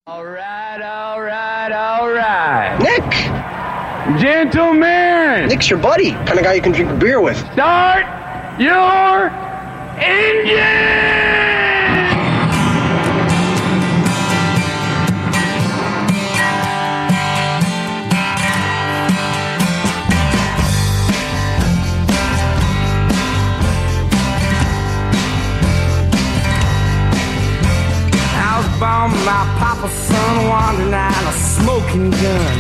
All right, all right, all right. Nick! Gentlemen! Nick's your buddy. Kind of guy you can drink a beer with. Start your engine! Born my papa's son, wandering out a smoking gun.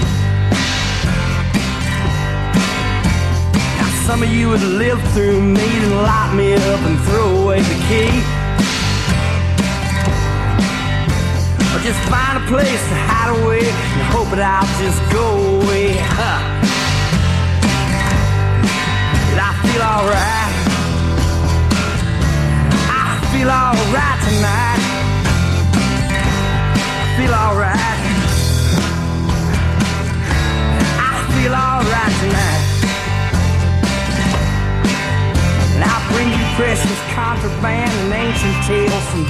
Now some of you would live through me and lock me up and throw away the key, or just find a place to hide away and hope that I'll just go away. But I feel alright. I feel alright tonight. Feel alright. I feel alright tonight. And I'll bring you precious contraband and ancient tales from...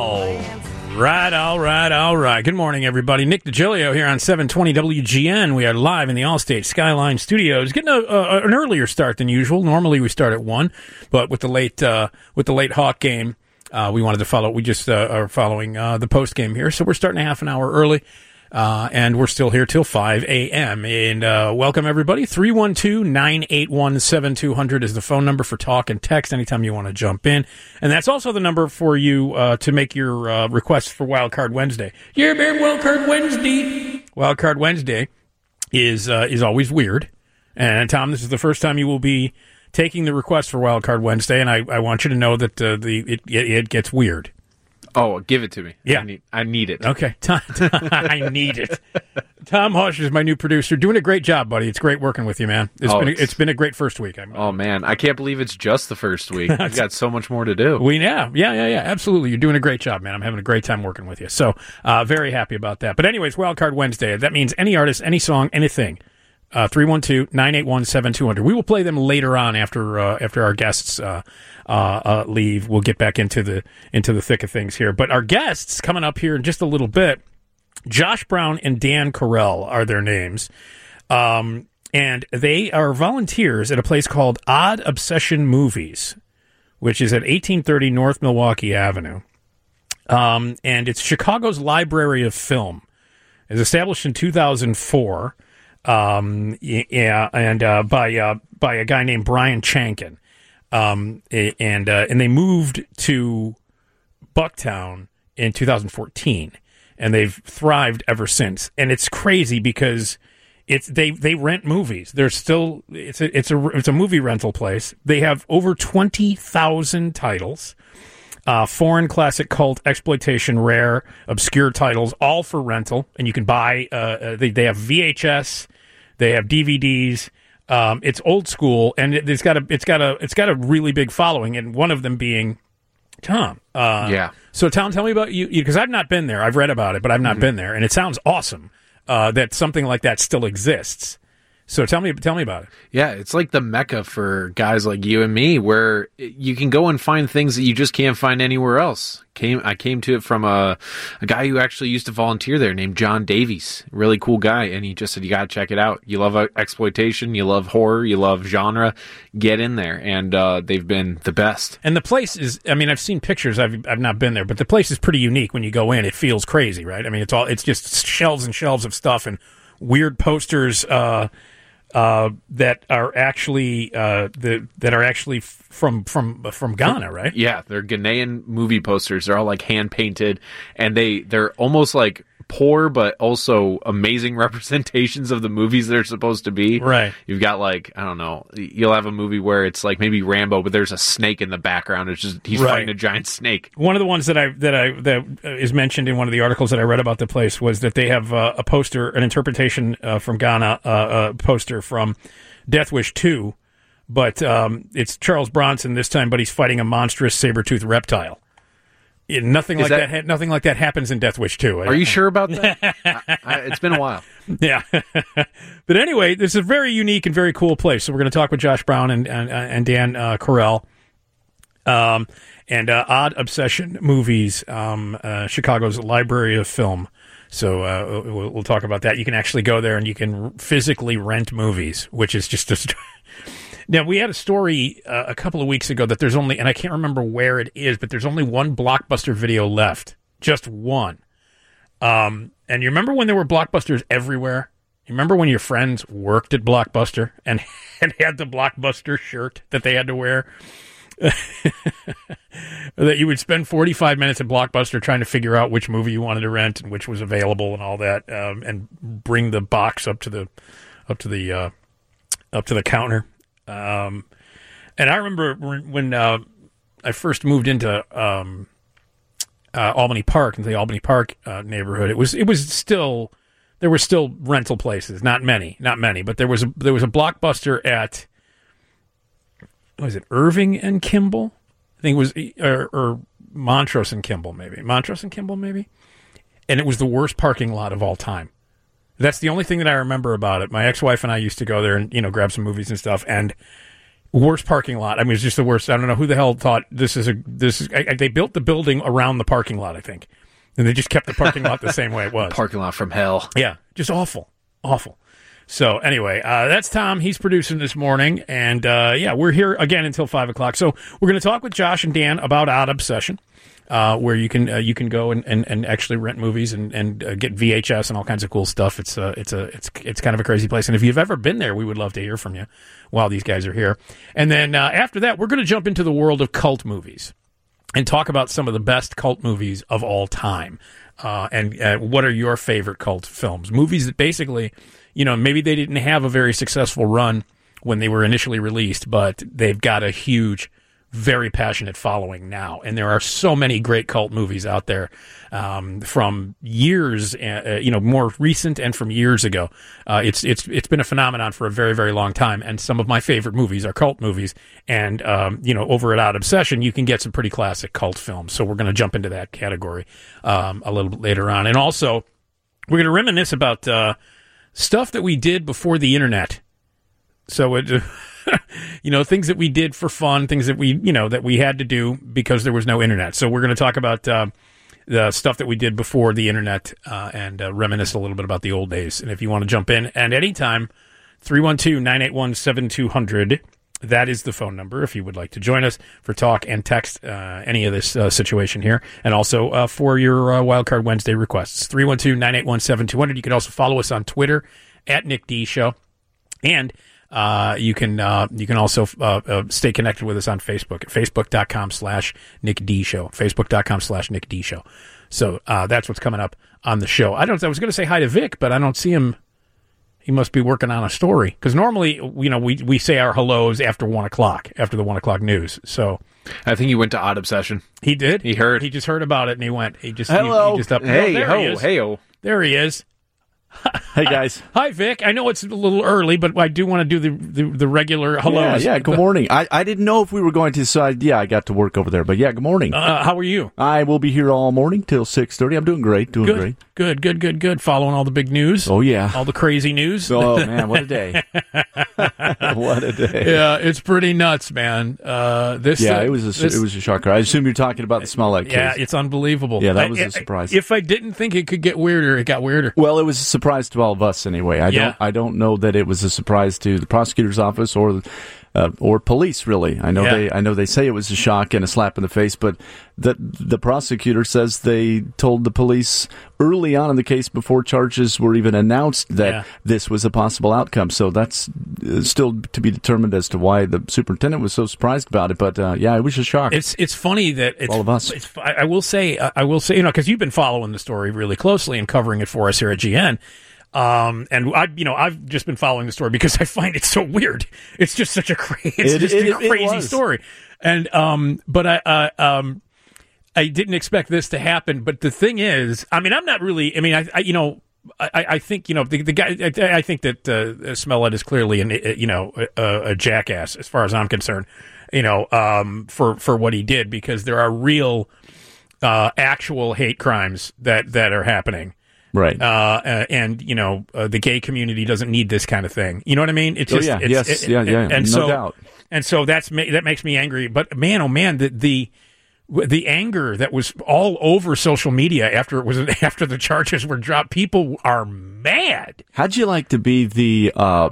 All right. Good morning, everybody. Nick DiGilio here on 720 WGN. We are live in the Allstate Skyline Studios. Getting an earlier start than usual. Normally we start at 1, but with the late Hawk game, we wanted to follow. We just are following the post game here, so we're starting a half an hour early, and we're still here till 5 a.m. And welcome everybody. 312-981-7200 is the phone number for talk and text anytime you want to jump in, and that's also the number for you to make your requests for Wild Card Wednesday. Yeah, man, Wild Card Wednesday. Wild Card Wednesday is always weird, and Tom, this is the first time you will be taking the request for Wild Card Wednesday, and I want you to know that it gets weird. Oh, give it to me. Yeah. I need it. Okay. I need it. Tom Hush is my new producer. Doing a great job, buddy. It's great working with you, man. It's been a great first week. Oh, man. I can't believe it's just the first week. I've got so much more to do. Yeah. Absolutely. You're doing a great job, man. I'm having a great time working with you. So, very happy about that. But anyways, Wild Card Wednesday. That means any artist, any song, anything. 312-981-7200. We will play them later on after our guests leave. We'll get back into the thick of things here. But our guests coming up here in just a little bit, Josh Brown and Dan Carell are their names. And they are volunteers at a place called Odd Obsession Movies, which is at 1830 North Milwaukee Avenue. And it's Chicago's Library of Film. It was established in 2004. By a guy named Brian Chankin, and they moved to Bucktown in 2014, and they've thrived ever since. And it's crazy because they rent movies. It's a movie rental place. They have over 20,000 titles. Foreign, classic, cult, exploitation, rare, obscure titles, all for rental, and you can buy. They have VHS, they have DVDs. It's old school, and it's got a really big following, and one of them being Tom. Yeah. So Tom, tell me about you, because I've not been there. I've read about it, but I've not been there, and it sounds awesome that something like that still exists. So tell me about it. Yeah, it's like the mecca for guys like you and me, where you can go and find things that you just can't find anywhere else. I came to it from a guy who actually used to volunteer there named John Davies. Really cool guy, and he just said, you got to check it out. You love exploitation, you love horror, you love genre, get in there. And they've been the best. And the place is, I mean, I've seen pictures, I've not been there, but the place is pretty unique when you go in. It feels crazy, right? I mean, it's just shelves and shelves of stuff and weird posters that are actually from Ghana, right? Yeah, they're Ghanaian movie posters. They're all like hand painted, and they're almost like poor but also amazing representations of the movies they're supposed to be. Right. You've got like, I don't know, you'll have a movie where it's like maybe Rambo, but there's a snake in the background. It's just he's fighting a giant snake. One of the ones that is mentioned in one of the articles that I read about the place was that they have a poster, an interpretation from Ghana, a poster from Death Wish 2, but it's Charles Bronson this time, but he's fighting a monstrous saber-toothed reptile. Nothing like that happens in Death Wish 2. Are you sure about that? It's been a while. Yeah. But anyway, this is a very unique and very cool place. So we're going to talk with Josh Brown and Dan Carell. And Odd Obsession Movies, Chicago's Library of Film. So we'll talk about that. You can actually go there and you can physically rent movies, which is just a Now, we had a story a couple of weeks ago that there's only, and I can't remember where it is, but there's only one Blockbuster video left. Just one. And you remember when there were Blockbusters everywhere? You remember when your friends worked at Blockbuster and had the Blockbuster shirt that they had to wear? That you would spend 45 minutes at Blockbuster trying to figure out which movie you wanted to rent and which was available and all that, and bring the box up to the counter. And I remember when I first moved into Albany Park, into the Albany Park neighborhood. It was still, there were still rental places, not many, but there was a Blockbuster at, was it Irving and Kimball? I think it was, or Montrose and Kimball, maybe. And it was the worst parking lot of all time. That's the only thing that I remember about it. My ex-wife and I used to go there and, grab some movies and stuff, and worst parking lot. I mean, it's just the worst. I don't know who the hell thought they built the building around the parking lot, I think. And they just kept the parking lot the same way it was. Parking lot from hell. Yeah, just awful. So anyway, that's Tom. He's producing this morning, and we're here again until 5 o'clock. So we're going to talk with Josh and Dan about Odd Obsession, where you can go and actually rent movies and get VHS and all kinds of cool stuff. It's kind of a crazy place, and if you've ever been there, we would love to hear from you while these guys are here. And then after that, we're going to jump into the world of cult movies and talk about some of the best cult movies of all time. And what are your favorite cult films? Movies that basically, maybe they didn't have a very successful run when they were initially released, but they've got a huge, very passionate following now. And there are so many great cult movies out there from years, more recent and from years ago. It's been a phenomenon for a very, very long time. And some of my favorite movies are cult movies. And, over at Odd Obsession, you can get some pretty classic cult films. So we're going to jump into that category a little bit later on. And also, we're going to reminisce about stuff that we did before the internet. So things that we did for fun, things that we had to do because there was no internet. So we're going to talk about the stuff that we did before the internet and reminisce a little bit about the old days. And if you want to jump in, and anytime, 312-981-7200. That is the phone number if you would like to join us for talk and text any of this situation here. And also for your Wildcard Wednesday requests, 312-981-7200. You can also follow us on Twitter at Nick D Show. And you can also stay connected with us on Facebook at facebook.com/Nick D Show. Facebook.com/Nick D Show. So that's what's coming up on the show. I was going to say hi to Vic, but I don't see him. He must be working on a story because normally, we say our hellos after 1 o'clock, after the 1 o'clock news. So I think he went to Odd Obsession. He did. He heard. He just heard about it and he went. He just hello. He just up. Hey, ho. There he is. Hey guys. Hi Vic. I know it's a little early, but I do want to do the regular hellos. Yeah. Good morning. I didn't know if we were going to, so I got to work over there. But yeah, good morning. How are you? I will be here all morning till 6:30. I'm doing great. Great. Good. Following all the big news. Oh yeah. All the crazy news. Oh man, what a day. What a day. Yeah, it's pretty nuts, man. It was a shocker. I assume you're talking about the Smollett case. Yeah, it's unbelievable. Yeah, that was a surprise. If I didn't think it could get weirder, it got weirder. Well, it was a surprise to all of us anyway. I don't know that it was a surprise to the prosecutor's office or police, really. I know they say it was a shock and a slap in the face, but the prosecutor says they told the police early on in the case before charges were even announced that this was a possible outcome. So that's still to be determined as to why the superintendent was so surprised about it. But it was a shock. It's funny that all of us. I will say, because you've been following the story really closely and covering it for us here at GN. And I've just been following the story because I find it so weird. It's just such a crazy story. And, but I didn't expect this to happen. But the thing is, I'm not really, I think, the guy, I think that, Smollett is clearly a jackass as far as I'm concerned, for what he did, because there are real, actual hate crimes that are happening. Right. The gay community doesn't need this kind of thing. You know what I mean? It's just, And no doubt. And so that makes me angry. But man, oh man, the the anger that was all over social media after the charges were dropped. People are mad. How'd you like to be the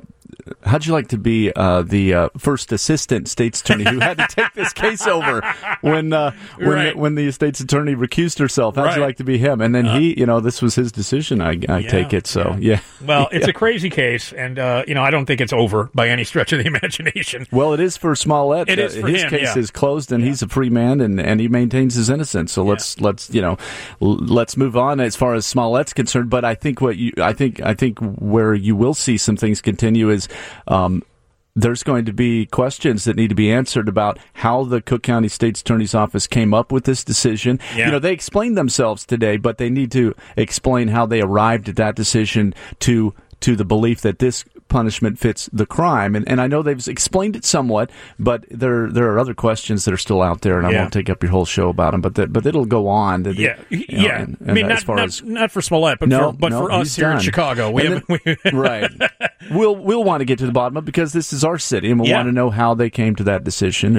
first assistant state's attorney who had to take this case over when the state's attorney recused herself? How'd you like to be him? And then this was his decision. I take it. So yeah. Well, it's a crazy case, and I don't think it's over by any stretch of the imagination. Well, it is for Smollett. It is for his him, case is closed, and he's a free man, and he maintains his innocence. So let's move on as far as Smollett's concerned. But I think I think where you will see some things continue is. There's going to be questions that need to be answered about how the Cook County State's Attorney's Office came up with this decision. Yeah. They explained themselves today, but they need to explain how they arrived at that decision to the belief that this punishment fits the crime. And I know they've explained it somewhat, but there are other questions that are still out there, and I won't take up your whole show about them, but it'll go on. I mean, not for Smollett, but for us here in Chicago. Right. We'll want to get to the bottom of it because this is our city, and we'll want to know how they came to that decision.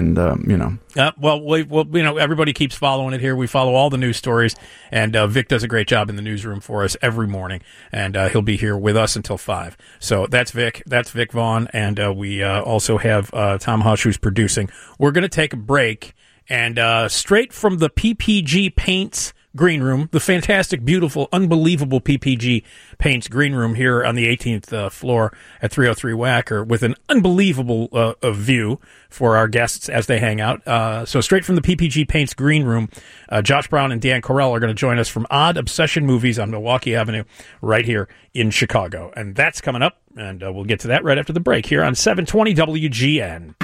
Everybody keeps following it here. We follow all the news stories, and Vic does a great job in the newsroom for us every morning, and he'll be here with us until 5. So that's Vic. That's Vic Vaughn, and we also have Tom Hush, who's producing. We're going to take a break, and straight from the PPG Paints green room, the fantastic, beautiful, unbelievable PPG Paints green room here on the 18th floor at 303 Wacker with an unbelievable view for our guests as they hang out. So straight from the PPG Paints green room, Josh Brown and Dan Corell are going to join us from Odd Obsession Movies on Milwaukee Avenue right here in Chicago. And that's coming up, and we'll get to that right after the break here on 720 WGN.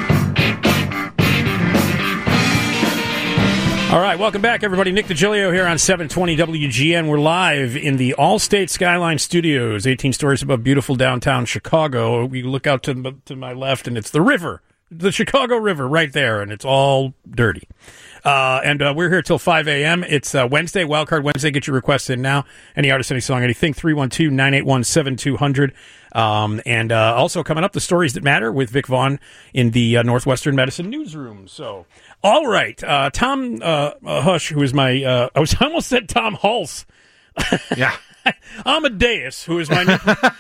All right, welcome back, everybody. Nick DiGilio here on 720 WGN. We're live in the Allstate Skyline Studios, 18 stories above beautiful downtown Chicago. We look out to my left, and it's the river, the Chicago River right there, and it's all dirty. And we're here till 5 a.m. It's Wednesday, Wildcard Wednesday. Get your requests in now. Any artist, any song, anything, 312-981-7200. And also coming up, the stories that matter with Vic Vaughn in the Northwestern Medicine newsroom. So, all right, Tom Hush, who is my, I almost said Tom Hulse. Yeah. Amadeus, who is my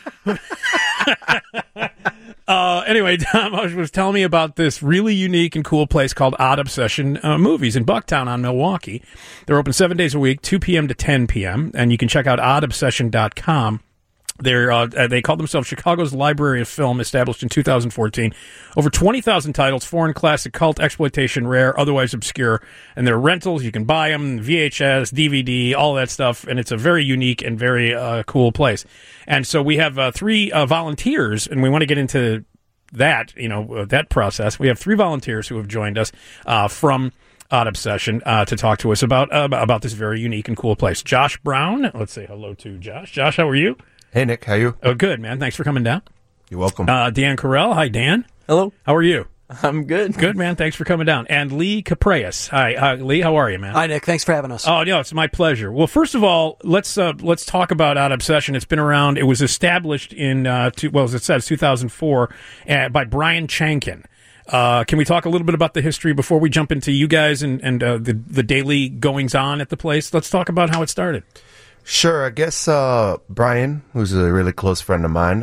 anyway, Tom Hush was telling me about this really unique and cool place called Odd Obsession Movies in Bucktown on Milwaukee. They're open 7 days a week, 2 p.m. to 10 p.m., and you can check out oddobsession.com. They call themselves Chicago's Library of Film, established in 2014. Over 20,000 titles, foreign, classic, cult, exploitation, rare, otherwise obscure. And they're rentals. You can buy them, VHS, DVD, all that stuff. And it's a very unique and very cool place. And so we have 3 volunteers, and we want to get into that, that process. We have 3 volunteers who have joined us from Odd Obsession to talk to us about this very unique and cool place. Josh Brown. Let's say hello to Josh. Josh, how are you? Hey, Nick, how are you? Oh, good, man. Thanks for coming down. You're welcome. Dan Corell. Hi, Dan. Hello. How are you? I'm good. Good, man. Thanks for coming down. And Lee Capreas. Hi, Lee. How are you, man? Hi, Nick. Thanks for having us. Oh, no, it's my pleasure. Well, first of all, let's talk about Odd Obsession. It's been around. It was established in, as it says, 2004 by Brian Chankin. Can we talk a little bit about the history before we jump into you guys and the daily goings-on at the place? Let's talk about how it started. Sure. I guess Brian, who's a really close friend of mine,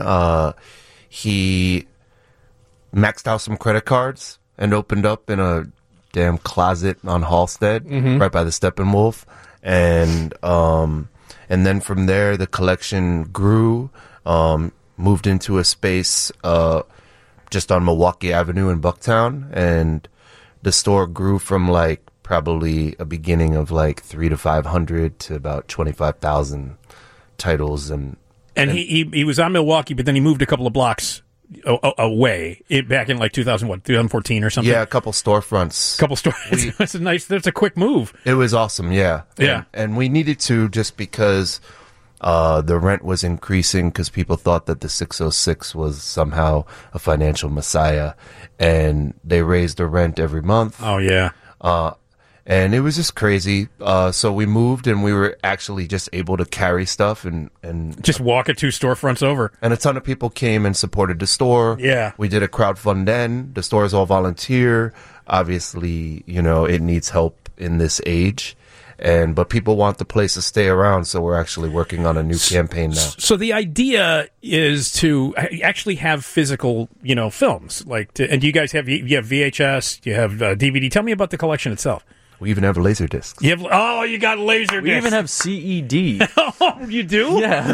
he maxed out some credit cards and opened up in a damn closet on Halstead, right by the Steppenwolf. And then from there, the collection grew, moved into a space just on Milwaukee Avenue in Bucktown. And the store grew from probably a beginning of 300 to 500 to about 25,000 titles. And he was on Milwaukee, but then he moved a couple of blocks away back in 2014 or something. Yeah, a couple storefronts. That's a quick move. It was awesome. Yeah. Yeah. And we needed to just because the rent was increasing because people thought that the 606 was somehow a financial messiah, and they raised the rent every month. Oh, yeah. And it was just crazy. So we moved, and we were actually just able to carry stuff and just walk it 2 storefronts over. And a ton of people came and supported the store. Yeah. We did a crowdfund then. The store is all volunteer. Obviously, it needs help in this age. But people want the place to stay around, so we're actually working on a new campaign now. So the idea is to actually have physical, films. And do you guys have VHS? You have DVD? Tell me about the collection itself. We even have Laserdiscs. You got Laserdiscs. We even have CED. Oh, you do? Yeah.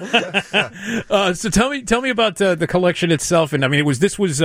So tell me about the collection itself. And I mean, this was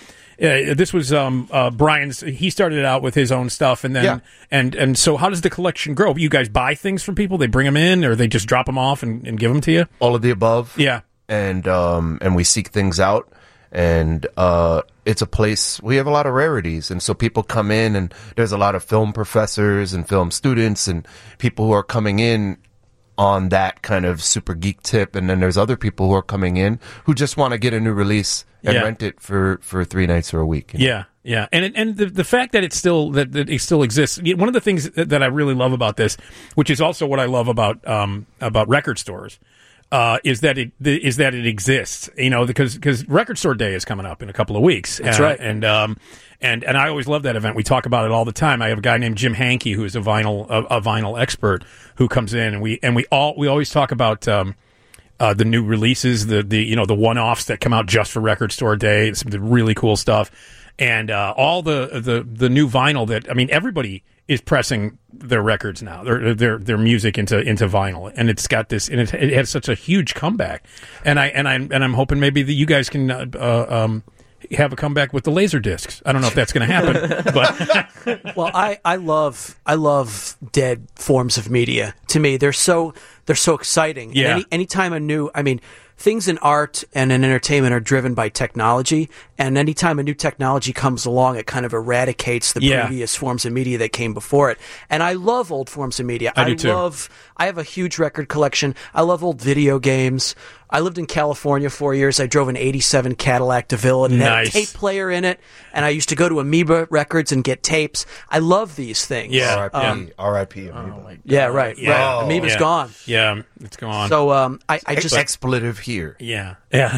Brian's. He started it out with his own stuff, and then and so how does the collection grow? You guys buy things from people? They bring them in, or they just drop them off and give them to you? All of the above. Yeah. And we seek things out, and it's a place we have a lot of rarities, and so people come in, and there's a lot of film professors and film students and people who are coming in on that kind of super geek tip, and then there's other people who are coming in who just want to get a new release and rent it for 3 nights or a week. Yeah, and the fact that it still exists. One of the things that I really love about this, which is also what I love about record stores, is that it exists. Because Record Store Day is coming up in a couple of weeks. That's right. And I always love that event. We talk about it all the time. I have a guy named Jim Hankey who is a vinyl expert who comes in, and we always talk about the new releases, the one-offs that come out just for Record Store Day, some of the really cool stuff, and all the new vinyl that, I mean, everybody is pressing their records now, their music into vinyl, and it's got this, and it has such a huge comeback, and I'm hoping maybe that you guys can have a comeback with the laser discs. I don't know if that's going to happen, but well, I love dead forms of media. To me, they're so exciting. Yeah. And anytime things in art and in entertainment are driven by technology, and anytime a new technology comes along, it kind of eradicates the previous forms of media that came before it. And I love old forms of media. I do too. I have a huge record collection. I love old video games. I lived in California 4 years. I drove an 87 Cadillac DeVille and it had a tape player in it. And I used to go to Amoeba Records and get tapes. I love these things. Yeah. R.I.P. Amoeba. Yeah, right. Yeah. Right. Amoeba's gone. Yeah, it's gone. So I just expletive here. Yeah.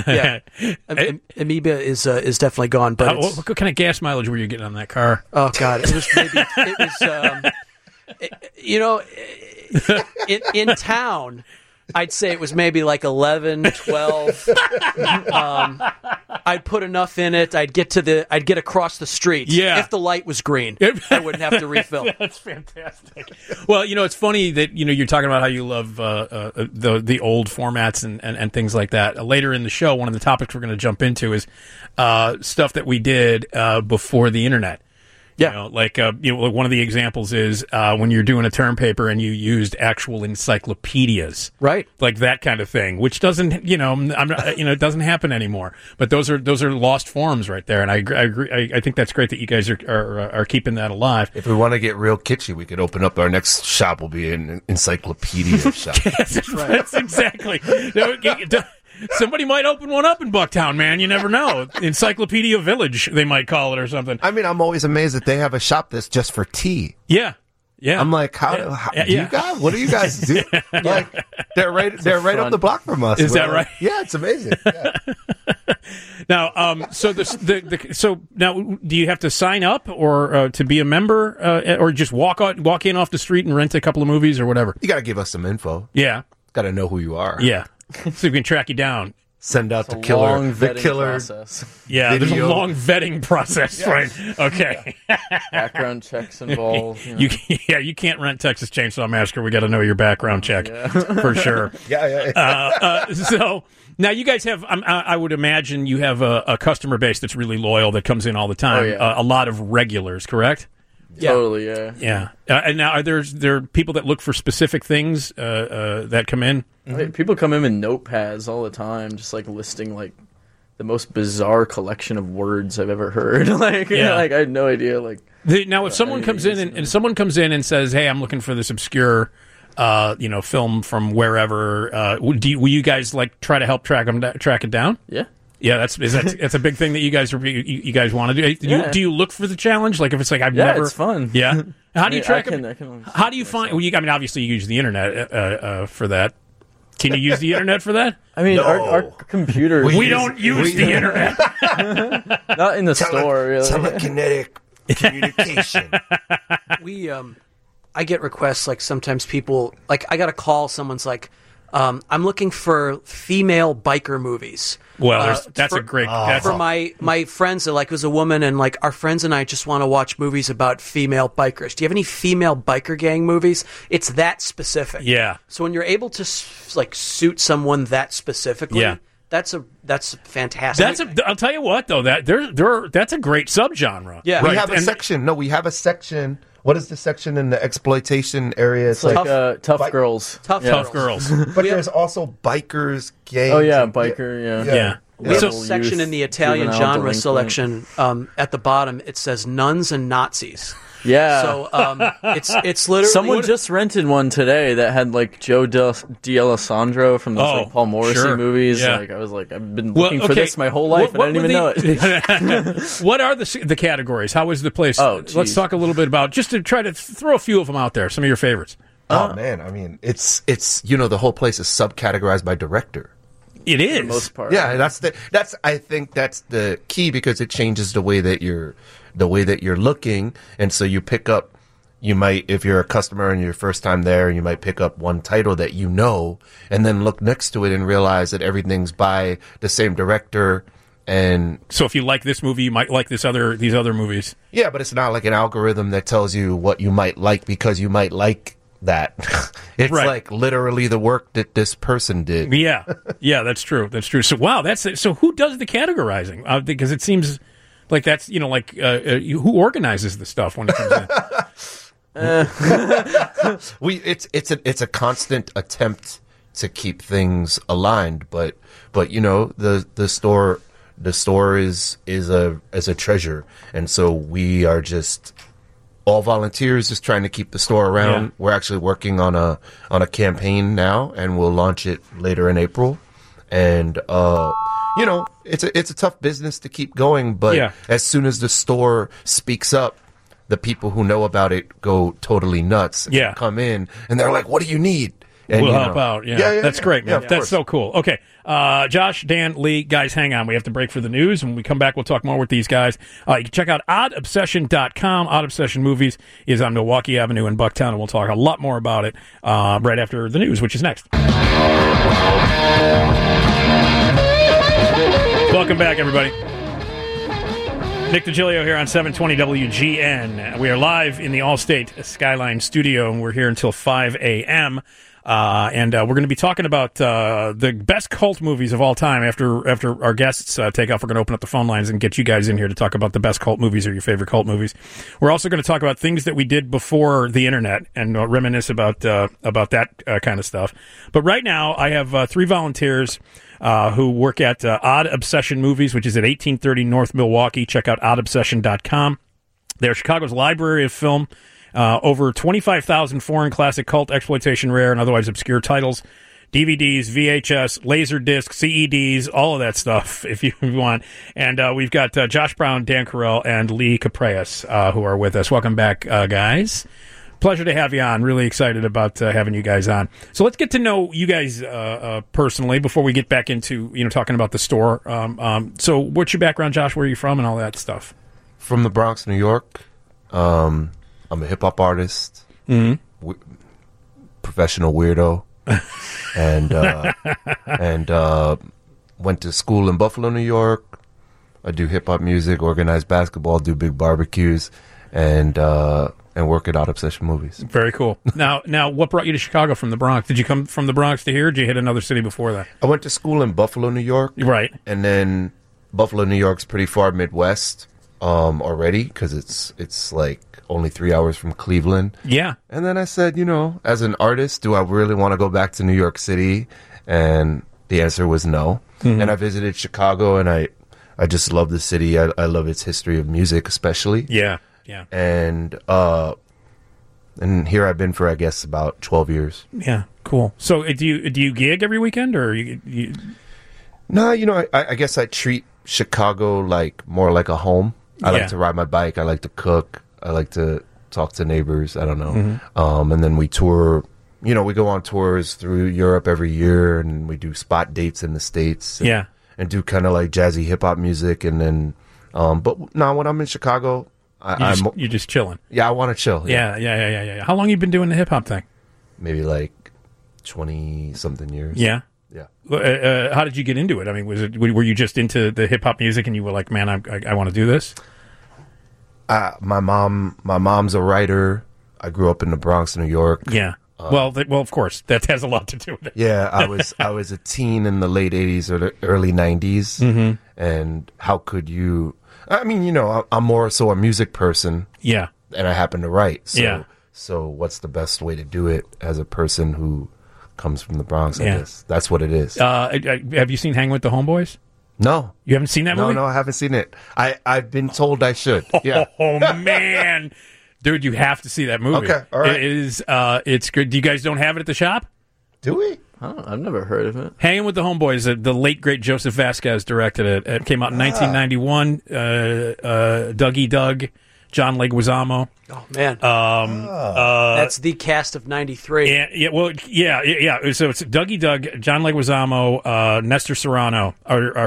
Amoeba is definitely gone. But what kind of gas mileage were you getting on that car? Oh God, it was in town. I'd say it was maybe like 11, 12. I'd put enough in it. I'd get across the street. Yeah. If the light was green, I wouldn't have to refill. That's fantastic. Well, it's funny that you're talking about how you love the old formats and things like that. Later in the show, one of the topics we're going to jump into is stuff that we did before the internet. Yeah. One of the examples is when you're doing a term paper and you used actual encyclopedias, right? Like that kind of thing, which doesn't, it doesn't happen anymore. But those are lost forms right there, and I agree. I think that's great that you guys are keeping that alive. If we want to get real kitschy, we could open up our next shop. Will be an encyclopedia shop. That's exactly. Somebody might open one up in Bucktown, man. You never know. Encyclopedia Village, they might call it, or something. I mean, I'm always amazed that they have a shop that's just for tea. Yeah. I'm like, how do you guys? What do you guys do? Like, they're right up the block from us. Is that right? Yeah, it's amazing. Yeah. Now, so now, do you have to sign up or to be a member, or just walk in off the street and rent a couple of movies or whatever? You got to give us some info. Yeah, got to know who you are. Yeah. So we can track you down. Send out the killer. Process. Yeah, video. there's a long vetting process, right? Okay. Background checks involved. You can't rent Texas Chainsaw Massacre. We got to know your background check for sure. Yeah. So now you guys have. I would imagine you have a customer base that's really loyal that comes in all the time. Oh, yeah. A lot of regulars, correct? Yeah. Totally, yeah. Yeah. And now are there people that look for specific things that come in? Mm-hmm. People come in with notepads all the time, just like listing like the most bizarre collection of words I've ever heard. I had no idea. Now, if someone comes in and says, "Hey, I'm looking for this obscure, film from wherever," will you guys try to help track it down? Yeah. Yeah, that's a big thing that you guys want to do. Yeah. Do you look for the challenge? Like if it's like I've never. Yeah, it's fun. Yeah. How do you track it? How do you find? Well, obviously you use the internet for that. Can you use the internet for that? I mean, our computers. We don't use the internet. Not in the store, really. Telekinetic communication. I get requests like sometimes people like I got a call. Someone's like, I'm looking for female biker movies. Well, that's a great. For my friends, like, it was a woman, and like our friends and I just want to watch movies about female bikers. Do you have any female biker gang movies? It's that specific. Yeah. So when you're able to like suit someone that specifically, that's fantastic. I'll tell you what though, that's a great subgenre. Yeah. We have a section. No, we have a section. What is the section in the exploitation area? It's like tough girls. Tough girls. But there's also bikers, gangs. Oh, yeah, biker, yeah. We have a section in the Italian genre selection. At the bottom, it says nuns and Nazis. Yeah. So it's literally... Someone just rented one today that had, like, Joe D'Alessandro from those like, Paul Morrissey movies. Yeah. Like, I was like, I've been looking for this my whole life, and I didn't even know it. What are the categories? How is the place? Oh, geez. Let's talk a little bit about, just to try to throw a few of them out there, some of your favorites. Oh, man. I mean, it's the whole place is subcategorized by director. It is. For the most part. Yeah, I think that's the key, because it changes the way that you're looking, and so you pick up. You might, if you're a customer and your first time there, you might pick up one title that you know, and then look next to it and realize that everything's by the same director. And so, if you like this movie, you might like these other movies. Yeah, but it's not like an algorithm that tells you what you might like because you might like that. It's like literally the work that this person did. Yeah, that's true. That's true. So wow, that's it. So who does the categorizing? Because it seems like that's who organizes the stuff when it comes in. It's a constant attempt to keep things aligned, but the store is a treasure, and so we are just all volunteers, just trying to keep the store around. Yeah. We're actually working on a campaign now, and we'll launch it later in April. And it's a tough business to keep going, but as soon as the store speaks up, the people who know about it go totally nuts. Yeah, come in and they're like, "What do you need?" And we'll help out. Yeah, that's great, man. Yeah, that's so cool. Okay, Josh, Dan, Lee, guys, hang on. We have to break for the news. When we come back, we'll talk more with these guys. You can check out oddobsession.com. Odd Obsession Movies is on Milwaukee Avenue in Bucktown, and we'll talk a lot more about it right after the news, which is next. Welcome back, everybody. Nick DiGilio here on 720 WGN. We are live in the Allstate Skyline studio, and we're here until 5 a.m., and we're going to be talking about the best cult movies of all time. After our guests take off, we're going to open up the phone lines and get you guys in here to talk about the best cult movies or your favorite cult movies. We're also going to talk about things that we did before the internet and reminisce about that kind of stuff. But right now, I have three volunteers who work at Odd Obsession Movies, which is at 1830 North Milwaukee. Check out oddobsession.com. They're Chicago's library of film. Over 25,000 foreign classic cult, exploitation, rare, and otherwise obscure titles, DVDs, VHS, Laserdisc, CEDs, all of that stuff, if you want. And we've got Josh Brown, Dan Carell, and Lee Capreas who are with us. Welcome back, guys. Pleasure to have you on. Really excited about having you guys on. So let's get to know you guys personally before we get back into talking about the store. So what's your background, Josh? Where are you from and all that stuff? From the Bronx, New York. I'm a hip-hop artist, professional weirdo, and went to school in Buffalo, New York. I do hip-hop music, organize basketball, do big barbecues, and work at Odd Obsession Movies. Very cool. Now, what brought you to Chicago from the Bronx? Did you come from the Bronx to here, or did you hit another city before that? I went to school in Buffalo, New York. Right. And then Buffalo, New York's pretty far Midwest already, because it's like only 3 hours from Cleveland. Yeah. And then I said, as an artist, do I really want to go back to New York City? And the answer was no. Mm-hmm. And I visited Chicago, and I just love the city. I love its history of music, especially. Yeah, yeah. And here I've been for, I guess, about 12 years. Yeah, cool. So do you gig every weekend, or you? No, I guess I treat Chicago more like a home. I like to ride my bike. I like to cook. I like to talk to neighbors. I don't know. Mm-hmm. And then we tour. We go on tours through Europe every year, and we do spot dates in the States. And do kind of like jazzy hip hop music. And then, but now when I'm in Chicago, You're just chilling. Yeah, I want to chill. Yeah. How long you been doing the hip hop thing? Maybe like 20-something years. Yeah. Yeah. How did you get into it? I mean, were you just into the hip hop music and you were like, man, I want to do this? My mom's a writer. I grew up in the Bronx, New York. Yeah. Well, of course, that has a lot to do with it. Yeah, I was a teen in the late 80s or the early 90s. And how could you... I mean, you know, I'm more so a music person. Yeah. And I happen to write. So, yeah. So what's the best way to do it as a person who comes from the Bronx, I guess? That's what it is. Have you seen Hang with the Homeboys? No. You haven't seen that movie? No, I haven't seen it. I've been told I should. Yeah. Oh, man. Dude, you have to see that movie. Okay, all right. It is, it's good. You guys don't have it at the shop? Do we? Oh, I've never heard of it. Hanging with the Homeboys, the late, great Joseph Vasquez directed it. It came out in 1991. Dougie Doug, John Leguizamo. Oh, man. That's the cast of 93. Yeah. So it's Dougie Doug, John Leguizamo, Nestor Serrano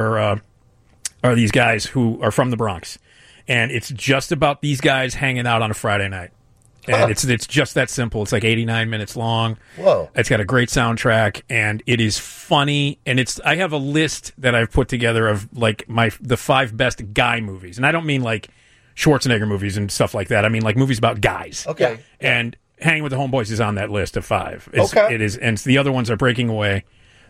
are these guys who are from the Bronx. And it's just about these guys hanging out on a Friday night. And it's just that simple. It's like 89 minutes long. Whoa. It's got a great soundtrack, and it is funny. And I have a list that I've put together of like the 5 best guy movies. And I don't mean like Schwarzenegger movies and stuff like that. I mean like movies about guys. Okay. And Hanging with the Homeboys is on that list of 5. Okay. It is, and the other ones are Breaking Away,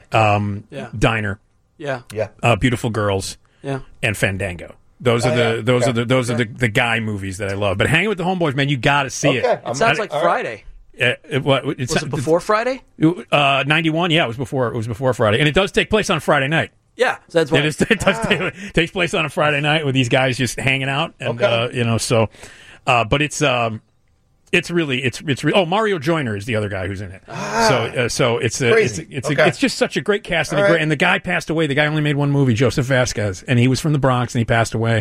Diner, Yeah. Beautiful Girls, and Fandango. Those are the guy movies that I love. But Hanging with the Homeboys, man, you got to see it. It sounds like Friday. Was it before Friday? 91. Yeah, it was before Friday, and it does take place on Friday night. Yeah, so that's why it takes place on a Friday night with these guys just hanging out, and but it's really. Oh, Mario Joyner is the other guy who's in it. So it's just such a great cast, and the guy passed away. The guy only made one movie, Joseph Vasquez, and he was from the Bronx, and he passed away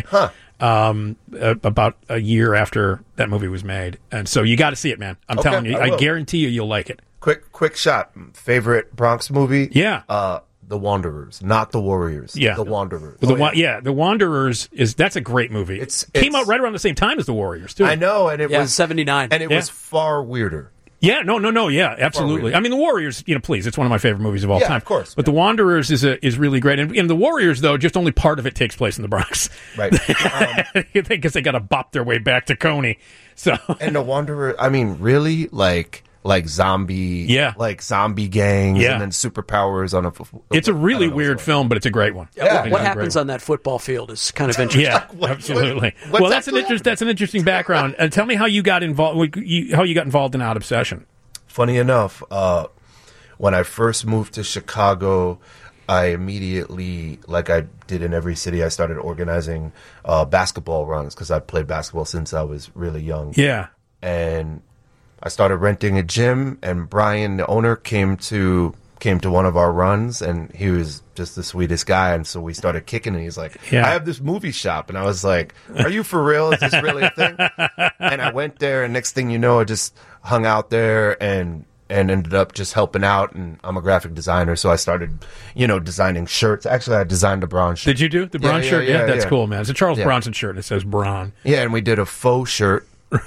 about a year after that movie was made. And so you got to see it, man. I'm telling you, I guarantee you'll like it. Quick shot. Favorite Bronx movie? Yeah. The Wanderers, not the Warriors. Yeah, The Wanderers. The Wanderers that's a great movie. It came out right around the same time as the Warriors, too. I know, and it was 79, and it was far weirder. Yeah, no, yeah, absolutely. I mean, the Warriors, please, it's one of my favorite movies of all time. Of course. But the Wanderers is really great, and the Warriors, though, just only part of it takes place in the Bronx, right? Because they got to bop their way back to Coney. So, and the Wanderers, I mean, really, like zombie gangs, and then superpowers on a. It's a really weird film, but it's a great one. Yeah, what happens on that football field is kind of interesting. Yeah, absolutely. Well, that's an interesting background. And tell me how you got involved. How you got involved in Odd Obsession. Funny enough, when I first moved to Chicago, I immediately, like I did in every city, I started organizing basketball runs because I played basketball since I was really young. Yeah, and I started renting a gym, and Brian, the owner, came to one of our runs, and he was just the sweetest guy. And so we started kicking, and he's like, I have this movie shop. And I was like, are you for real? Is this really a thing? And I went there, and next thing you know, I just hung out there and ended up just helping out. And I'm a graphic designer, so I started, designing shirts. Actually, I designed a Bron shirt. Did you do the Bron shirt? Yeah, that's cool, man. It's a Charles Bronson shirt. It says Bron. Yeah, and we did a faux shirt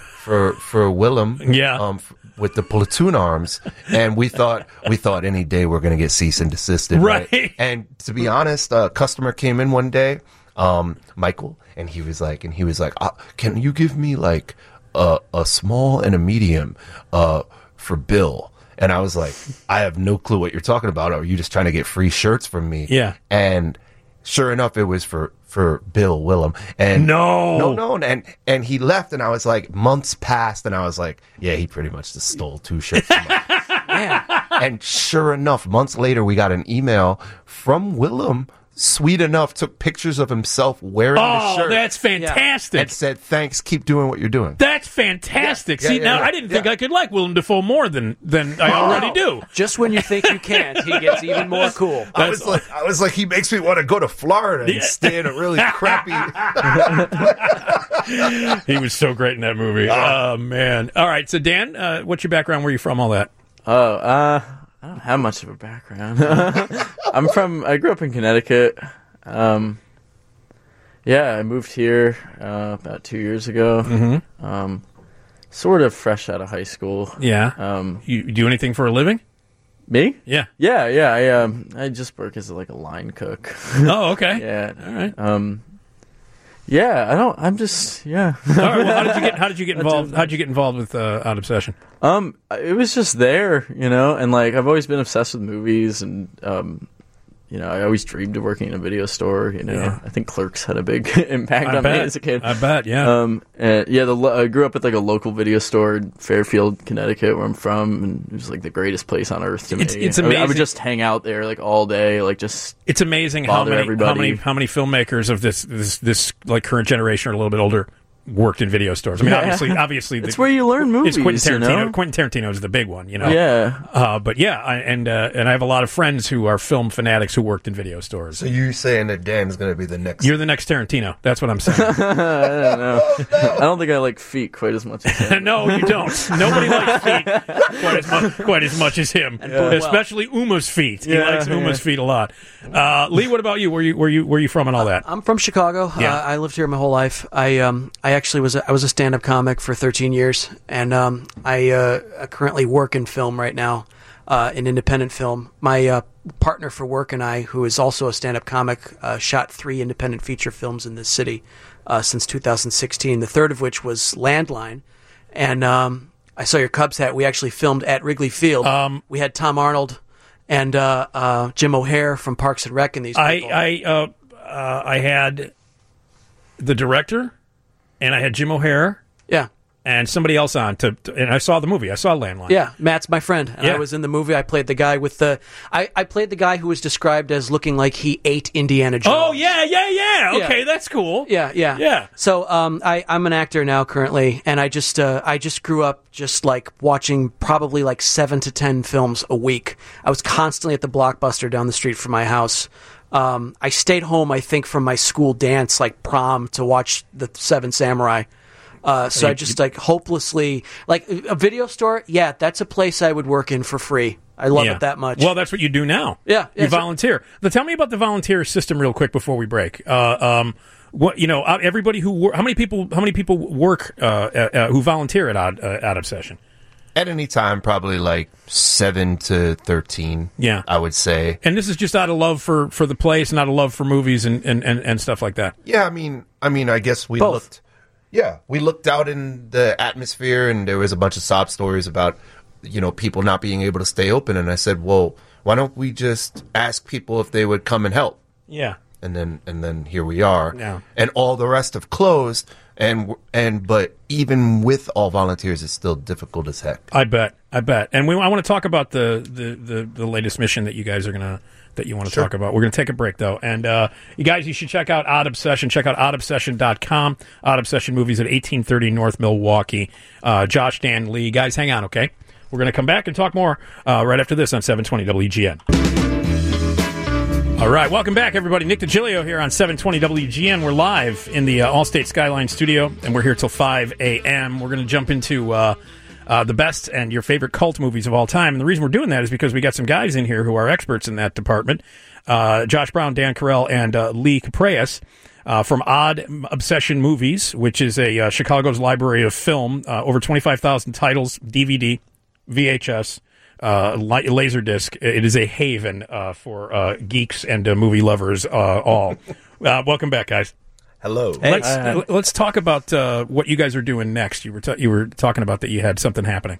for Willem, with the platoon arms, and we thought any day we're going to get cease and desisted, right? And to be honest, a customer came in one day, Michael, and he was like, can you give me like a small and a medium for Bill? And I was like, I have no clue what you're talking about. Are you just trying to get free shirts from me? Yeah. And sure enough, it was for Bill Willem. And no, and he left, and I was like, months passed, and I was like, yeah, he pretty much just stole 2 shirts from me. Man. And sure enough, months later, we got an email from Willem. Sweet enough, took pictures of himself wearing the shirt. Oh, that's fantastic. And said, thanks, keep doing what you're doing. That's fantastic. See, I didn't think I could like Willem Dafoe more than I already do. Just when you think you can't, he gets even more cool. I was like, he makes me want to go to Florida and stay in a really crappy... He was so great in that movie. Oh, man. All right, so Dan, what's your background? Where are you from, all that? I don't have much of a background. I grew up in Connecticut. Yeah, I moved here about 2 years ago. Mm-hmm. Sort of fresh out of high school. Yeah. You do anything for a living? Me? Yeah. Yeah. I just work as like a line cook. Oh, okay. Yeah. All right. Yeah. I'm just. Yeah. All right. Well, how did you get involved? How did you get involved with Odd Obsession? It was just there, and like I've always been obsessed with movies, and I always dreamed of working in a video store. Yeah. I think Clerks had a big impact on me as a kid. I bet, yeah. I grew up at like a local video store in Fairfield, Connecticut, where I'm from, and it was like the greatest place on earth to me. It's amazing. I would just hang out there like all day, like just. It's amazing how many filmmakers of this like current generation or a little bit older worked in video stores. I mean, obviously, it's where you learn movies. It's Quentin Tarantino. Quentin Tarantino is the big one, Yeah. But yeah, and I have a lot of friends who are film fanatics who worked in video stores. So you're saying that Dan's going to be the next? You're the next Tarantino. That's what I'm saying. I don't know. Oh, no. I don't think I like feet quite as much as him. No, you don't. Nobody likes feet quite as much as him, especially Uma's feet. He likes Uma's feet a lot. Lee, what about you? Where you from and all that? I'm from Chicago. Yeah. I lived here my whole life. I actually was a stand-up comic for 13 years, and I currently work in film right now, in independent film. My partner for work and I, who is also a stand-up comic, shot 3 independent feature films in this city since 2016, the third of which was Landline. And I saw your Cubs hat. We actually filmed at Wrigley Field. We had Tom Arnold and Jim O'Hare from Parks and Rec and these people. I had the director, and I had Jim O'Hare. Yeah. And somebody else on and I saw the movie. I saw Landline. Yeah, Matt's my friend. And I was in the movie. I played the guy I played the guy who was described as looking like he ate Indiana Jones. Oh yeah. Okay, that's cool. Yeah. So I'm an actor now currently, and I just grew up just like watching probably like 7 to 10 films a week. I was constantly at the Blockbuster down the street from my house. I stayed home, I think, from my school dance, like prom, to watch the Seven Samurai. So I just like hopelessly, like a video store. Yeah, that's a place I would work in for free. I love it that much. Well, that's what you do now. Yeah, you volunteer. Tell me about the volunteer system real quick before we break. Everybody how many people work who volunteer at Odd Obsession? At any time, probably like 7 to 13. Yeah, I would say. And this is just out of love for the place and out of love for movies and stuff like that. Yeah, I mean, I guess we Both. looked. Yeah, we looked out in the atmosphere, and there was a bunch of sob stories about, people not being able to stay open. And I said, well, why don't we just ask people if they would come and help? Yeah. And then here we are. Yeah. And all the rest have closed. But even with all volunteers, it's still difficult as heck. I bet. And I want to talk about the latest mission that you guys are that you want to talk about. We're going to take a break, though. And you guys, you should check out Odd Obsession. Check out oddobsession.com. Odd Obsession Movies at 1830 North Milwaukee. Josh, Dan, Lee. Guys, hang on, okay? We're going to come back and talk more right after this on 720 WGN. All right, welcome back, everybody. Nick DiGilio here on 720 WGN. We're live in the Allstate Skyline studio, and we're here till 5 a.m. We're going to jump into the best and your favorite cult movies of all time. And the reason we're doing that is because we got some guys in here who are experts in that department. Josh Brown, Dan Carell, and Lee Capreas from Odd Obsession Movies, which is a Chicago's library of film, over 25,000 titles, DVD, VHS, Laserdisc. It is a haven for geeks and movie lovers all. Welcome back, guys. Hello. Let's talk about what you guys are doing next. You were talking about that you had something happening.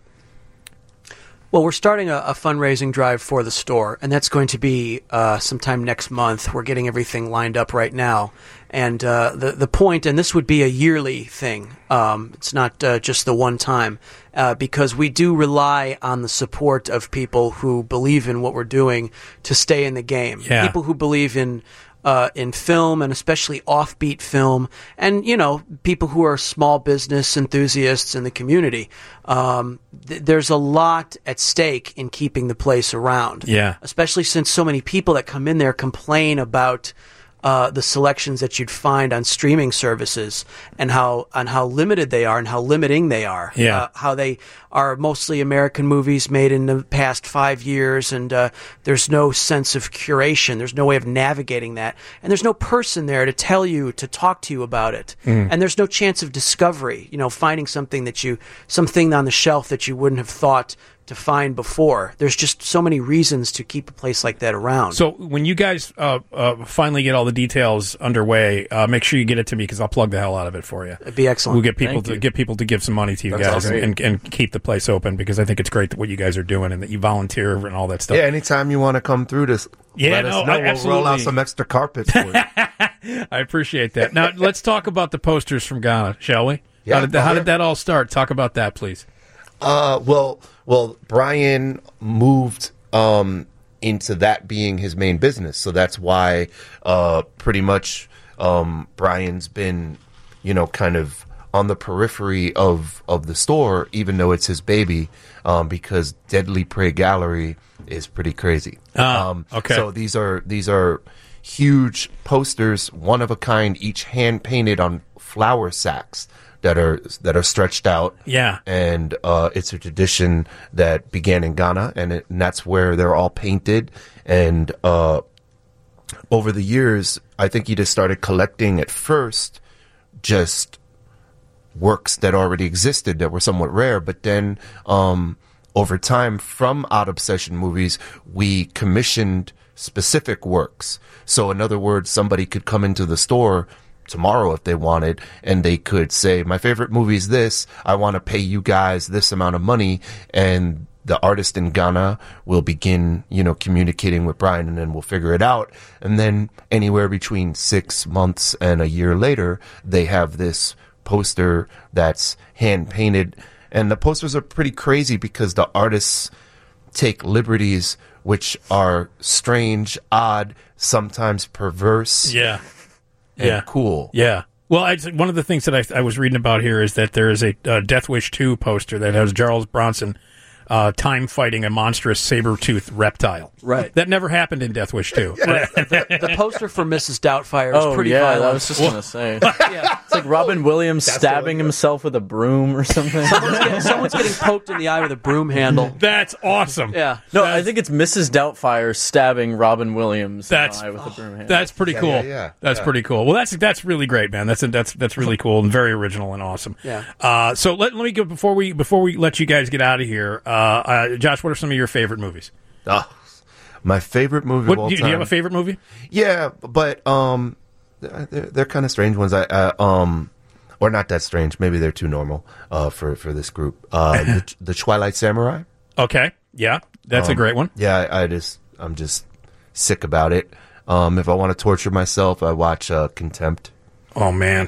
Well, we're starting a fundraising drive for the store, and that's going to be sometime next month. We're getting everything lined up right now. And the point, and this would be a yearly thing, it's not just the one time, because we do rely on the support of people who believe in what we're doing to stay in the game. Yeah. People who believe in film, and especially offbeat film, and people who are small business enthusiasts in the community. There's a lot at stake in keeping the place around. Yeah, especially since so many people that come in there complain about the selections that you'd find on streaming services, and how limited they are and how limiting they are. Yeah. How they are mostly American movies made in the past 5 years, and there's no sense of curation. There's no way of navigating that, and there's no person there to tell you, to talk to you about it, and there's no chance of discovery. Finding something on the shelf that you wouldn't have thought to find before. There's just so many reasons to keep a place like that around. So when you guys finally get all the details underway, make sure you get it to me because I'll plug the hell out of it for you. It'd be excellent. We'll get people to give some money to you guys and keep the place open, because I think it's great what you guys are doing and that you volunteer and all that stuff. Yeah, anytime you want to come through this, let us know. We'll roll out some extra carpets for you. I appreciate that. Now let's talk about the posters from Ghana, shall we? Yeah, how did that all start? Talk about that, please. Well, Brian moved into that being his main business, so that's why pretty much Brian's been, kind of on the periphery of the store, even though it's his baby, because Deadly Prey Gallery is pretty crazy. Okay. So these are huge posters, one of a kind, each hand painted on flour sacks that are stretched out. Yeah. And it's a tradition that began in Ghana, and that's where they're all painted. And over the years, I think he just started collecting at first just works that already existed that were somewhat rare. But then over time, from Odd Obsession movies, we commissioned specific works. So in other words, somebody could come into the store tomorrow if they wanted, and they could say, my favorite movie is this, I want to pay you guys this amount of money, and the artist in Ghana will begin, communicating with Brian, and then we'll figure it out. And then anywhere between 6 months and a year later, they have this poster that's hand painted, and the posters are pretty crazy because the artists take liberties which are strange, odd, sometimes perverse. Yeah. Cool. Yeah. Well, one of the things that I was reading about here is that there is a Death Wish 2 poster that has Charles Bronson time fighting a monstrous saber-toothed reptile. Right. That never happened in Death Wish 2. Right. The poster for Mrs. Doubtfire is pretty violent. I was just going to say. It's like Robin Williams stabbing himself with a broom or something. Someone's getting poked in the eye with a broom handle. That's awesome. Yeah. No, I think it's Mrs. Doubtfire stabbing Robin Williams in the eye with a broom handle. That's pretty cool. That's pretty cool. Well, that's really great, man. That's really cool and very original and awesome. Yeah. So let me go before we let you guys get out of here. Josh, what are some of your favorite movies? My favorite movie of all time. Do you have a favorite movie? Yeah, but they're kind of strange ones. Or not that strange. Maybe they're too normal for this group. The Twilight Samurai. Okay, yeah, that's a great one. Yeah, I'm just sick about it. If I want to torture myself, I watch Contempt. Oh man.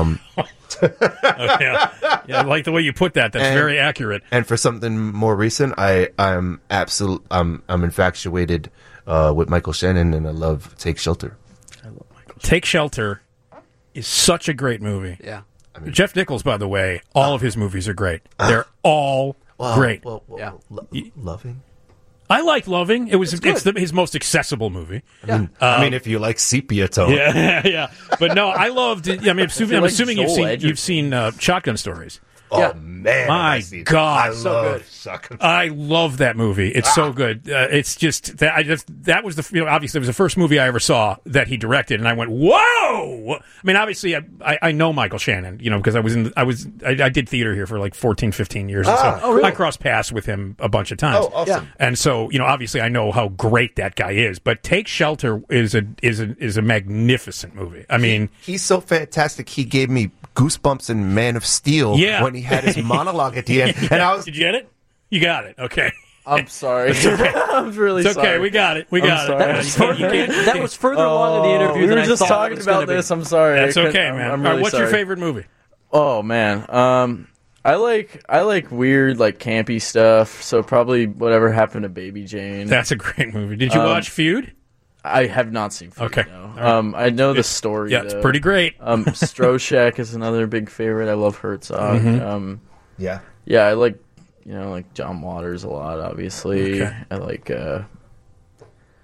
Yeah, I like the way you put that. That's very accurate. And for something more recent, I'm infatuated with Michael Shannon, and I love Take Shelter. I love Michael. Take Shelter is such a great movie. Yeah. Jeff Nichols, by the way, all of his movies are great. They're all great. Loving. I like Loving. It's his most accessible movie. Yeah. I mean, if you like sepia tone. Yeah. But no, I loved. I'm assuming you've seen Shotgun Stories. Oh man! My God, so good. I love that movie. It's so good. It's just that was the obviously it was the first movie I ever saw that he directed, and I went, whoa! I mean, obviously I know Michael Shannon, because I did theater here for like 14, 15 years, and so really? I crossed paths with him a bunch of times. Oh, awesome! Yeah. And so obviously I know how great that guy is. But Take Shelter is a magnificent movie. I mean, he's so fantastic. He gave me goosebumps in Man of Steel when he had his monologue at the end. And I was, did you get it? You got it. Okay. I'm sorry. I'm really sorry. It's okay. We got it. That was further along in the interview than I thought. We were just talking about this. I'm sorry. That's okay, man. I'm All really right, what's sorry. your favorite movie? Oh man. I like weird, like campy stuff. So probably Whatever Happened to Baby Jane. That's a great movie. Did you watch Feud? I have not seen Feud. Okay. No. Right. I know the story. Yeah, it's pretty great. Stroshek is another big favorite. I love Herzog. Mm-hmm. Yeah, I like like John Waters a lot. Obviously, Okay. I like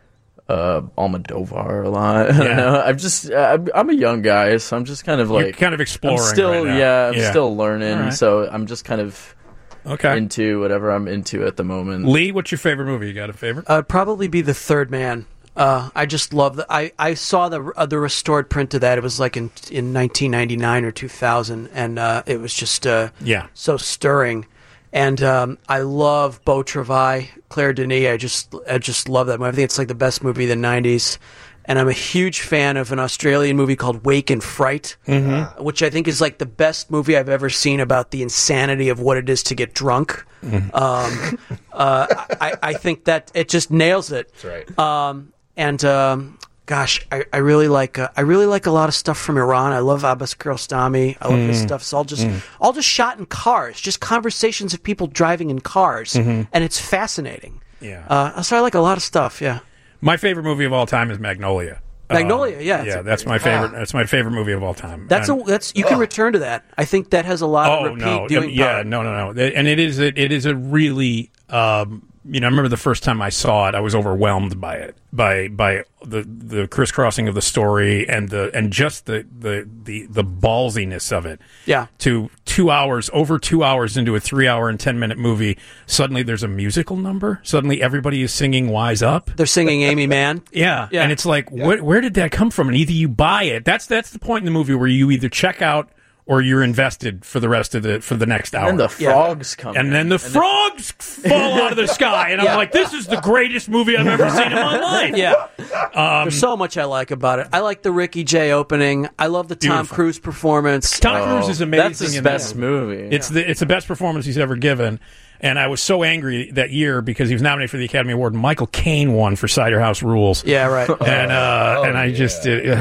Almodovar a lot. I don't know. I'm a young guy, so I'm just kind of like you're kind of exploring. I'm still, right now. I'm still learning. Right. So I'm just kind of okay into whatever I'm into at the moment. Lee, what's your favorite movie? You got a favorite? Probably be The Third Man. I just love that. I saw the restored print of that. It was like in 1999 or 2000, and it was just so stirring. And I love Beau Travail, Claire Denis. I just love that movie. I think it's like the best movie of the 90s. And I'm a huge fan of an Australian movie called Wake and Fright, which I think is like the best movie I've ever seen about the insanity of what it is to get drunk. I think that it just nails it. That's right. Gosh, I really like a lot of stuff from Iran. I love Abbas Kiarostami. I love his stuff. It's all just shot in cars, just conversations of people driving in cars, and it's fascinating. Yeah. So I like a lot of stuff. Yeah. My favorite movie of all time is Magnolia. Magnolia, yeah, that's my favorite. That's my favorite movie of all time. You can return to that. I think that has a lot of repeat viewing power. No, and it is a really. I remember the first time I saw it, I was overwhelmed by it, by the crisscrossing of the story and just the ballsiness of it. Yeah. To over 2 hours into a 3 hour and 10-minute movie, suddenly there's a musical number. Suddenly everybody is singing "Wise Up." They're singing "Amy Mann." Yeah, and it's like, where did that come from? And either you buy it. That's the point in the movie where you either check out or you're invested for the rest of the next hour. And the frogs come and then the frogs fall out of the sky, and I'm like, this is the greatest movie I've ever seen in my life. Yeah. There's so much I like about it. I like the Ricky Jay opening. I love the Tom Cruise performance. Tom Cruise is amazing. That's his best movie. It's the best performance he's ever given. And I was so angry that year because he was nominated for the Academy Award, and Michael Caine won for Cider House Rules. Yeah, right. And I just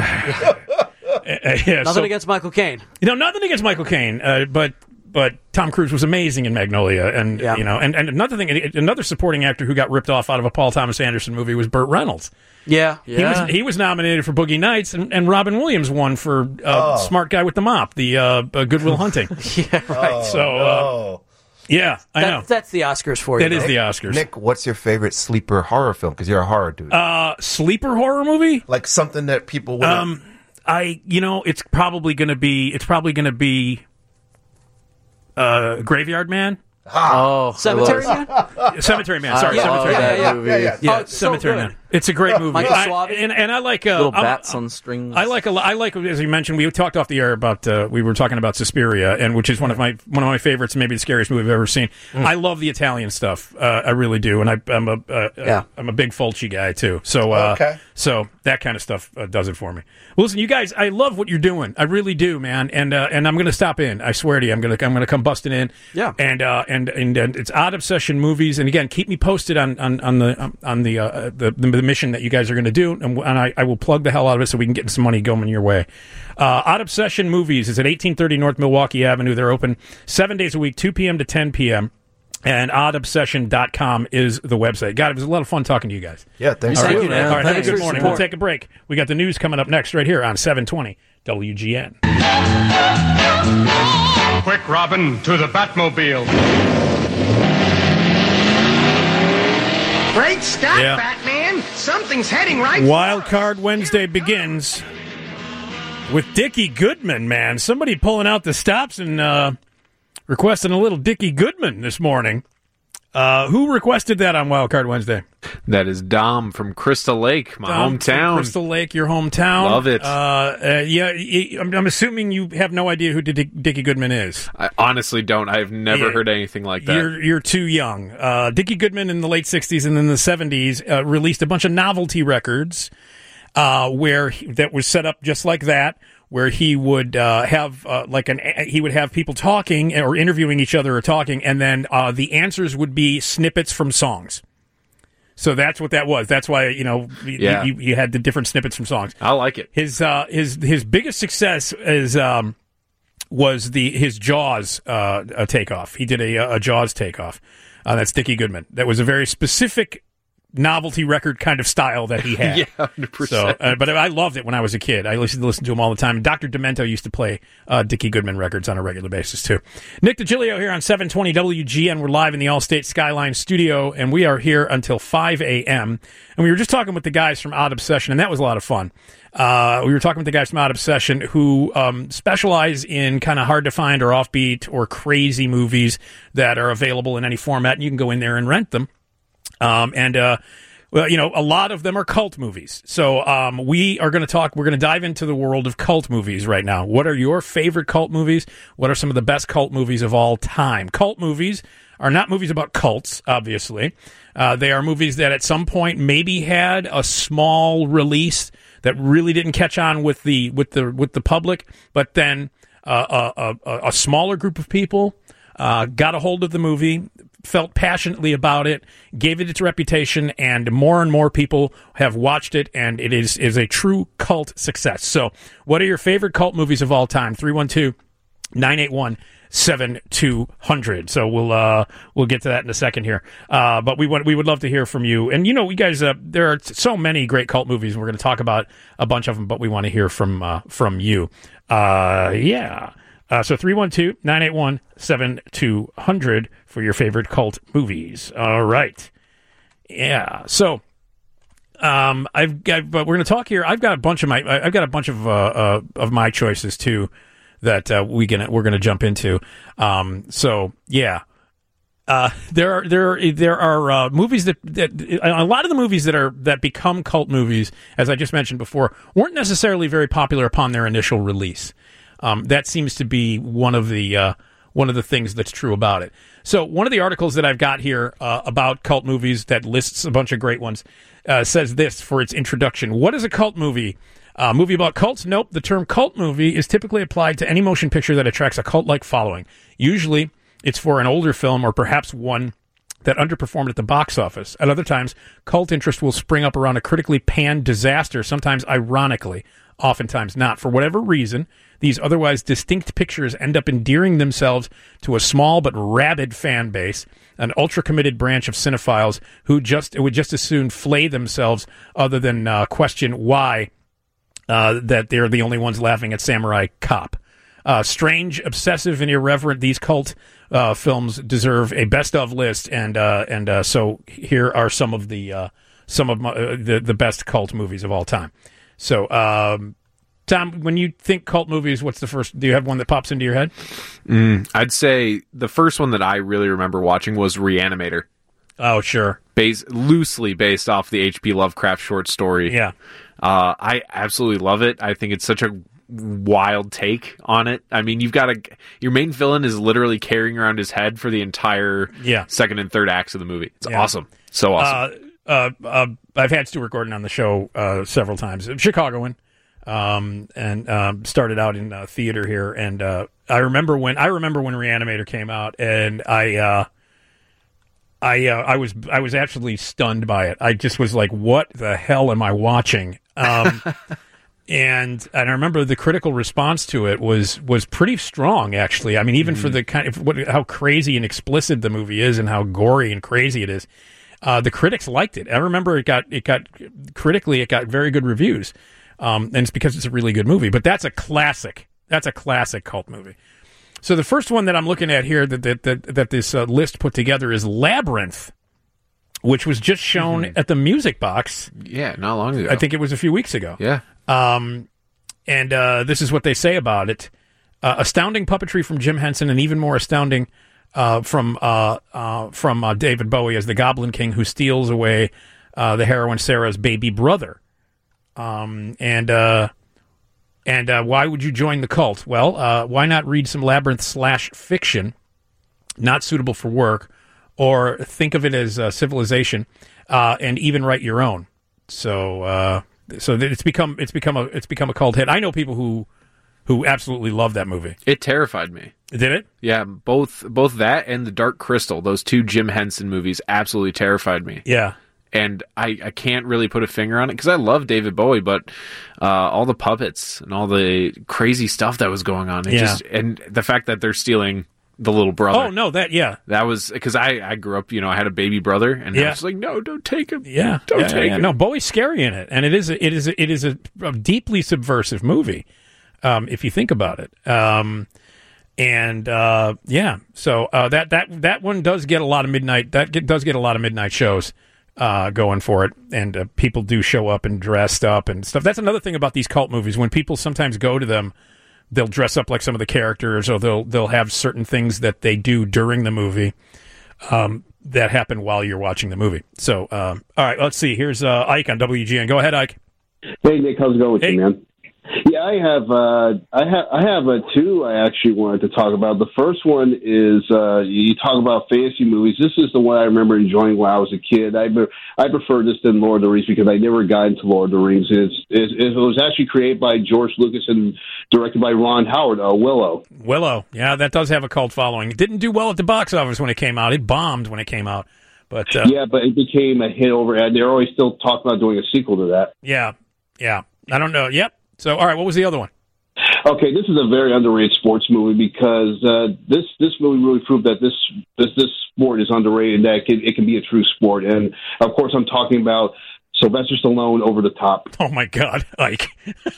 nothing against Michael Caine. Nothing against Michael Caine, but Tom Cruise was amazing in Magnolia, and and another supporting actor who got ripped off out of a Paul Thomas Anderson movie was Burt Reynolds. Yeah. He was nominated for Boogie Nights, and Robin Williams won for Smart Guy with the Mop, the Good Will Hunting. Yeah, right. Yeah, I know. That's the Oscars for you. That is the Oscars. Nick, what's your favorite sleeper horror film? Because you're a horror dude. Sleeper horror movie? Like something that people would. It's probably going to be Graveyard Man. Cemetery Man? Cemetery Man. Sorry, Cemetery Man. Yeah, Cemetery Man. It's a great movie. And I like little bats on strings. I like, as you mentioned, we talked off the air about we were talking about Suspiria, and which is one of my favorites, and maybe the scariest movie I've ever seen. I love the Italian stuff. I really do, and I'm a big Fulci guy too. So so that kind of stuff does it for me. Well, listen, you guys, I love what you're doing. I really do, man. And I'm going to stop in. I swear to you, I'm going to come busting in. Yeah. And it's Odd Obsession Movies, and again, keep me posted on the mission that you guys are going to do, and I will plug the hell out of it so we can get some money going your way. Odd Obsession Movies is at 1830 North Milwaukee Avenue. They're open 7 days a week, 2 p.m. to 10 p.m. And oddobsession.com is the website. God, it was a lot of fun talking to you guys. Yeah, thanks. Thank you, All right, have a good morning. Support. We'll take a break. We got the news coming up next right here on 720 WGN. Quick, Robin, to the Batmobile. Great stuff, Yeah. Batman. Something's heading right. Wild Card Wednesday begins with Dickie Goodman, man. Somebody pulling out the stops and requesting a little Dickie Goodman this morning. Who requested that on Wild Card Wednesday? That is Dom from Crystal Lake, my Dom hometown. from Crystal Lake, your hometown. Love it. I'm assuming you have no idea who Dickie Goodman is. I honestly don't. I've never heard anything like that. You're too young. Dickie Goodman in the late 60s and then the 70s released a bunch of novelty records that was set up just like that, where he would have people talking or interviewing each other or talking, and then the answers would be snippets from songs. So that's what that was. That's why you had the different snippets from songs. I like it. His biggest success was his Jaws takeoff. He did a Jaws takeoff. That's Dickie Goodman. That was a very specific novelty record kind of style that he had. Yeah, 100%. So, but I loved it when I was a kid. I used to listen to him all the time. Dr. Demento used to play Dickie Goodman records on a regular basis, too. Nick DiGilio here on 720 WGN. We're live in the Allstate Skyline studio, and we are here until 5 a.m. And we were just talking with the guys from Odd Obsession, and that was a lot of fun. We were talking with the guys from Odd Obsession who specialize in kind of hard-to-find or offbeat or crazy movies that are available in any format, and you can go in there and rent them. Well, you know, a lot of them are cult movies. So we're going to dive into the world of cult movies right now. What are your favorite cult movies? What are some of the best cult movies of all time? Cult movies are not movies about cults, obviously. They are movies that at some point maybe had a small release that really didn't catch on with the public, but then a smaller group of people got a hold of the movie, felt passionately about it, gave it its reputation, and more people have watched it, and it is a true cult success. So, what are your favorite cult movies of all time? 312-981-7200. So we'll get to that in a second here. But we would love to hear from you. And you know, you guys, there are so many great cult movies, and we're going to talk about a bunch of them, but we want to hear from you. Yeah. So 312-981-7200 for your favorite cult movies. All right. Yeah. So but we're going to talk here. I've got a bunch of my choices too that we're going to jump into. So yeah. There are movies that a lot of the movies that become cult movies, as I just mentioned before, weren't necessarily very popular upon their initial release. That seems to be one of the things that's true about it. So one of the articles that I've got here about cult movies that lists a bunch of great ones says this for its introduction. What is a cult movie? A movie about cults? Nope. The term cult movie is typically applied to any motion picture that attracts a cult-like following. Usually, it's for an older film or perhaps one that underperformed at the box office. At other times, cult interest will spring up around a critically panned disaster, sometimes ironically, oftentimes not. For whatever reason, these otherwise distinct pictures end up endearing themselves to a small but rabid fan base, an ultra-committed branch of cinephiles who would just as soon flay themselves other than question why that they're the only ones laughing at Samurai Cop. Strange, obsessive, and irreverent, these cult films deserve a best-of list, and so here are some of the best cult movies of all time. So, Tom, when you think cult movies, what's the first? Do you have one that pops into your head? I'd say the first one that I really remember watching was Reanimator. Oh, sure. Loosely based off the H.P. Lovecraft short story. Yeah. I absolutely love it. I think it's such a wild take on it. I mean, your main villain is literally carrying around his head for the entire second and third acts of the movie. It's awesome. So awesome. I've had Stuart Gordon on the show several times. Chicagoan. And started out in theater here, and I remember when Reanimator came out, and I was absolutely stunned by it. I just was like, "What the hell am I watching?" And I remember the critical response to it was pretty strong, actually. I mean, even for the kind of how crazy and explicit the movie is, and how gory and crazy it is, the critics liked it. I remember it got critically very good reviews. And it's because it's a really good movie. But that's a classic. That's a classic cult movie. So the first one that I'm looking at here that this list put together is Labyrinth, which was just shown at the Music Box. Yeah, not long ago. I think it was a few weeks ago. Yeah. And this is what they say about it. Astounding puppetry from Jim Henson, and even more astounding from David Bowie as the Goblin King who steals away the heroine Sarah's baby brother. And why would you join the cult? Well, why not read some Labyrinth/fiction, not suitable for work, or think of it as civilization, and even write your own. So it's become a cult hit. I know people who absolutely love that movie. It terrified me. Did it? Yeah, both that and The Dark Crystal, those two Jim Henson movies, absolutely terrified me. Yeah. And I can't really put a finger on it because I love David Bowie, but all the puppets and all the crazy stuff that was going on, and the fact that they're stealing the little brother. Oh no, that was because I grew up. I had a baby brother, and I was like, no, don't take him. Don't take him. No, Bowie's scary in it, and it is a deeply subversive movie, if you think about it. So that one does get a lot of midnight. Does get a lot of midnight shows going for it, and people do show up and dressed up and stuff. That's another thing about these cult movies. When people sometimes go to them, they'll dress up like some of the characters, or they'll have certain things that they do during the movie that happen while you're watching the movie. So, all right, let's see. Here's Ike on WGN. Go ahead, Ike. Hey, Nick, how's it going with you, man? Yeah, I have two I actually wanted to talk about. The first one is you talk about fantasy movies. This is the one I remember enjoying when I was a kid. I prefer this than Lord of the Rings because I never got into Lord of the Rings. It was actually created by George Lucas and directed by Ron Howard. Willow. Willow, yeah, that does have a cult following. It didn't do well at the box office when it came out. It bombed when it came out. But but it became a hit over, and they're always still talking about doing a sequel to that. Yeah. I don't know. Yep. So, all right, what was the other one? Okay, this is a very underrated sports movie because this movie really proved that this sport is underrated, that it can be a true sport. And, of course, I'm talking about Sylvester Stallone, Over the Top. Oh, my God, Ike.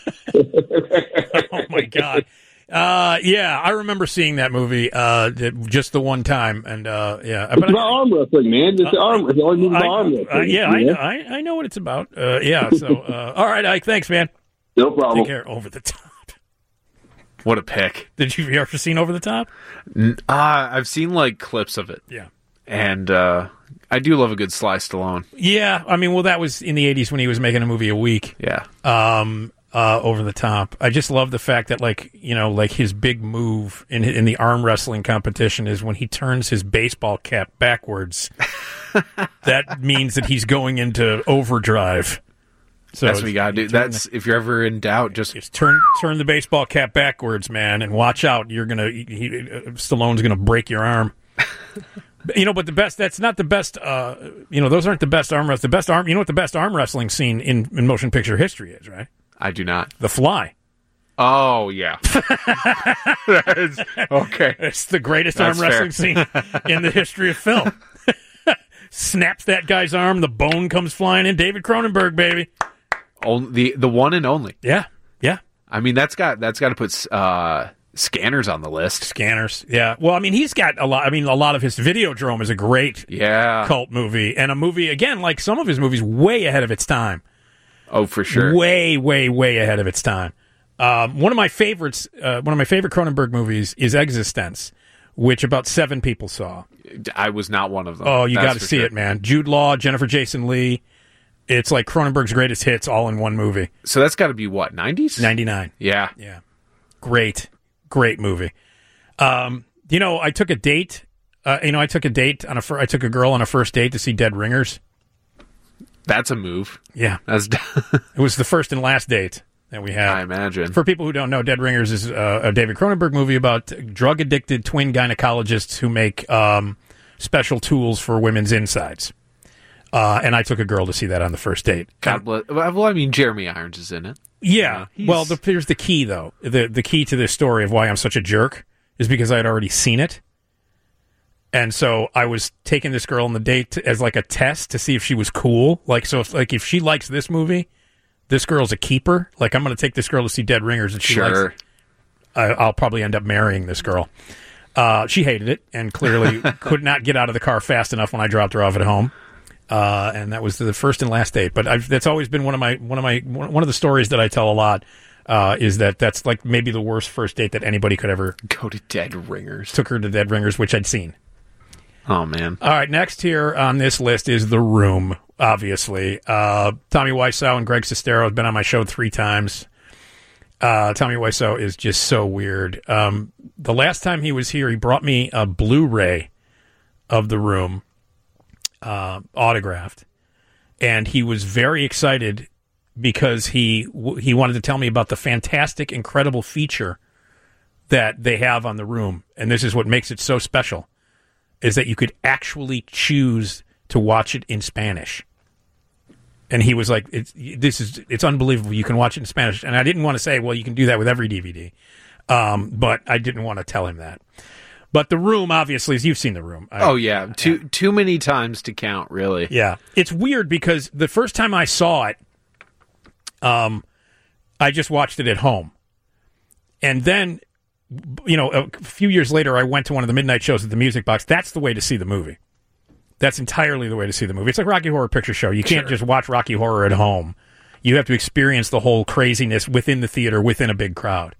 Oh, my God. I remember seeing that movie just the one time. And, It's about arm wrestling, man. It's the only movie about arm wrestling. I know what it's about. All right, Ike, thanks, man. No problem. Take care. Over the Top. What a pick. Did you ever seen Over the Top? I've seen like clips of it. Yeah. And I do love a good Sly Stallone. Yeah. I mean, well, that was in the 80s when he was making a movie a week. Yeah. Over the Top. I just love the fact that like his big move in the arm wrestling competition is when he turns his baseball cap backwards. That means that he's going into overdrive. So that's what you gotta do. That's if you're ever in doubt, just turn the baseball cap backwards, man, and watch out. You're Stallone's gonna break your arm. But that's not the best. Those aren't the best arm wrestling. The best arm. You know what the best arm wrestling scene in motion picture history is, right? I do not. The Fly. Oh yeah. Okay. It's the greatest arm wrestling scene in the history of film. Snaps that guy's arm, the bone comes flying in. David Cronenberg, baby. The one and only. Yeah. I mean, that's got to put Scanners on the list. Scanners, yeah. Well, I mean, he's got a lot. I mean, a lot of his Videodrome is a great cult movie, and a movie again, like some of his movies, way ahead of its time. Oh, for sure. Way, way, way ahead of its time. One of my favorite Cronenberg movies is Existence, which about 7 people saw. I was not one of them. Oh, you got to see it, man. Jude Law, Jennifer Jason Leigh. It's like Cronenberg's greatest hits all in one movie. So that's got to be what, 90s? 99. Yeah. Great movie. I took a date. I took a girl on a first date to see Dead Ringers. That's a move. Yeah. It was the first and last date that we had. I imagine. For people who don't know, Dead Ringers is a David Cronenberg movie about drug-addicted twin gynecologists who make special tools for women's insides. And I took a girl to see that on the first date. God bless. Well, I mean, Jeremy Irons is in it. Yeah. Well, here's the key, though. The key to this story of why I'm such a jerk is because I had already seen it. And so I was taking this girl on the date as like a test to see if she was cool. If she likes this movie, this girl's a keeper. Like, I'm going to take this girl to see Dead Ringers, and she likes it. I'll probably end up marrying this girl. She hated it and clearly could not get out of the car fast enough when I dropped her off at home. And that was the first and last date. But that's always been one of the stories that I tell a lot. Is that's like maybe the worst first date that anybody could ever go to. Dead Ringers. Took her to Dead Ringers, which I'd seen. Oh man! All right, next here on this list is The Room. Obviously, Tommy Wiseau and Greg Sestero have been on my show 3 times. Tommy Wiseau is just so weird. The last time he was here, he brought me a Blu-ray of The Room, autographed, and he was very excited because he wanted to tell me about the fantastic, incredible feature that they have on The Room, and this is what makes it so special, is that you could actually choose to watch it in Spanish. And he was like, it's unbelievable. You can watch it in Spanish. And I didn't want to say, well, you can do that with every DVD. But I didn't want to tell him that. But The Room, obviously, you've seen The Room. Too many times to count, really. Yeah, it's weird because the first time I saw it, I just watched it at home, and then, a few years later, I went to one of the midnight shows at the Music Box. That's the way to see the movie. That's entirely the way to see the movie. It's like Rocky Horror Picture Show. You can't just watch Rocky Horror at home. You have to experience the whole craziness within the theater, within a big crowd.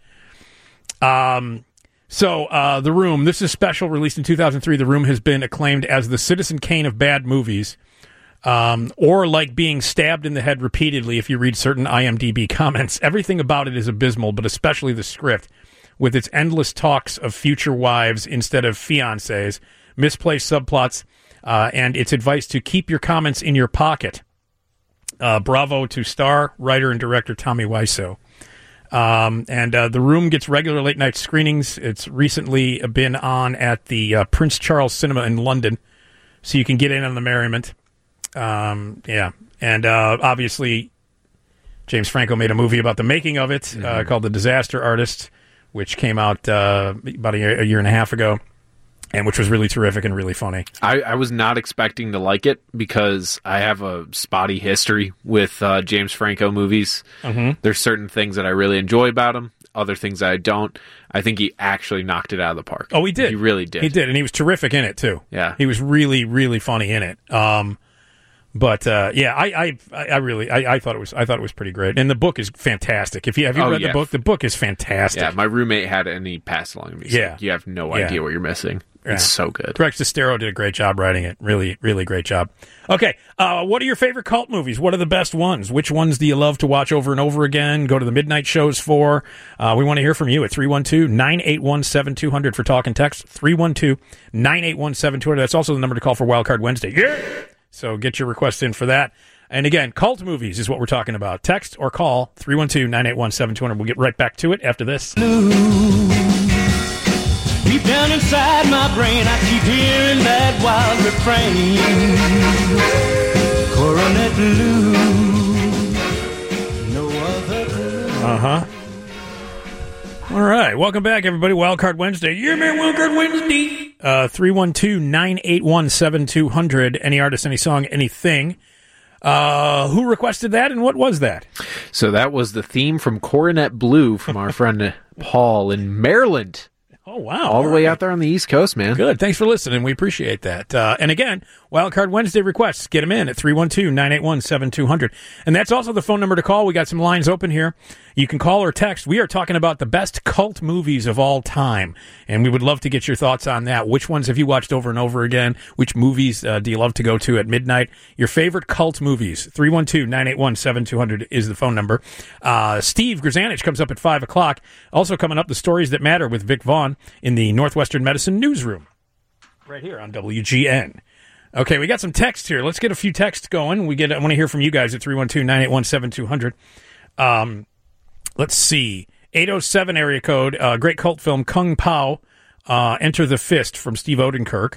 The Room, this is special, released in 2003. The Room has been acclaimed as the Citizen Kane of bad movies, or like being stabbed in the head repeatedly if you read certain IMDb comments. Everything about it is abysmal, but especially the script, with its endless talks of future wives instead of fiancés, misplaced subplots, and its advice to keep your comments in your pocket. Bravo to star, writer, and director Tommy Wiseau. The Room gets regular late-night screenings. It's recently been on at the Prince Charles Cinema in London, so you can get in on the merriment. Obviously, James Franco made a movie about the making of it called The Disaster Artist, which came out about a year and a half ago, and which was really terrific and really funny. I was not expecting to like it because I have a spotty history with James Franco movies. Mm-hmm. There's certain things that I really enjoy about him, other things that I don't. I think he actually knocked it out of the park. Oh, he did. He really did. He did, and he was terrific in it, too. Yeah. He was really, really funny in it. I thought it was pretty great, and the book is fantastic. Have you read the book? The book is fantastic. Yeah, my roommate had it, and he passed along to me. Yeah, like, you have no idea what you're missing. It's so good. Greg Sestero did a great job writing it. Really, really great job. Okay, what are your favorite cult movies? What are the best ones? Which ones do you love to watch over and over again? Go to the midnight shows for. We want to hear from you at 312-981-7200 for talk and text. 312-981-7200. That's also the number to call for Wildcard Wednesday. Yeah. So get your request in for that. And again, cult movies is what we're talking about. Text or call 312-981-7200. We'll get right back to it after this. Deep down inside my brain, I keep hearing that wild refrain. Coronet blue, no other blue. Uh-huh. All right. Welcome back, everybody. Wildcard Wednesday. Yeah, man, Wildcard Wednesday. 312-981-7200. Any artist, any song, anything. Who requested that, and what was that? So that was the theme from Coronet Blue from our friend Paul in Maryland. Oh, wow. All the way out there on the East Coast, man. Good. Thanks for listening. We appreciate that. And again, Wildcard Wednesday requests. Get them in at 312-981-7200. And that's also the phone number to call. We got some lines open here. You can call or text. We are talking about the best cult movies of all time. And we would love to get your thoughts on that. Which ones have you watched over and over again? Which movies do you love to go to at midnight? Your favorite cult movies. 312-981-7200 is the phone number. Steve Grzanich comes up at 5 o'clock. Also coming up, The Stories That Matter with Vic Vaughn in the Northwestern Medicine Newsroom. Right here on WGN. Okay, we got some text here. Let's get a few texts going. I want to hear from you guys at 312-981-7200. Let's see. 807 area code, great cult film, Kung Pao, Enter the Fist from Steve Odenkirk.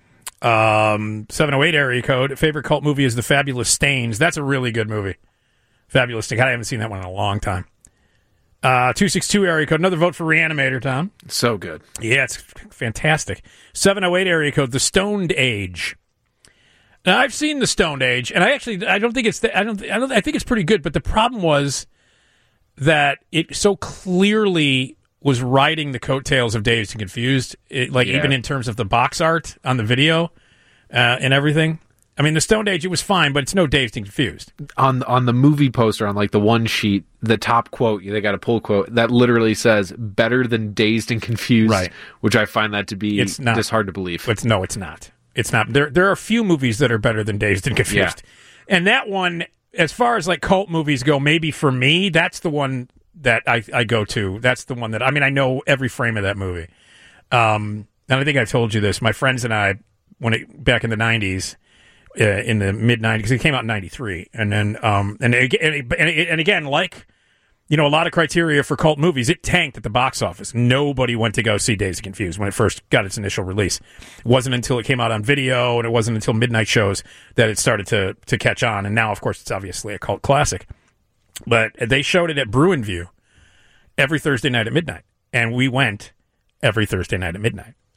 708 area code, favorite cult movie is The Fabulous Stains. That's a really good movie. Fabulous Stains. I haven't seen that one in a long time. 262 area code, another vote for Reanimator, Tom. So good. Yeah, it's fantastic. 708 area code, The Stoned Age. Now, I've seen The Stoned Age, and I think it's pretty good, but the problem was that it so clearly was riding the coattails of Dazed and Confused, even in terms of the box art on the video and everything. I mean, The Stoned Age, it was fine, but it's no Dazed and Confused. On the movie poster, on like the one sheet, the top quote, they got a pull quote, that literally says, better than Dazed and Confused, right. Which I find that to be just hard to believe. It's not. It's not. There are a few movies that are better than Dazed and Confused. Yeah. And that one, as far as like cult movies go, maybe for me, that's the one that I go to. That's the one that, I know every frame of that movie. And I think I told you this. My friends and I, back in the 90s, in the mid-90s, because it came out in 93. And then, and again, like, a lot of criteria for cult movies, it tanked at the box office. Nobody went to go see Dazed and Confused when it first got its initial release. It wasn't until it came out on video, and it wasn't until midnight shows that it started to catch on. And now, of course, it's obviously a cult classic. But they showed it at Bruin View every Thursday night at midnight. And we went every Thursday night at midnight.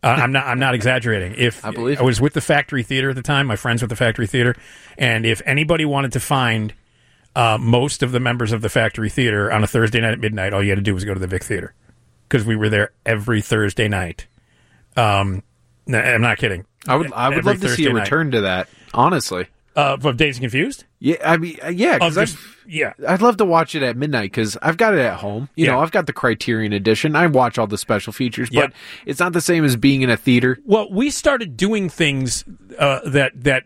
I'm not exaggerating. If I believe I was with the Factory Theater at the time, my friends with the Factory Theater, and if anybody wanted to find most of the members of the Factory Theater on a Thursday night at midnight, all you had to do was go to the Vic Theater because we were there every Thursday night. I'm not kidding. I would love to see a return to that, honestly. Of Dazed and Confused? Yeah, I mean, yeah, because I'd love to watch it at midnight because I've got it at home. You know, I've got the Criterion edition. I watch all the special features, but it's not the same as being in a theater. Well, we started doing things that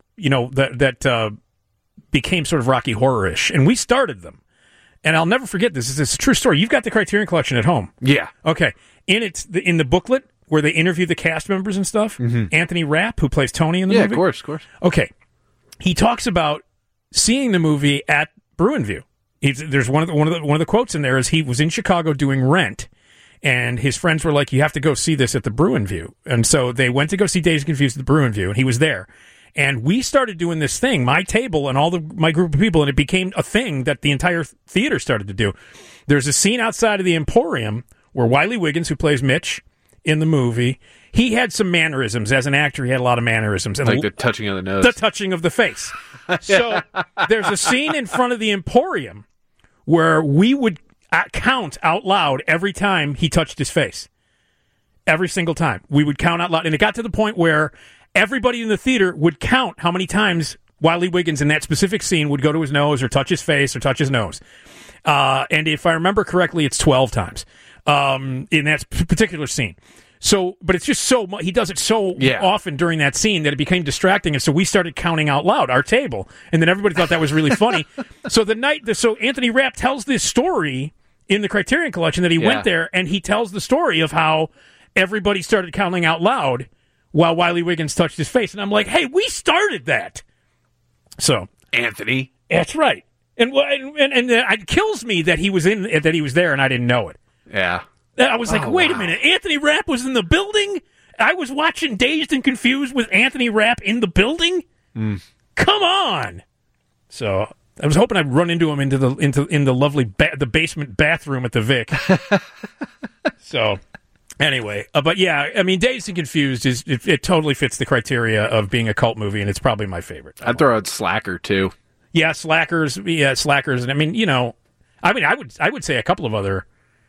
became sort of Rocky Horror-ish, and we started them. And I'll never forget this. It's a true story. You've got the Criterion Collection at home. Yeah. Okay. In the booklet where they interview the cast members and stuff, Anthony Rapp, who plays Tony in the movie. Yeah, of course. Okay. He talks about seeing the movie at Bruin-View. There's one of the quotes in there is he was in Chicago doing Rent, and his friends were like, "You have to go see this at the Bruin-View." And so they went to go see Dazed and Confused at the Bruin-View, and he was there. And we started doing this thing, my table and my group of people, and it became a thing that the entire theater started to do. There's a scene outside of the Emporium where Wiley Wiggins, who plays Mitch in the movie, he had some mannerisms. As an actor, he had a lot of mannerisms. And like the touching of the nose. The touching of the face. So there's a scene in front of the Emporium where we would count out loud every time he touched his face. Every single time. We would count out loud. And it got to the point where everybody in the theater would count how many times Wiley Wiggins in that specific scene would go to his nose or touch his face or touch his nose. And if I remember correctly, it's 12 times in that particular scene. So, but it's just so much. He does it so often during that scene that it became distracting, and so we started counting out loud our table, and then everybody thought that was really funny. So so Anthony Rapp tells this story in the Criterion Collection that he went there, and he tells the story of how everybody started counting out loud while Wiley Wiggins touched his face, and I'm like, hey, we started that. So Anthony, that's right, and it kills me that he was there and I didn't know it. Yeah. I was like, wait a minute, Anthony Rapp was in the building? I was watching Dazed and Confused with Anthony Rapp in the building? Come on! So I was hoping I'd run into him in the lovely the basement bathroom at the Vic. So anyway, but yeah, I mean, Dazed and Confused it totally fits the criteria of being a cult movie, and it's probably my favorite. I'd throw out Slacker too. Yeah, Slackers, and I mean, I would say a couple of other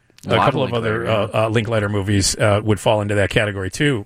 Linklater movies would fall into that category too.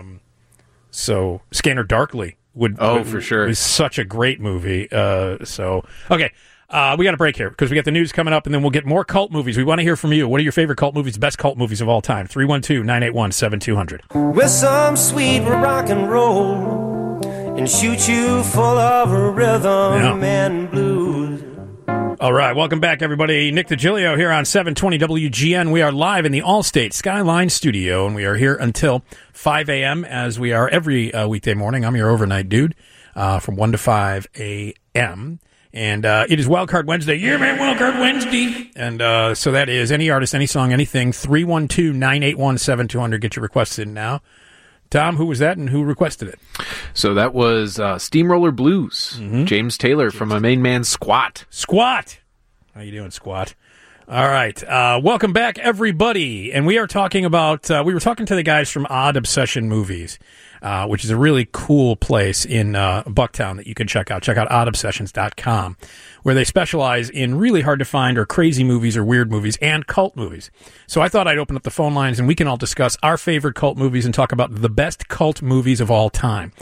So Scanner Darkly would for sure is such a great movie. So okay, we got a break here because we got the news coming up, and then we'll get more cult movies. We want to hear from you. What are your favorite cult movies? Best cult movies of all time? 312-981-7200. With some sweet rock and roll and shoot you full of rhythm and blues. All right, welcome back, everybody. Nick DiGilio here on 720 WGN. We are live in the Allstate Skyline studio, and we are here until 5 a.m., as we are every weekday morning. I'm your overnight dude from 1 to 5 a.m., and it is Wildcard Wednesday. Yeah, man, Wildcard Wednesday. And so that is any artist, any song, anything. 312-981-7200. Get your requests in now. Tom, who was that, and who requested it? So that was Steamroller Blues, James Taylor from my main man Squat. Squat! How you doing, Squat? All right. Welcome back, everybody. And we are talking about, we were talking to the guys from Odd Obsession Movies, which is a really cool place in Bucktown that you can check out. Check out oddobsessions.com, where they specialize in really hard to find or crazy movies or weird movies and cult movies. So I thought I'd open up the phone lines and we can all discuss our favorite cult movies and talk about the best cult movies of all time.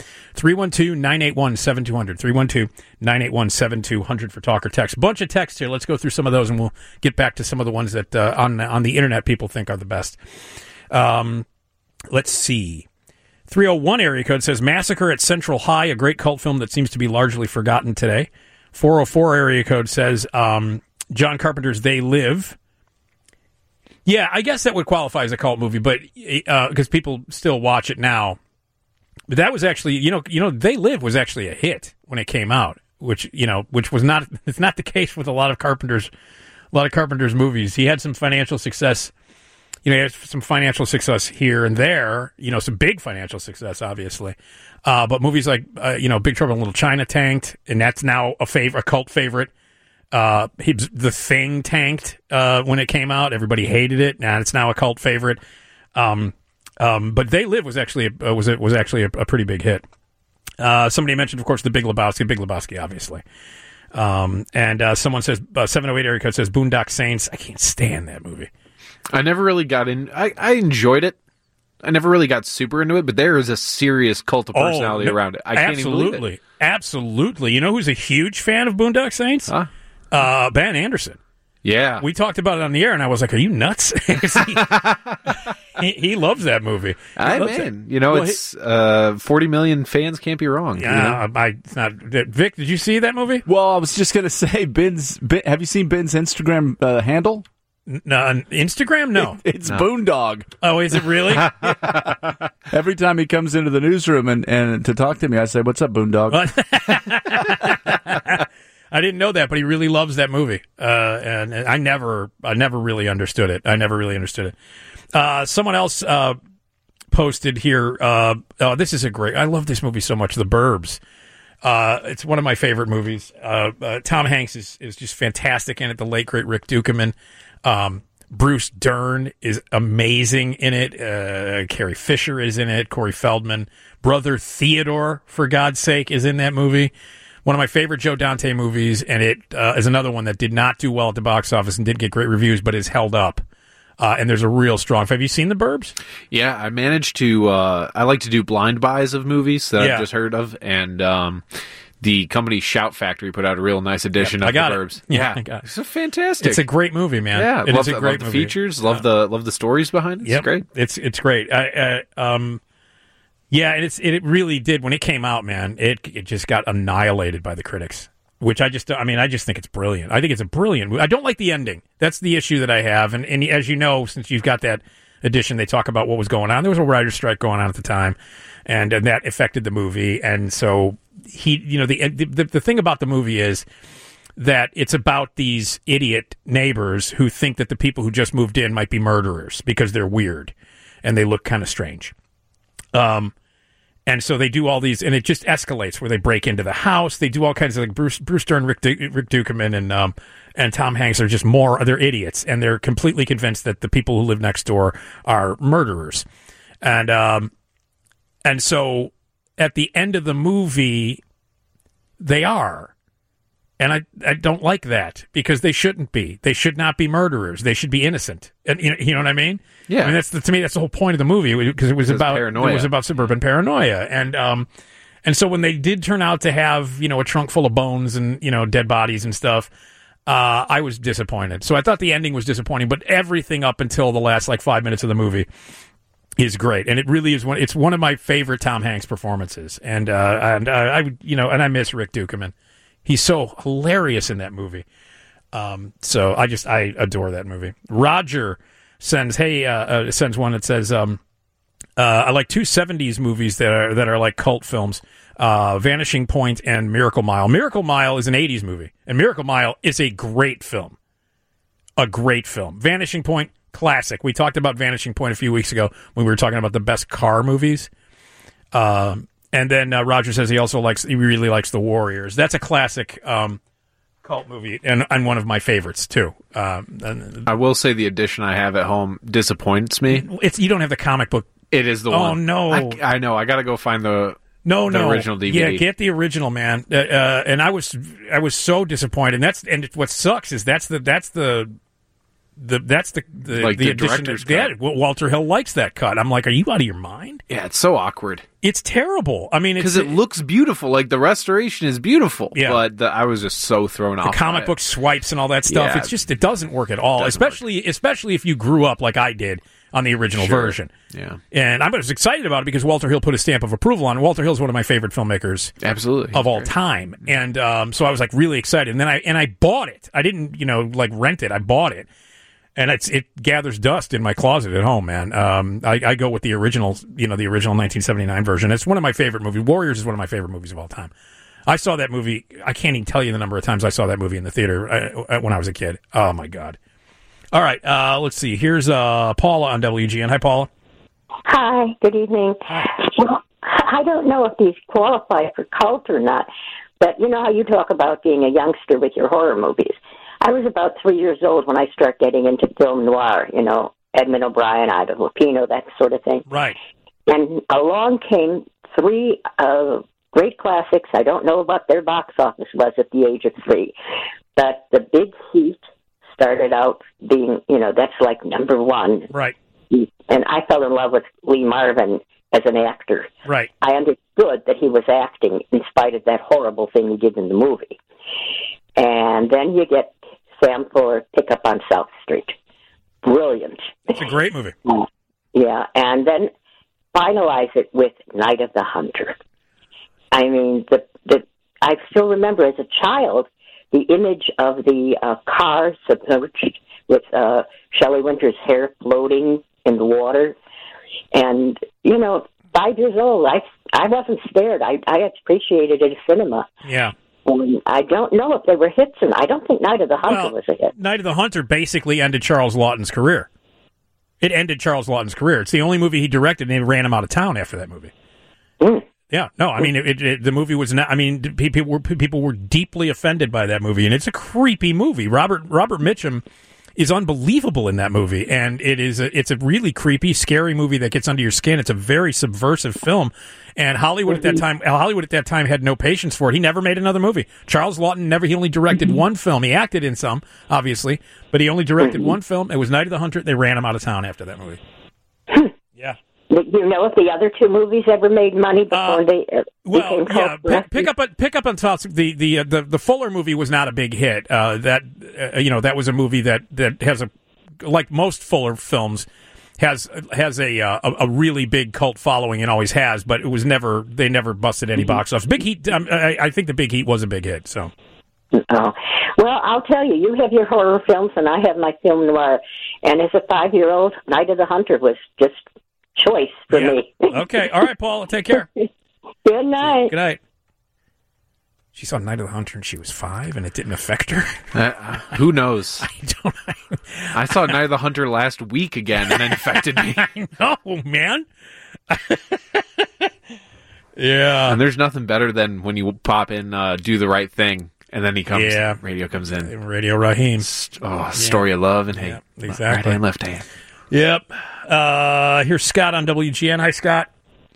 312-981-7200. 312-981-7200 for talk or text. Bunch of texts here. Let's go through some of those and we'll get back to some of the ones that on the internet people think are the best. Let's see. 301 area code says Massacre at Central High, a great cult film that seems to be largely forgotten today. 404 area code says John Carpenter's They Live. Yeah, I guess that would qualify as a cult movie, but because people still watch it now. But that was actually, you know, They Live was actually a hit when it came out, which was not. It's not the case with a lot of Carpenter's movies. He had some financial success. He had some financial success here and there. Some big financial success, obviously. But movies like Big Trouble in Little China tanked, and that's now a cult favorite. The Thing tanked when it came out. Everybody hated it, and it's now a cult favorite. But They Live was actually a pretty big hit. Somebody mentioned, of course, The Big Lebowski, obviously. And someone says 708 area code says Boondock Saints. I can't stand that movie. I never really got in. I enjoyed it. I never really got super into it, but there is a serious cult of personality around it. I can't even believe it. Absolutely. You know who's a huge fan of Boondock Saints? Huh? Ben Anderson. Yeah. We talked about it on the air, and I was like, are you nuts? he loves that movie. It's 40 million fans can't be wrong. Yeah, it's not. Vic, did you see that movie? Well, I was just going to say, have you seen Ben's Instagram handle? Instagram? No. It's Boondog. Oh, is it really? Every time he comes into the newsroom and to talk to me, I say, "What's up, Boondog?" I didn't know that, but he really loves that movie. And I never really understood it. Someone else posted here. This is I love this movie so much. The Burbs. It's one of my favorite movies. Tom Hanks is just fantastic in it. The late great Rick Dukeman. Bruce Dern is amazing in it. Carrie Fisher is in it. Corey Feldman. Brother Theodore, for God's sake, is in that movie. One of my favorite Joe Dante movies, and it is another one that did not do well at the box office and didn't get great reviews, but is held up. And there's a real strong... Have you seen The Burbs? Yeah, I managed to... I like to do blind buys of movies that I've just heard of, and the company Shout Factory put out a real nice edition of The Burbs. Yeah, I got it. It's fantastic. It's a great movie, man. Yeah, it's a great love the movie. features, love the stories behind it. It's great. It's great. Yeah, and it really did. When it came out, man, it just got annihilated by the critics, which I just think it's brilliant. I think it's a brilliant movie. I don't like the ending. That's the issue that I have. And as you know, since you've got that edition, they talk about what was going on. There was a writer's strike going on at the time, and that affected the movie. And so the thing about the movie is that it's about these idiot neighbors who think that the people who just moved in might be murderers because they're weird and they look kind of strange. And so they do all these, and it just escalates where they break into the house. They do all kinds of, like, Bruce Dern, Rick Dukeman, and Tom Hanks are just they're idiots, and they're completely convinced that the people who live next door are murderers. And so at the end of the movie, they are. And I don't like that, because they shouldn't be. They should not be murderers. They should be innocent. And you know what I mean? Yeah. I mean, to me, that's the whole point of the movie, because it was about paranoia. It was about suburban paranoia. And so when they did turn out to have, a trunk full of bones and, dead bodies and stuff, I was disappointed. So I thought the ending was disappointing, but everything up until the last 5 minutes of the movie is great, and it really is it's one of my favorite Tom Hanks performances. And I miss Rick Dukeman. He's so hilarious in that movie. So I adore that movie. Roger sends one that says, I like two 70s movies that are like cult films, Vanishing Point and Miracle Mile. Miracle Mile is an 80s movie, and Miracle Mile is a great film. A great film. Vanishing Point, classic. We talked about Vanishing Point a few weeks ago when we were talking about the best car movies. And then Roger says he really likes The Warriors. That's a classic cult movie, and one of my favorites too. I will say the edition I have at home disappoints me. You don't have the comic book. It is the one. Oh no! I know. I got to go find the original DVD. Yeah, get the original, man. And I was so disappointed. And what sucks is that's the director's cut. Walter Hill likes that cut. I'm like, are you out of your mind? Yeah, it's so awkward. It's terrible. I mean, because it looks beautiful. Like, the restoration is beautiful. Yeah. But I was just so thrown off. The comic book swipes and all that stuff. Yeah, it doesn't work at all. Especially if you grew up like I did on the original version. Yeah. And I was excited about it because Walter Hill put a stamp of approval on it. Walter Hill is one of my favorite filmmakers, absolutely, of all time. And so I was like really excited. And then I bought it. I didn't rent it. I bought it. And it gathers dust in my closet at home, man. I go with the original, the original 1979 version. It's one of my favorite movies. Warriors is one of my favorite movies of all time. I saw that movie. I can't even tell you the number of times I saw that movie in the theater when I was a kid. Oh my God. All right. Let's see. Here's Paula on WGN. Hi, Paula. Hi. Good evening. Well, I don't know if these qualify for cult or not, but you know how you talk about being a youngster with your horror movies. I was about 3 years old when I started getting into film noir, Edmund O'Brien, Ida Lupino, that sort of thing. Right. And along came three great classics. I don't know what their box office was at the age of 3, but The Big Heat started out being, that's like number 1. Right. And I fell in love with Lee Marvin as an actor. Right. I understood that he was acting in spite of that horrible thing he did in the movie. And then you get Sam Fuller, Pick Up on South Street. Brilliant. It's a great movie. Yeah, and then finalize it with Night of the Hunter. I mean, I still remember as a child the image of the car submerged with Shelley Winter's hair floating in the water. And, 5 years old, I wasn't scared. I appreciated it at cinema. Yeah. I don't know if they were hits, and I don't think Night of the Hunter was a hit. Night of the Hunter basically ended Charles Laughton's career. It ended Charles Laughton's career. It's the only movie he directed, and they ran him out of town after that movie. Mm. Yeah, no, I mean, the movie was not. I mean, people were deeply offended by that movie, and it's a creepy movie. Robert Mitchum is unbelievable in that movie, and it's a really creepy, scary movie that gets under your skin. It's a very subversive film, and Hollywood at that time had no patience for it. He never made another movie. Charles Laughton he only directed one film. He acted in some, obviously, but he only directed one film. It was Night of the Hunter. They ran him out of town after that movie. Yeah. Do you know if the other 2 movies ever made money before they became cult? Pick up on top. The Fuller movie was not a big hit. That was a movie that has like most Fuller films has a really big cult following and always has, but they never busted any box office. Big Heat. I think the Big Heat was a big hit. So. Oh. Well, I'll tell you, you have your horror films and I have my film noir. And as a 5-year-old, Night of the Hunter was just choice for me. Okay. All right, Paul. Take care. Good night. Good night. She saw Night of the Hunter and she was 5 and it didn't affect her. Who knows? I saw Night of the Hunter last week again and it infected me. I know, man. Yeah. And there's nothing better than when you pop in Do the Right Thing and then he comes. Yeah. Radio comes in. Radio Raheem. Story of love and hate. Exactly. Right hand, left hand. Yep. Here's Scott on WGN. Hi, Scott.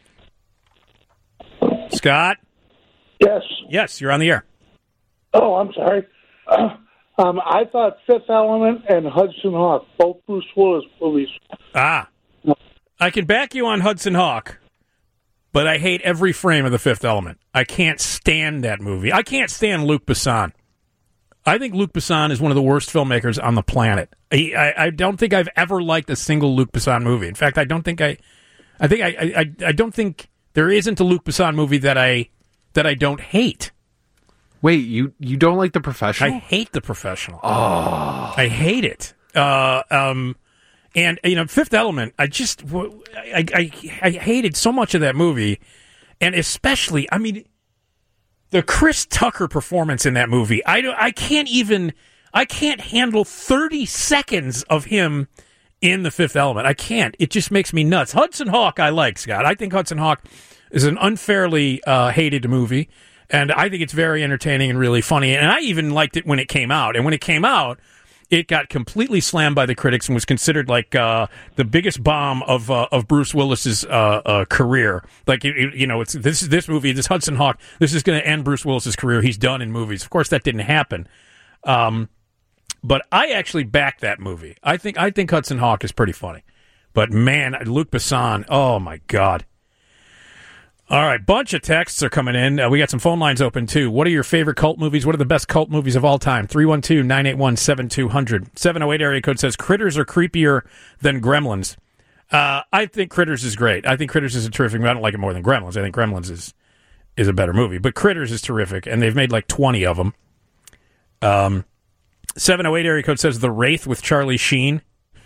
Scott? Yes. Yes, you're on the air. Oh, I'm sorry. I thought Fifth Element and Hudson Hawk, both Bruce Willis movies. I can back you on Hudson Hawk, but I hate every frame of The Fifth Element. I can't stand that movie. I can't stand Luc Besson. I think Luc Besson is one of the worst filmmakers on the planet. I don't think I've ever liked a single Luc Besson movie. In fact, I don't think there isn't a Luc Besson movie that I don't hate. Wait, you don't like The Professional? I hate The Professional. Oh, I hate it. And Fifth Element. I hated so much of that movie, and especially, the Chris Tucker performance in that movie. I can't handle 30 seconds of him in The Fifth Element. I can't. It just makes me nuts. Hudson Hawk I like, Scott. I think Hudson Hawk is an unfairly hated movie, and I think it's very entertaining and really funny, and I even liked it when it came out. And when it came out, it got completely slammed by the critics and was considered like the biggest bomb of Bruce Willis's career. Like this movie, this Hudson Hawk, this is going to end Bruce Willis's career. He's done in movies. Of course, that didn't happen. But I actually backed that movie. I think Hudson Hawk is pretty funny. But man, Luc Besson, oh my God. All right, bunch of texts are coming in. We got some phone lines open, too. What are your favorite cult movies? What are the best cult movies of all time? 312-981-7200. 708 area code says, Critters are creepier than Gremlins. I think Critters is great. I think Critters is a terrific movie. I don't like it more than Gremlins. I think Gremlins is a better movie. But Critters is terrific, and they've made like 20 of them. 708 area code says, The Wraith with Charlie Sheen.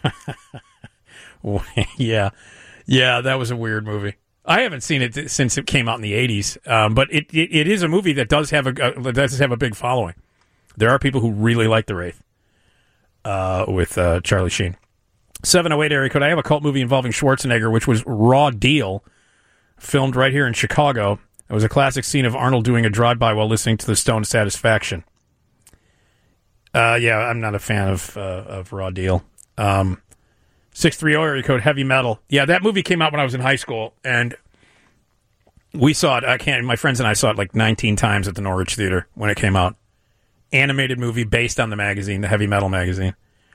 Yeah, that was a weird movie. I haven't seen it since it came out in the 80s, but it is a movie that does have a big following. There are people who really like The Wraith with Charlie Sheen. 708 area code. I have a cult movie involving Schwarzenegger, which was Raw Deal, filmed right here in Chicago. It was a classic scene of Arnold doing a drive-by while listening to the Stone Satisfaction. Yeah, I'm not a fan of Raw Deal. 630 area code Heavy Metal. Yeah, that movie came out when I was in high school, and we saw it. My friends and I saw it like 19 times at the Norwich Theater when it came out. Animated movie based on the magazine, the Heavy Metal magazine.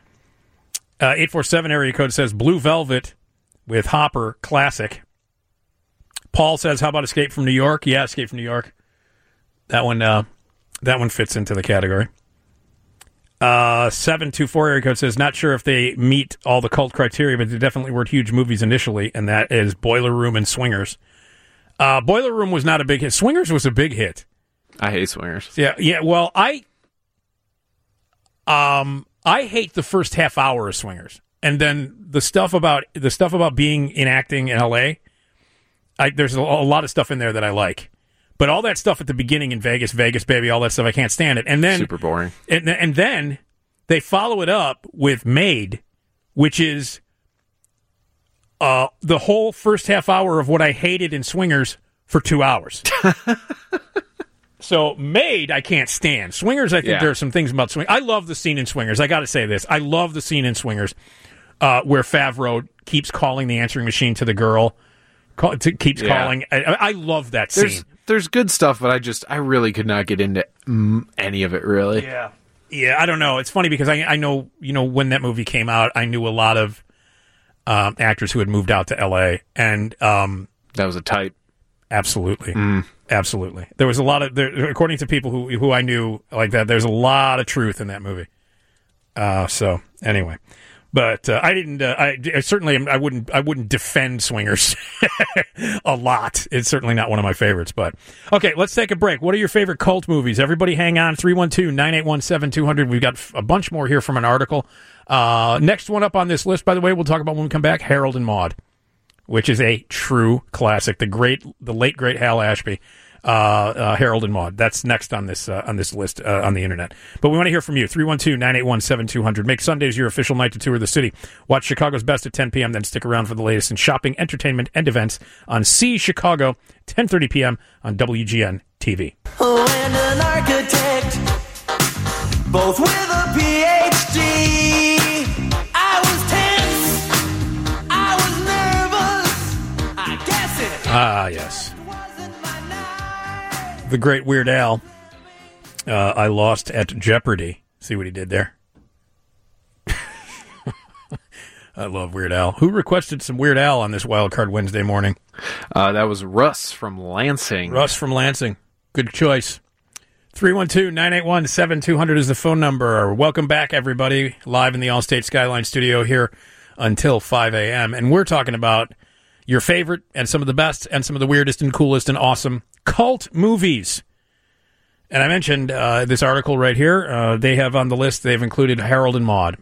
847 area code says Blue Velvet with Hopper, classic. Paul says, how about Escape from New York? Yeah, Escape from New York. That one fits into the category. 724 area code says, not sure if they meet all the cult criteria, but they definitely were huge movies initially, and that is Boiler Room and Swingers. Boiler Room was not a big hit. Swingers was a big hit. I hate Swingers. Yeah. Well, I hate the first half hour of Swingers, and then the stuff about being in acting in L.A. There's a lot of stuff in there that I like, but all that stuff at the beginning in Vegas, baby, all that stuff, I can't stand it. And then super boring. And then they follow it up with Made, which is the whole first half hour of what I hated in Swingers for 2 hours. So, Made, I can't stand. Swingers, I think there are some things about Swingers. I love the scene in Swingers. I got to say this. I love the scene in Swingers where Favreau keeps calling the answering machine to the girl. Keeps calling. I love that scene. There's good stuff, but I really could not get into any of it, really. Yeah, I don't know. It's funny because I know, when that movie came out, I knew a lot of actors who had moved out to L.A., and that was a type. Absolutely. Absolutely. There was a lot of, according to people who I knew like that, there's a lot of truth in that movie. So anyway, but I didn't. I certainly I wouldn't defend Swingers a lot. It's certainly not one of my favorites. But okay, let's take a break. What are your favorite cult movies? Everybody, hang on. 312-981-7200. We've got a bunch more here from an article. Next one up on this list, by the way, we'll talk about when we come back. Harold and Maude, which is a true classic. The late great Hal Ashby, Harold and Maude. That's next on this list on the internet. But we want to hear from you. 312-981-7200. Make Sundays your official night to tour the city. Watch Chicago's Best at 10 p.m. Then stick around for the latest in shopping, entertainment, and events on See Chicago, 10:30 p.m. on WGN TV. Oh, and an architect, both with a PhD. Yes. The great Weird Al. I lost at Jeopardy. See what he did there? I love Weird Al. Who requested some Weird Al on this Wild Card Wednesday morning? That was Russ from Lansing. Good choice. 312-981-7200 is the phone number. Welcome back, everybody. Live in the Allstate Skyline studio here until 5 a.m. And we're talking about your favorite and some of the best and some of the weirdest and coolest and awesome cult movies. And I mentioned this article right here. They have on the list, they've included Harold and Maude,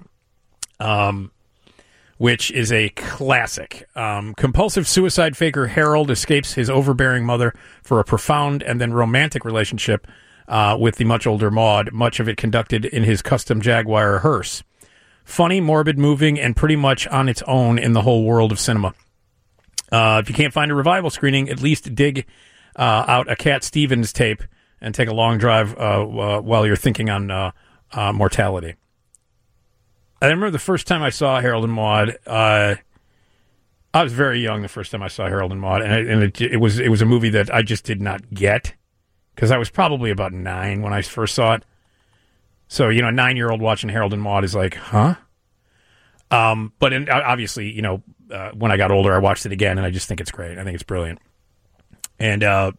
which is a classic. Compulsive suicide faker Harold escapes his overbearing mother for a profound and then romantic relationship with the much older Maude, much of it conducted in his custom Jaguar hearse. Funny, morbid, moving, and pretty much on its own in the whole world of cinema. If you can't find a revival screening, at least dig out a Cat Stevens tape and take a long drive while you're thinking on mortality. I remember the first time I saw Harold and Maude. I was very young the first time I saw Harold and Maude, and it was a movie that I just did not get because I was probably about 9 when I first saw it. So, a 9-year-old watching Harold and Maude is like, huh? But obviously, when I got older, I watched it again, and I just think it's great. I think it's brilliant. And, Hal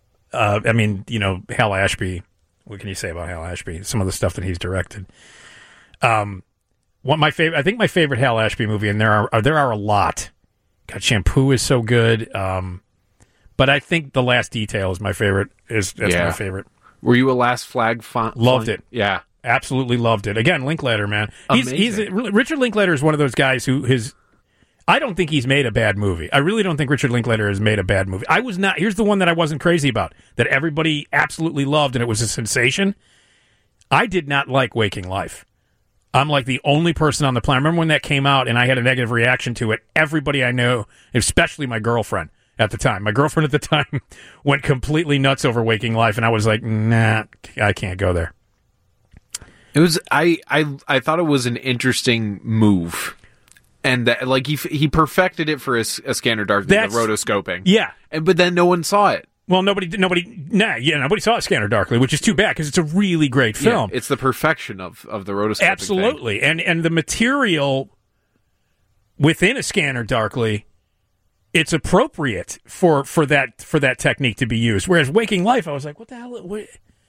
Ashby, what can you say about Hal Ashby? Some of the stuff that he's directed. I think my favorite Hal Ashby movie, and there are a lot. God, Shampoo is so good. But I think The Last Detail is my favorite. That's my favorite. Were you a Last Flag fan? Loved it. Yeah. Absolutely loved it. Again, Linklater, man. Richard Linklater is one of those guys who I don't think he's made a bad movie. I really don't think Richard Linklater has made a bad movie. Here's the one that I wasn't crazy about, that everybody absolutely loved, and it was a sensation. I did not like Waking Life. I'm like the only person on the planet. I remember when that came out and I had a negative reaction to it. Everybody I know, especially my girlfriend at the time. My girlfriend at the time went completely nuts over Waking Life, and I was like, nah, I can't go there. It was I thought it was an interesting move. And like he perfected it for a Scanner Darkly, the rotoscoping. Yeah, but then no one saw it. Well, nobody saw Scanner Darkly, which is too bad because it's a really great film. Yeah, it's the perfection of the rotoscoping. Absolutely, and the material within a Scanner Darkly, it's appropriate for that technique to be used. Whereas Waking Life, I was like, what the hell? What?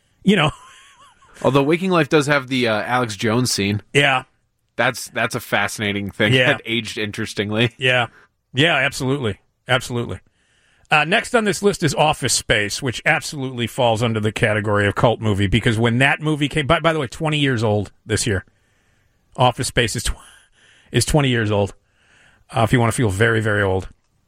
Although Waking Life does have the Alex Jones scene. Yeah. That's a fascinating thing. Yeah. That aged interestingly. Yeah. Yeah, absolutely. Absolutely. Next on this list is Office Space, which absolutely falls under the category of cult movie because when that movie came, by the way, 20 years old this year. Office Space is 20 years old. If you want to feel very, very old.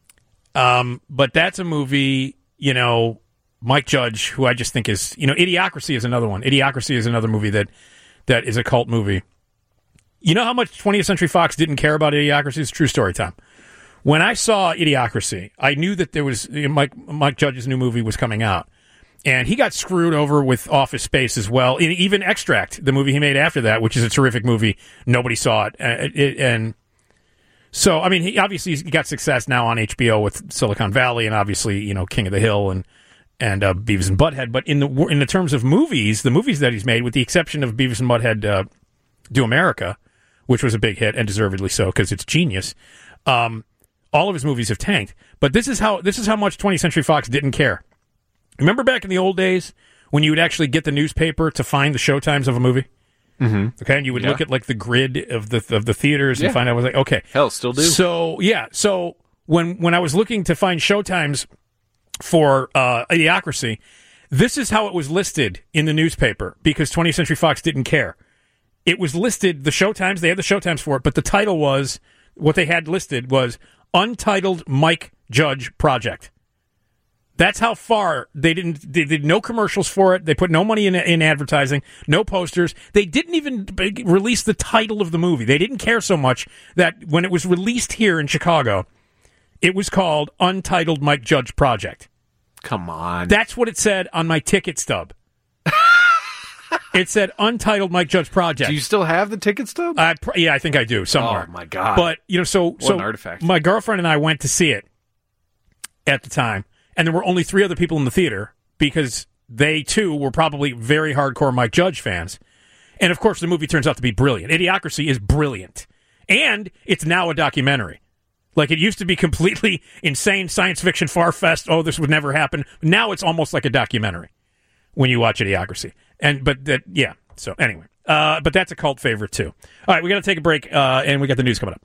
But that's a movie, Mike Judge, who I just think is, Idiocracy is another one. Idiocracy is another movie that is a cult movie. You know how much 20th Century Fox didn't care about Idiocracy? It's a true story, Tom. When I saw Idiocracy, I knew that there was Mike Judge's new movie was coming out. And he got screwed over with Office Space as well. And even Extract, the movie he made after that, which is a terrific movie, nobody saw it. And so, I mean, he obviously got success now on HBO with Silicon Valley and obviously, King of the Hill and Beavis and Butthead. But in the terms of movies, the movies that he's made, with the exception of Beavis and Butthead Do America, which was a big hit and deservedly so because it's genius. All of his movies have tanked, but this is how much 20th Century Fox didn't care. Remember back in the old days when you would actually get the newspaper to find the showtimes of a movie? Mm-hmm. Okay, and you would look at like the grid of the theaters and find out. I was like, okay, hell, still do. So when I was looking to find showtimes for Idiocracy, this is how it was listed in the newspaper because 20th Century Fox didn't care. It was listed, the showtimes, they had the showtimes for it, but the title was, what they had listed was Untitled Mike Judge Project. That's how far they did no commercials for it. They put no money in advertising, no posters. They didn't even release the title of the movie. They didn't care so much that when it was released here in Chicago, it was called Untitled Mike Judge Project. Come on. That's what it said on my ticket stub. It said Untitled Mike Judge Project. Do you still have the ticket stub? Yeah, I think I do somewhere. Oh, my God. But, so an artifact. My girlfriend and I went to see it at the time, and there were only 3 other people in the theater because they, too, were probably very hardcore Mike Judge fans. And, of course, the movie turns out to be brilliant. Idiocracy is brilliant. And it's now a documentary. Like, it used to be completely insane science fiction, far-fetched, this would never happen. Now it's almost like a documentary when you watch Idiocracy. So anyway, but that's a cult favorite too. All right, we got to take a break, and we got the news coming up.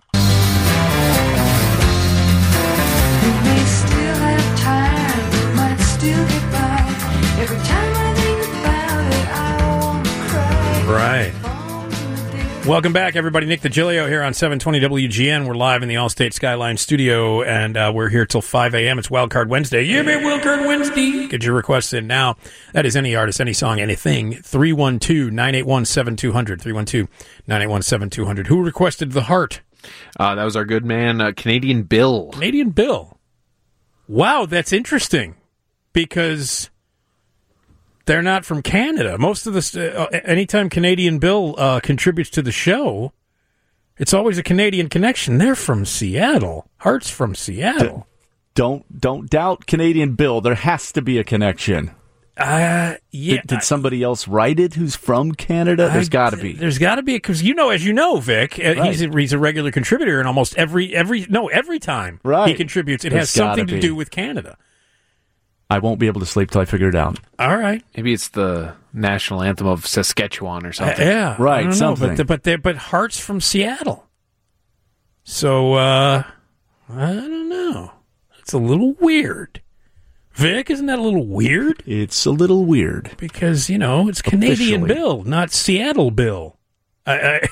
We still have time, might still get by. Every time I think about it, I want to cry. Right. Welcome back, everybody. Nick DiGilio here on 720 WGN. We're live in the Allstate Skyline studio, and we're here till 5 a.m. It's Wildcard Wednesday. Yeah, man, Wildcard Wednesday. Get your requests in now. That is any artist, any song, anything. 312-981-7200. 312-981-7200. Who requested The Heart? That was our good man, Canadian Bill. Canadian Bill. Wow, that's interesting, because they're not from Canada. Most of the anytime Canadian Bill contributes to the show, it's always a Canadian connection. They're from Seattle. Heart's from Seattle. Don't doubt Canadian Bill. There has to be a connection. Yeah. Did somebody else write it who's from Canada? There's got to be. There's got to be, because as you know, Vic, right. he's a regular contributor, and almost every time he contributes, it has something to do with Canada. I won't be able to sleep till I figure it out. All right. Maybe it's the national anthem of Saskatchewan or something. Yeah. Right. I don't something. know, but Heart's from Seattle. So, I don't know. It's a little weird. Vic, isn't that a little weird? It's a little weird. Because, it's Canadian Bill, not Seattle Bill. Ay.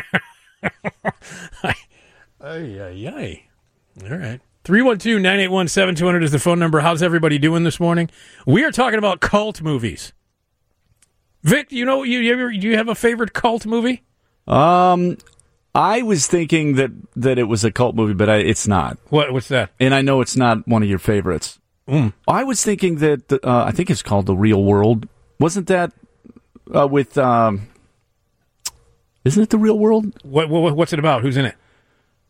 All right. 312-981-7200 is the phone number. How's everybody doing this morning? We are talking about cult movies. Vic, do you have a favorite cult movie? I was thinking that it was a cult movie, but it's not. What's that? And I know it's not one of your favorites. I was thinking that I think it's called The Real World. Wasn't that with? Isn't it The Real World? What's it about? Who's in it?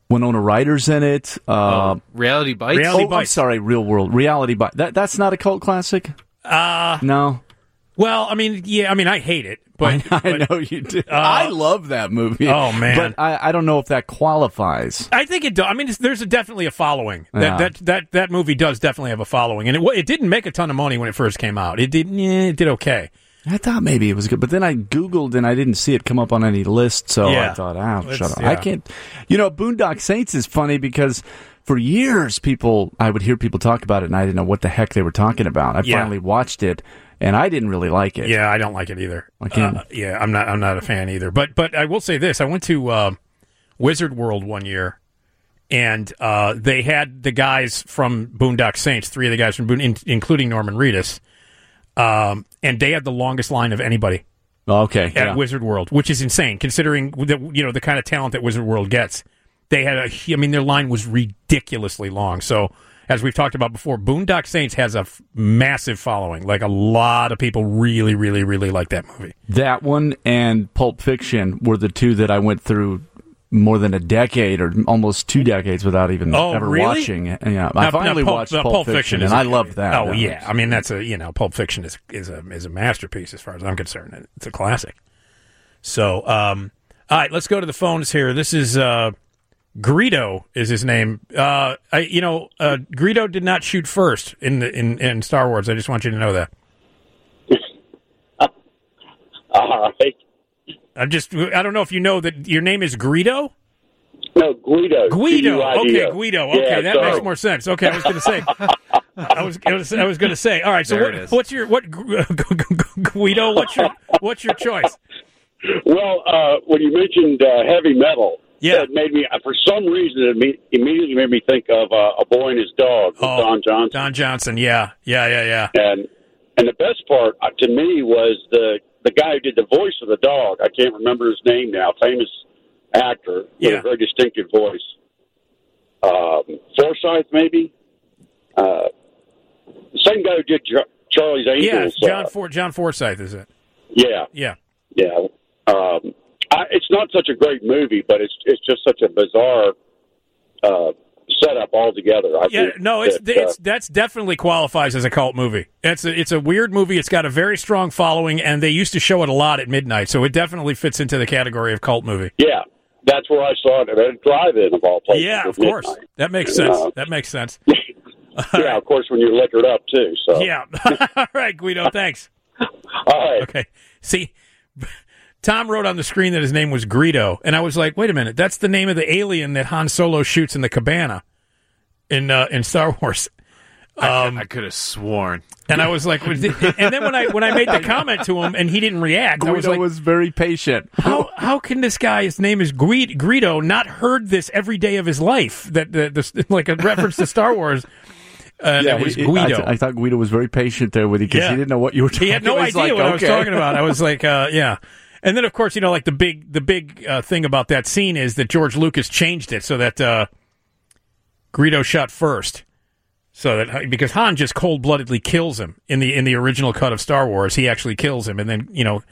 Winona Ryder's in it. Reality Bites? I'm sorry, Real World. Reality Bites. That's not a cult classic? No. Well, I mean, I hate it. But I know you do. I love that movie. Oh, man. But I don't know if that qualifies. I think it does. I mean, there's definitely a following. That movie does definitely have a following. And it didn't make a ton of money when it first came out. It did okay. I thought maybe it was good, but then I Googled and I didn't see it come up on any list, so I thought, shut up. I can't. Boondock Saints is funny because for years I would hear people talk about it and I didn't know what the heck they were talking about. I finally watched it and I didn't really like it. Yeah, I don't like it either. I can't. I'm not a fan either. But I will say this: I went to Wizard World one year, and they had the guys from Boondock Saints, 3 of the guys from including Norman Reedus. And they had the longest line of anybody. At Wizard World, which is insane considering the kind of talent that Wizard World gets. They had their line was ridiculously long. So as we've talked about before, Boondock Saints has a massive following. Like a lot of people really, really, really like that movie. That one and Pulp Fiction were the 2 that I went through more than a decade or almost 2 decades without even ever watching it. Yeah, I finally watched Pulp Fiction, and I loved that. Oh yeah, I mean that's Pulp Fiction is a masterpiece as far as I'm concerned. It's a classic. So, all right, let's go to the phones here. This is Greedo is his name. Greedo did not shoot first in Star Wars. I just want you to know that. All right. I don't know if you know that your name is Greedo? No, Guido. Guido. Okay, G-U-I-D-O. Guido. Okay, Yeah, that sorry. makes more sense. Okay, I was going to say. I was going to say. All right, so what's your Guido? What's your choice? Well, when you mentioned heavy metal, it made me, for some reason, it immediately made me think of A Boy and His Dog with Don Johnson. Don Johnson, yeah. And the best part to me was the guy who did the voice of the dog. I can't remember his name now. Famous actor with a very distinctive voice. Forsythe, maybe. The same guy who did Charlie's Angels. Yeah, John Forsythe, is it? Yeah. It's not such a great movie, but it's just such a bizarre setup altogether. That's definitely qualifies as a cult movie. It's a weird movie. It's got a very strong following, and they used to show it a lot at midnight, so it definitely fits into the category of cult movie. Yeah, that's where I saw it at a drive-in of all places. Yeah, of course. That makes sense. That makes sense. Yeah, of course, when you're liquored up, too. So. Yeah. All right, Guido, thanks. All right. Okay. See, Tom wrote on the screen that his name was Greedo, and I was like, wait a minute, that's the name of the alien that Han Solo shoots in the cabana in Star Wars. I could have sworn. And I was like, and then when I made the comment to him and he didn't react, Guido I was like, was very patient. How can this guy, his name is Greedo, not heard this every day of his life? That like a reference to Star Wars. It was Guido. I thought Guido was very patient there with you because he didn't know what you were talking about. He had no idea what I was talking about. I was like, yeah. And then, of course, like the big thing about that scene is that George Lucas changed it so that Greedo shot first, so that because Han just cold-bloodedly kills him in the original cut of Star Wars, he actually kills him, and then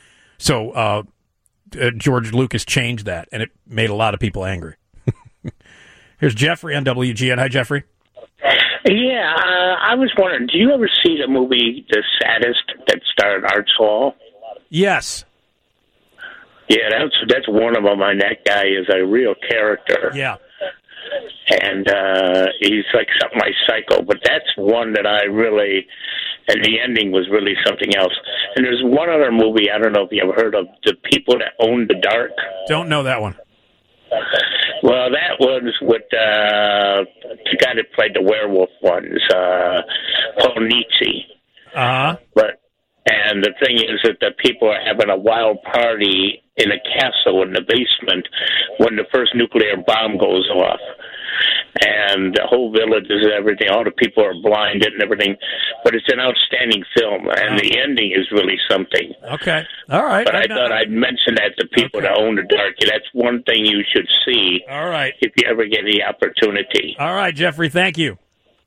so George Lucas changed that, and it made a lot of people angry. Here's Jeffrey on WGN. Hi, Jeffrey. Yeah, I was wondering, do you ever see the movie The Saddest that starred Art Hall? Yes. Yeah, that's one of them, and that guy is a real character. Yeah. And he's like something like Psycho, but that's one that I really, and the ending was really something else. And there's one other movie, I don't know if you ever heard of, The People That Own the Dark. Don't know that one. Well, that was with the guy that played the werewolf ones, Paul Nietzsche. Uh-huh. And the thing is that the people are having a wild party in a castle in the basement when the first nuclear bomb goes off. And the whole village is everything. All the people are blinded and everything. But it's an outstanding film, and the ending is really something. Okay. All right. But I thought I'd mention that to people that own the dark. That's one thing you should see. All right. If you ever get the opportunity. All right, Jeffrey, thank you.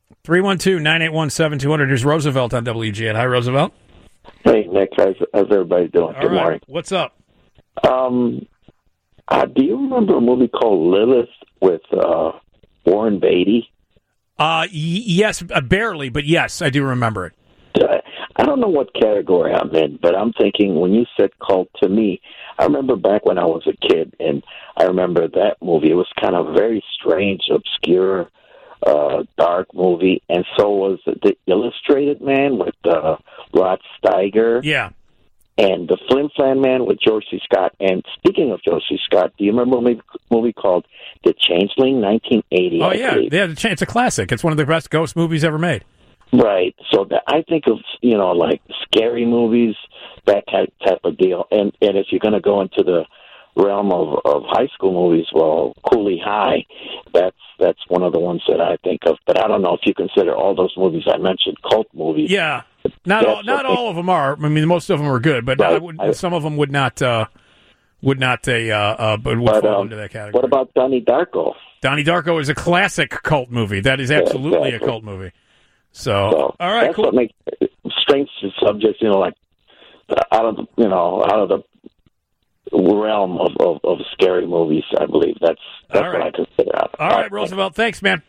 312-981-7200. Here's Roosevelt on WGN. Hi, Roosevelt. Hey, Nick. How's everybody doing? All Good right. morning. What's up? Do you remember a movie called Lilith with Warren Beatty? Yes, barely, but yes, I do remember it. I don't know what category I'm in, but I'm thinking when you said cult, to me, I remember back when I was a kid, and I remember that movie. It was kind of a very strange, obscure, dark movie, and so was The Illustrated Man with Rod Steiger. Yeah. And The Flim Flam Man with George C. Scott. And speaking of George C. Scott, do you remember a movie called The Changeling, 1980? Oh, yeah. It's a classic. It's one of the best ghost movies ever made. Right. So I think of, like scary movies, that type of deal. And if you're going to go into the realm of high school movies, well, Cooley High, that's one of the ones that I think of. But I don't know if you consider all those movies I mentioned cult movies. Yeah. Not all of them are. I mean, most of them are good, but right. Some of them would not fall into that category. What about Donnie Darko? Donnie Darko is a classic cult movie. That is absolutely a cult movie. So all right, that's cool. What makes strange subjects, like out of the realm of scary movies. I believe that's what I consider. All right, Roosevelt. Thanks, man.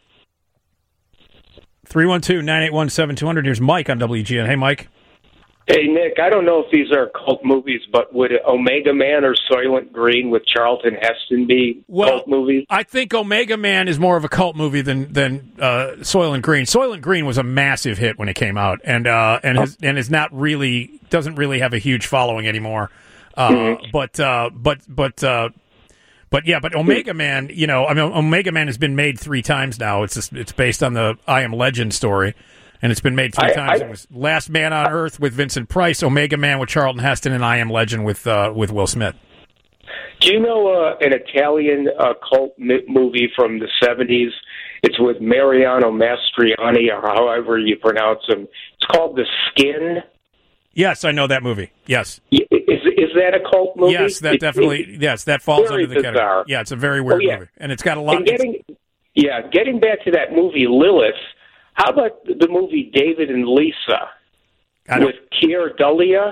312-981-7200. Here's Mike on WGN. Hey, Mike. Hey, Nick, I don't know if these are cult movies, but would Omega Man or Soylent Green with Charlton Heston be cult movies? I think Omega Man is more of a cult movie than Soylent Green. Soylent Green was a massive hit when it came out, and is not really doesn't really have a huge following anymore. But Omega Man, Omega Man has been made 3 times now. It's based on the I Am Legend story. And it's been made 3 times. It was Last Man on Earth with Vincent Price, Omega Man with Charlton Heston, and I Am Legend with Will Smith. Do you know an Italian cult movie from the 70s? It's with Mariano Mastriani, or however you pronounce him. It's called The Skin. Yes, I know that movie. Yes. Is that a cult movie? Yes, that definitely. Yes, that falls under the category. Yeah, it's a very weird movie, and it's got a lot. Getting back to that movie Lilith. How about the movie David and Lisa with Keir Dullea?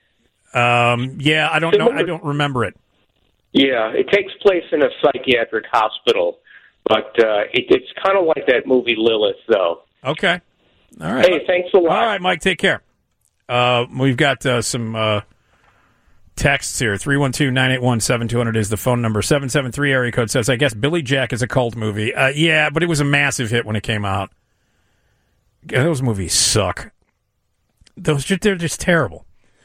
I don't know. I don't remember it. Yeah, it takes place in a psychiatric hospital, but it's kind of like that movie Lilith, though. Okay. All right. Hey, thanks a lot. All right, Mike, take care. We've got some texts here. 312-981-7200 is the phone number. 773 area code says, I guess Billy Jack is a cult movie. Yeah, but it was a massive hit when it came out. Those movies suck. They're just terrible.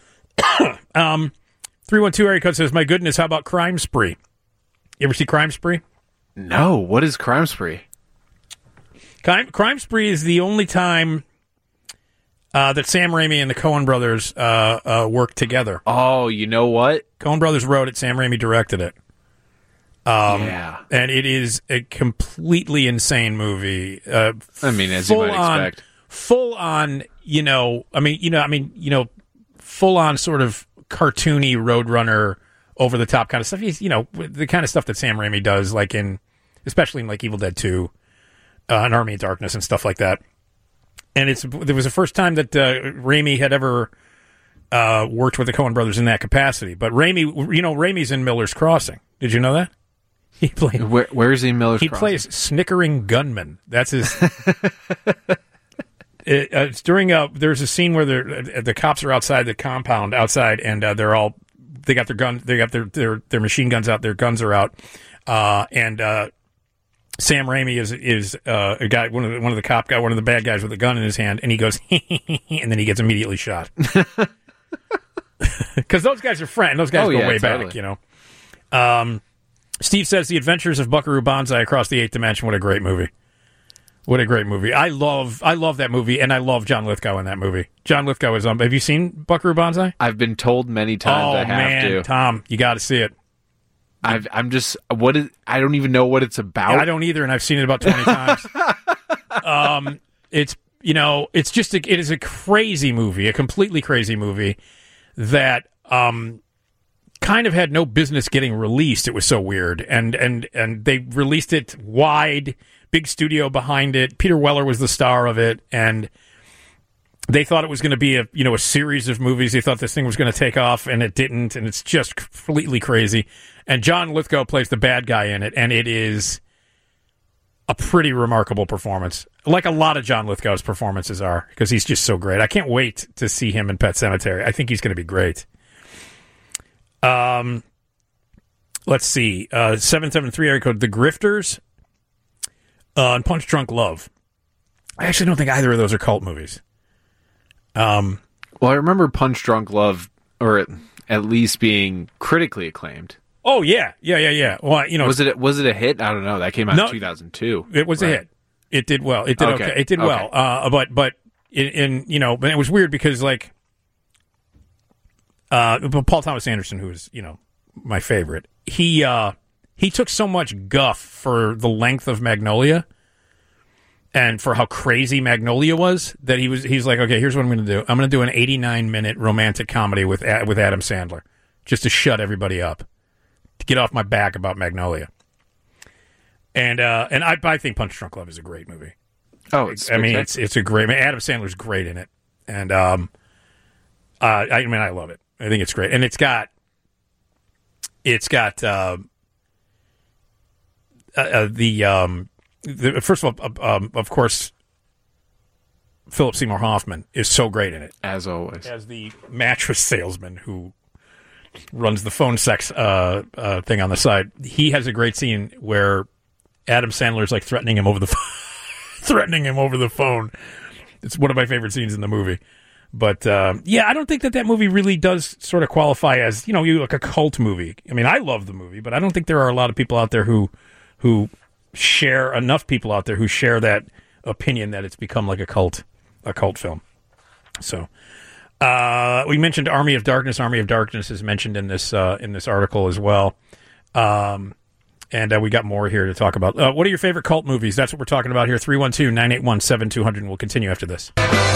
312 area code says, my goodness, how about Crime Spree? You ever see Crime Spree? No. What is Crime Spree? Crime Spree is the only time that Sam Raimi and the Coen brothers worked together. Oh, you know what? Coen brothers wrote it. Sam Raimi directed it. Yeah. And it is a completely insane movie. As you might expect. Full on, full on sort of cartoony Roadrunner, over the top kind of stuff. The kind of stuff that Sam Raimi does, especially in Evil Dead 2, and Army of Darkness and stuff like that. And there was the first time that Raimi had ever worked with the Coen brothers in that capacity. But Raimi's in Miller's Crossing. Did you know that? He played. Where is he in Miller's Crossing? He plays Snickering Gunman. That's his. It's during there's a scene where the cops are outside the compound and they got their gun, they got their machine guns out, their guns are out, and Sam Raimi is a guy, one of the bad guys with a gun in his hand, and he goes and then he gets immediately shot because those guys are friends. Those guys go way back, Steve says The Adventures of Buckaroo Banzai Across the Eighth Dimension. What a great movie. What a great movie. I love that movie, and I love John Lithgow in that movie. John Lithgow is have you seen Buckaroo Banzai? I've been told many times I have to. Tom, you got to see it. I don't even know what it's about. Yeah, I don't either, and I've seen it about 20 times. It is a crazy movie, a completely crazy movie that kind of had no business getting released. It was so weird, and they released it wide. Big studio behind it. Peter Weller was the star of it, and they thought it was going to be a series of movies. They thought this thing was going to take off, and it didn't, and it's just completely crazy. And John Lithgow plays the bad guy in it, and it is pretty remarkable performance, like a lot of John Lithgow's performances are, because he's just so great. I can't wait to see him in Pet Sematary. I think he's going to be great. Let's see. 773 area code, The Grifters and Punch Drunk Love. I actually don't think either of those are cult movies. Well, I remember Punch Drunk Love, or at least being critically acclaimed. Oh yeah. Well, was it a hit? I don't know. That came out in 2002. It was a hit. It did well. It did okay. It did well. But it was weird because like, Paul Thomas Anderson, who is my favorite, he took so much guff for the length of Magnolia and for how crazy Magnolia was that he's like, okay, here's what I'm going to do. I'm going to do an 89-minute romantic comedy with Adam Sandler just to shut everybody up, to get off my back about Magnolia. And I think Punch Drunk Love is a great movie. Oh, it's a great. Adam Sandler's great in it, and I love it. I think it's great, and it's got first of all, of course, Philip Seymour Hoffman is so great in it, as always, as the mattress salesman who runs the phone sex thing on the side. He has a great scene where Adam Sandler's like threatening him over the phone. It's one of my favorite scenes in the movie. But I don't think that movie really does sort of qualify as like a cult movie. I mean, I love the movie, but I don't think there are a lot of people out there who share enough people out there who share that opinion that it's become like a cult film. So we mentioned Army of Darkness. Army of Darkness is mentioned in this article as well. And we got more here to talk about. What are your favorite cult movies? That's what we're talking about here. 312-981-7200, and we'll continue after this.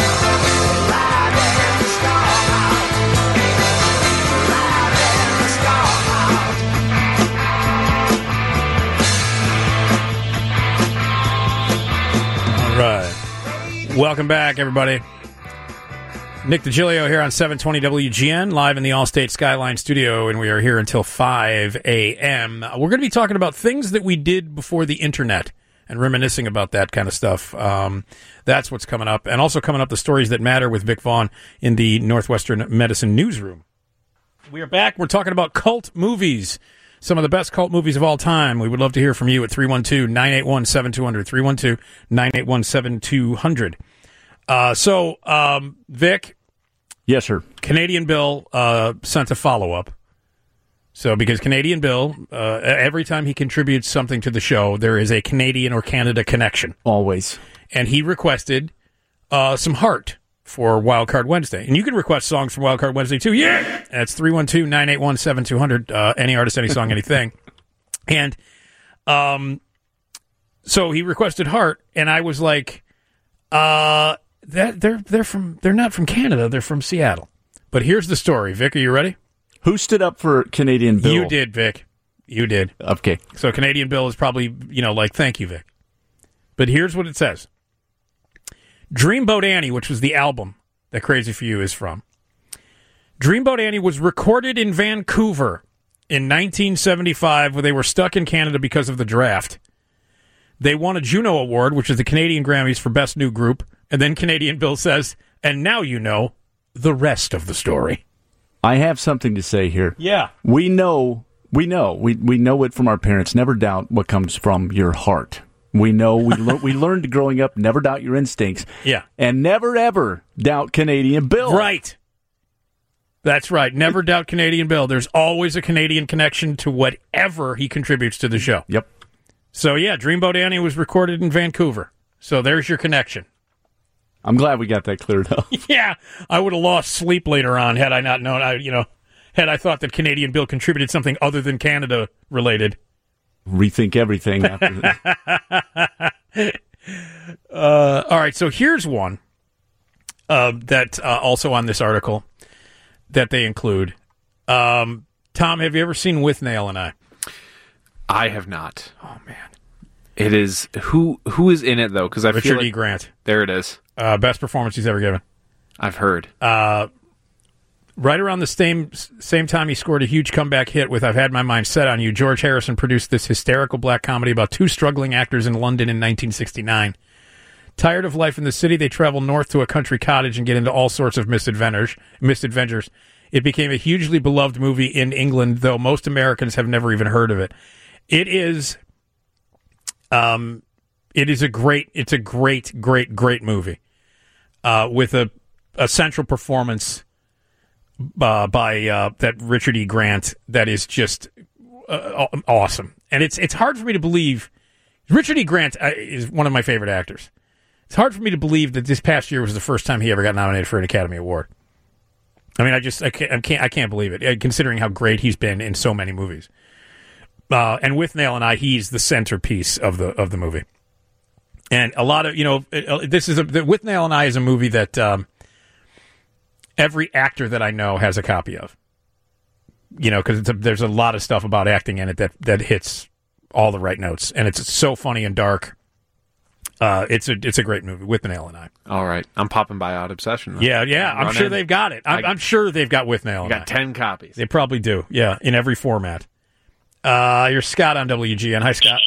All right. Welcome back, everybody. Nick DiGilio here on 720 WGN, live in the Allstate Skyline studio, and we are here until 5 a.m. We're going to be talking about things that we did before the internet and reminiscing about that kind of stuff. That's what's coming up. And also coming up, the stories that matter with Vic Vaughn in the Northwestern Medicine newsroom. We are back. We're talking about cult movies, some of the best cult movies of all time. We would love to hear from you at 312-981-7200, 312-981-7200. Vic? Yes, sir. Canadian Bill sent a follow-up. So, because Canadian Bill, every time he contributes something to the show, there is a Canadian or Canada connection. Always. And he requested some Heart for Wildcard Wednesday. And you can request songs from Wildcard Wednesday, too. Yeah! That's 312-981-7200. Any artist, any song, anything. And so he requested Heart, and I was like, they're not from Canada. They're from Seattle. But here's the story. Vic, are you ready? Who stood up for Canadian Bill? You did, Vic. You did. Okay. So Canadian Bill is probably, like, thank you, Vic. But here's what it says. Dreamboat Annie, which was the album that Crazy For You is from. Dreamboat Annie was recorded in Vancouver in 1975 where they were stuck in Canada because of the draft. They won a Juno Award, which is the Canadian Grammys for Best New Group. And then Canadian Bill says, and now you know the rest of the story. I have something to say here. Yeah. We know it from our parents. Never doubt what comes from your heart. We know, we learned growing up, never doubt your instincts. Yeah. And never, ever doubt Canadian Bill. Right. That's right. Never doubt Canadian Bill. There's always a Canadian connection to whatever he contributes to the show. Yep. So, yeah, Dreamboat Annie was recorded in Vancouver. So there's your connection. I'm glad we got that cleared up. Yeah, I would have lost sleep later on had I not known. Had I thought that Canadian Bill contributed something other than Canada related. Rethink everything after that. All right, so here's one that also on this article that they include. Tom, have you ever seen With Nail and I? I have not. Oh man, it is who is in it though? Because I Richard feel like, E. Grant. There it is. Best performance he's ever given. I've heard. Right around the same time he scored a huge comeback hit with I've Had My Mind Set on You, George Harrison produced this hysterical black comedy about two struggling actors in London in 1969. Tired of life in the city, they travel north to a country cottage and get into all sorts of misadventures. It became a hugely beloved movie in England, though most Americans have never even heard of it. It is a great movie with a central performance by that Richard E. Grant that is just awesome. And it's hard for me to believe. Richard E. Grant is one of my favorite actors. It's hard for me to believe that this past year was the first time he ever got nominated for an Academy Award. I mean, I can't believe it, considering how great he's been in so many movies. And with Nail and I, he's the centerpiece of the movie. And a lot of With Nail and I is a movie that every actor that I know has a copy of. Because there's a lot of stuff about acting in it that hits all the right notes, and it's so funny and dark. It's a great movie, With Nail and I. All right, I'm popping by Odd Obsession. Yeah, I'm sure they've got it. I'm sure they've got With Nail and I. Got 10 copies. They probably do. Yeah, in every format. You're Scott on WGN. Hi, Scott.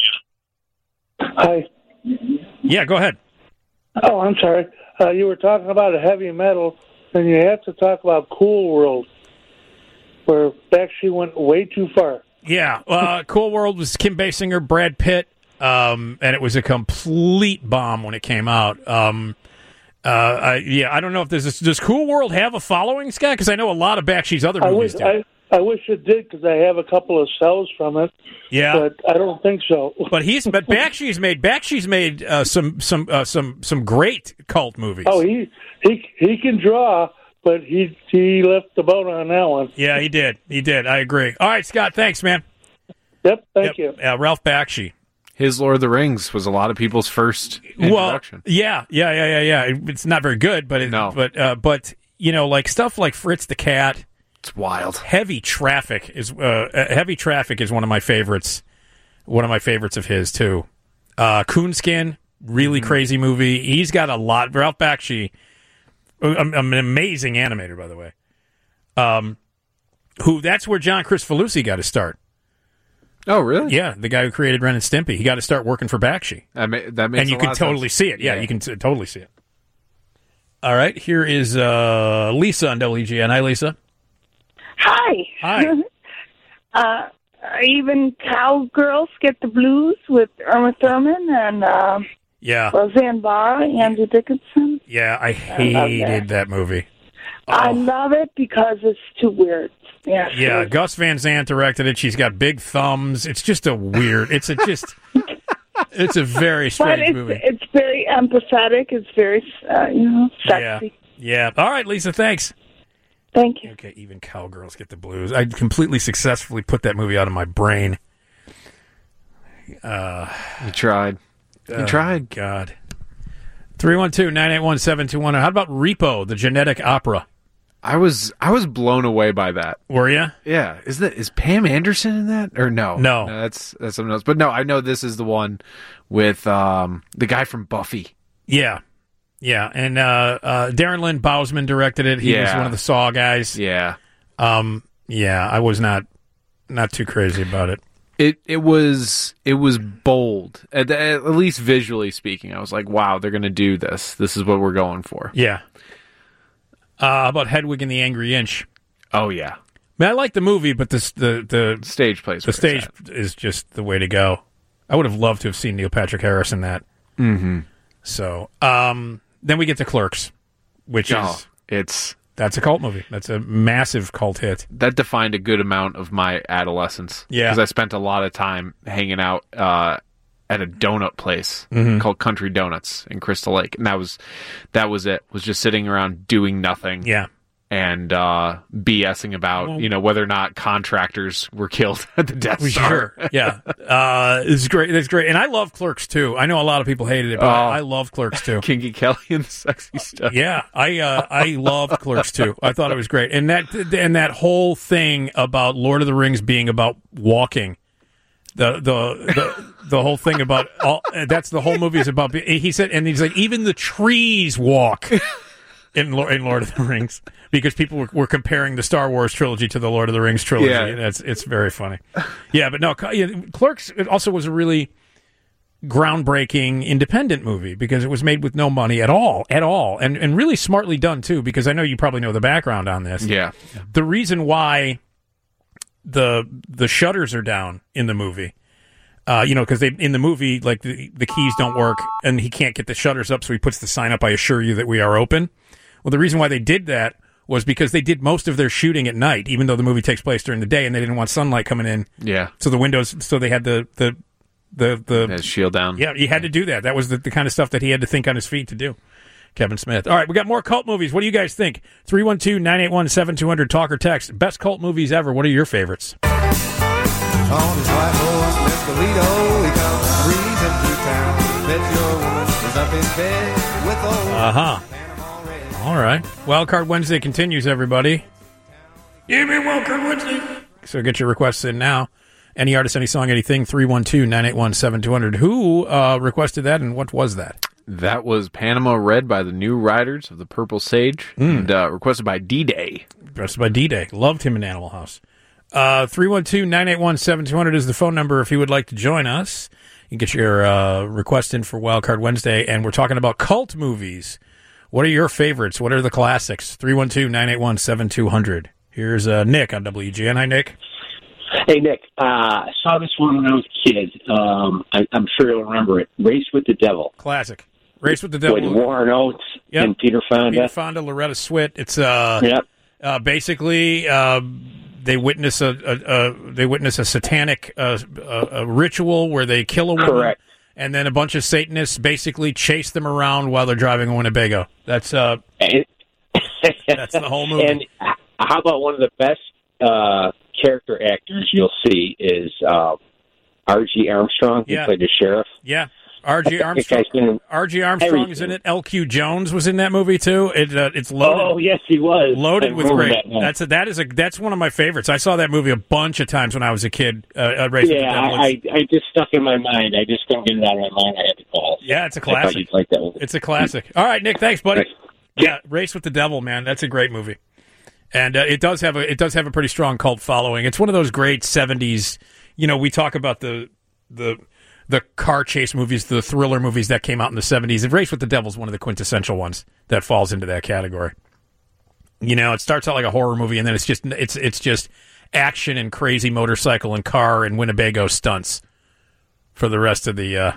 Hi. Yeah, go ahead. Oh, I'm sorry. You were talking about heavy metal, and you have to talk about Cool World, where Bakshi went way too far. Yeah, Cool World was Kim Basinger, Brad Pitt, and it was a complete bomb when it came out. I don't know if does Cool World have a following, Scott? Because I know a lot of Bakshi's other movies do. I wish it did, because I have a couple of cells from it. Yeah, but I don't think so. But Bakshi's made some great cult movies. Oh, he can draw, but he left the boat on that one. Yeah, he did. I agree. All right, Scott. Thanks, man. Yep. Thank you. Ralph Bakshi. His Lord of the Rings was a lot of people's first introduction. Well, yeah. It's not very good, but like stuff like Fritz the Cat. It's wild. Heavy Traffic is one of my favorites. One of my favorites of his too. Coonskin, really crazy movie. He's got a lot. Ralph Bakshi, an amazing animator, by the way. That's where John Kricfalusi got his start. Oh, really? Yeah, the guy who created Ren and Stimpy. He got to start working for Bakshi. That makes and you can totally see it. Yeah, you can totally see it. All right, here is Lisa on WGN. Hi, Lisa. Hi. Even Cowgirls Get the Blues with Irma Thurman and Roseanne Barr, Andrew Dickinson. Yeah, I hated that movie. I love it because it's too weird. Yeah, yeah. Gus Van Sant directed it. She's got big thumbs. It's just a weird. It's a very strange movie. It's very empathetic. It's very sexy. Yeah. All right, Lisa. Thanks. Thank you. Okay, even Cowgirls Get the Blues. I completely successfully put that movie out of my brain. You tried. You tried. God. 312-981-7210. How about Repo, the genetic opera? I was blown away by that. Were you? Yeah. Is Pam Anderson in that or no? No, that's something else. But no, I know this is the one with the guy from Buffy. Yeah. Yeah, and Darren Lynn Bousman directed it. He was one of the Saw guys. Yeah. I was not too crazy about it. It was bold, at least visually speaking. I was like, wow, they're going to do this. This is what we're going for. Yeah. How about Hedwig and the Angry Inch? Oh, yeah. I mean, I like the movie, but the stage plays. The stage is just the way to go. I would have loved to have seen Neil Patrick Harris in that. Mm-hmm. So, then we get to Clerks, which that's a cult movie. That's a massive cult hit. That defined a good amount of my adolescence. Yeah. Because I spent a lot of time hanging out at a donut place called Country Donuts in Crystal Lake. And that was it. Was just sitting around doing nothing. Yeah. And BSing about, whether or not contractors were killed at the Death Star. Sure, yeah. It's great. That's great. And I love Clerks, too. I know a lot of people hated it, but I love Clerks, too. Kinky Kelly and the sexy stuff. Yeah, I love Clerks, too. I thought it was great. And that whole thing about Lord of the Rings being about walking, the whole thing about, that's the whole movie is about, he said, and he's like, even the trees walk. in Lord of the Rings, because people were comparing the Star Wars trilogy to the Lord of the Rings trilogy. Yeah. It's very funny. Yeah, but no, Clerks also was a really groundbreaking independent movie because it was made with no money at all, and really smartly done too. Because I know you probably know the background on this. Yeah, the reason why the shutters are down in the movie. Because in the movie, like the keys don't work and he can't get the shutters up, so he puts the sign up, "I assure you that we are open." Well, the reason why they did that was because they did most of their shooting at night, even though the movie takes place during the day, and they didn't want sunlight coming in. Yeah. So the windows, so they had the shield down. Yeah, he had to do that. That was the kind of stuff that he had to think on his feet to do. Kevin Smith. All right, we got more cult movies. What do you guys think? 312-981-7200, talk or text. Best cult movies ever. What are your favorites? On his white horse, Mr. Lido, he comes breezing through town. Bet your woman is up in bed with old. All right. Wildcard Wednesday continues, everybody. Give me Wildcard Wednesday. So get your requests in now. Any artist, any song, anything, 312-981-7200. Who requested that, and what was that? That was Panama Red by the New Riders of the Purple Sage, and requested by D-Day. Requested by D-Day. Loved him in Animal House. 312-981-7200 is the phone number if you would like to join us. You can get your request in for Wildcard Wednesday, and we're talking about cult movies. What are your favorites? What are the classics? 312-981-7200. Here's Nick on WGN. Hi, Nick. Hey, Nick. I saw this one when I was a kid. I'm sure you'll remember it. Race with the Devil. Classic. Race with the Devil. With Warren Oates and Peter Fonda. Peter Fonda, Loretta Swit. It's basically they witness a satanic ritual where they kill a woman. Correct. And then a bunch of Satanists basically chase them around while they're driving a Winnebago. That's the whole movie. And how about one of the best character actors you'll see is R.G. Armstrong. He played the sheriff. Yeah. R.G. Armstrong. R.G. Armstrong is in it. L.Q. Jones was in that movie too. It's loaded. Oh yes, he was loaded with great. That's one of my favorites. I saw that movie a bunch of times when I was a kid. I just stuck in my mind. I just couldn't get it out of my mind. I had to call. Yeah, it's a classic. I thought you'd like that movie. It's a classic. All right, Nick. Thanks, buddy. Yeah, Race with the Devil, man. That's a great movie, and it does have a pretty strong cult following. It's one of those great '70s. We talk about the car chase movies, the thriller movies that came out in the 70s. And Race with the Devil is one of the quintessential ones that falls into that category. It starts out like a horror movie, and then it's just action and crazy motorcycle and car and Winnebago stunts for the rest of the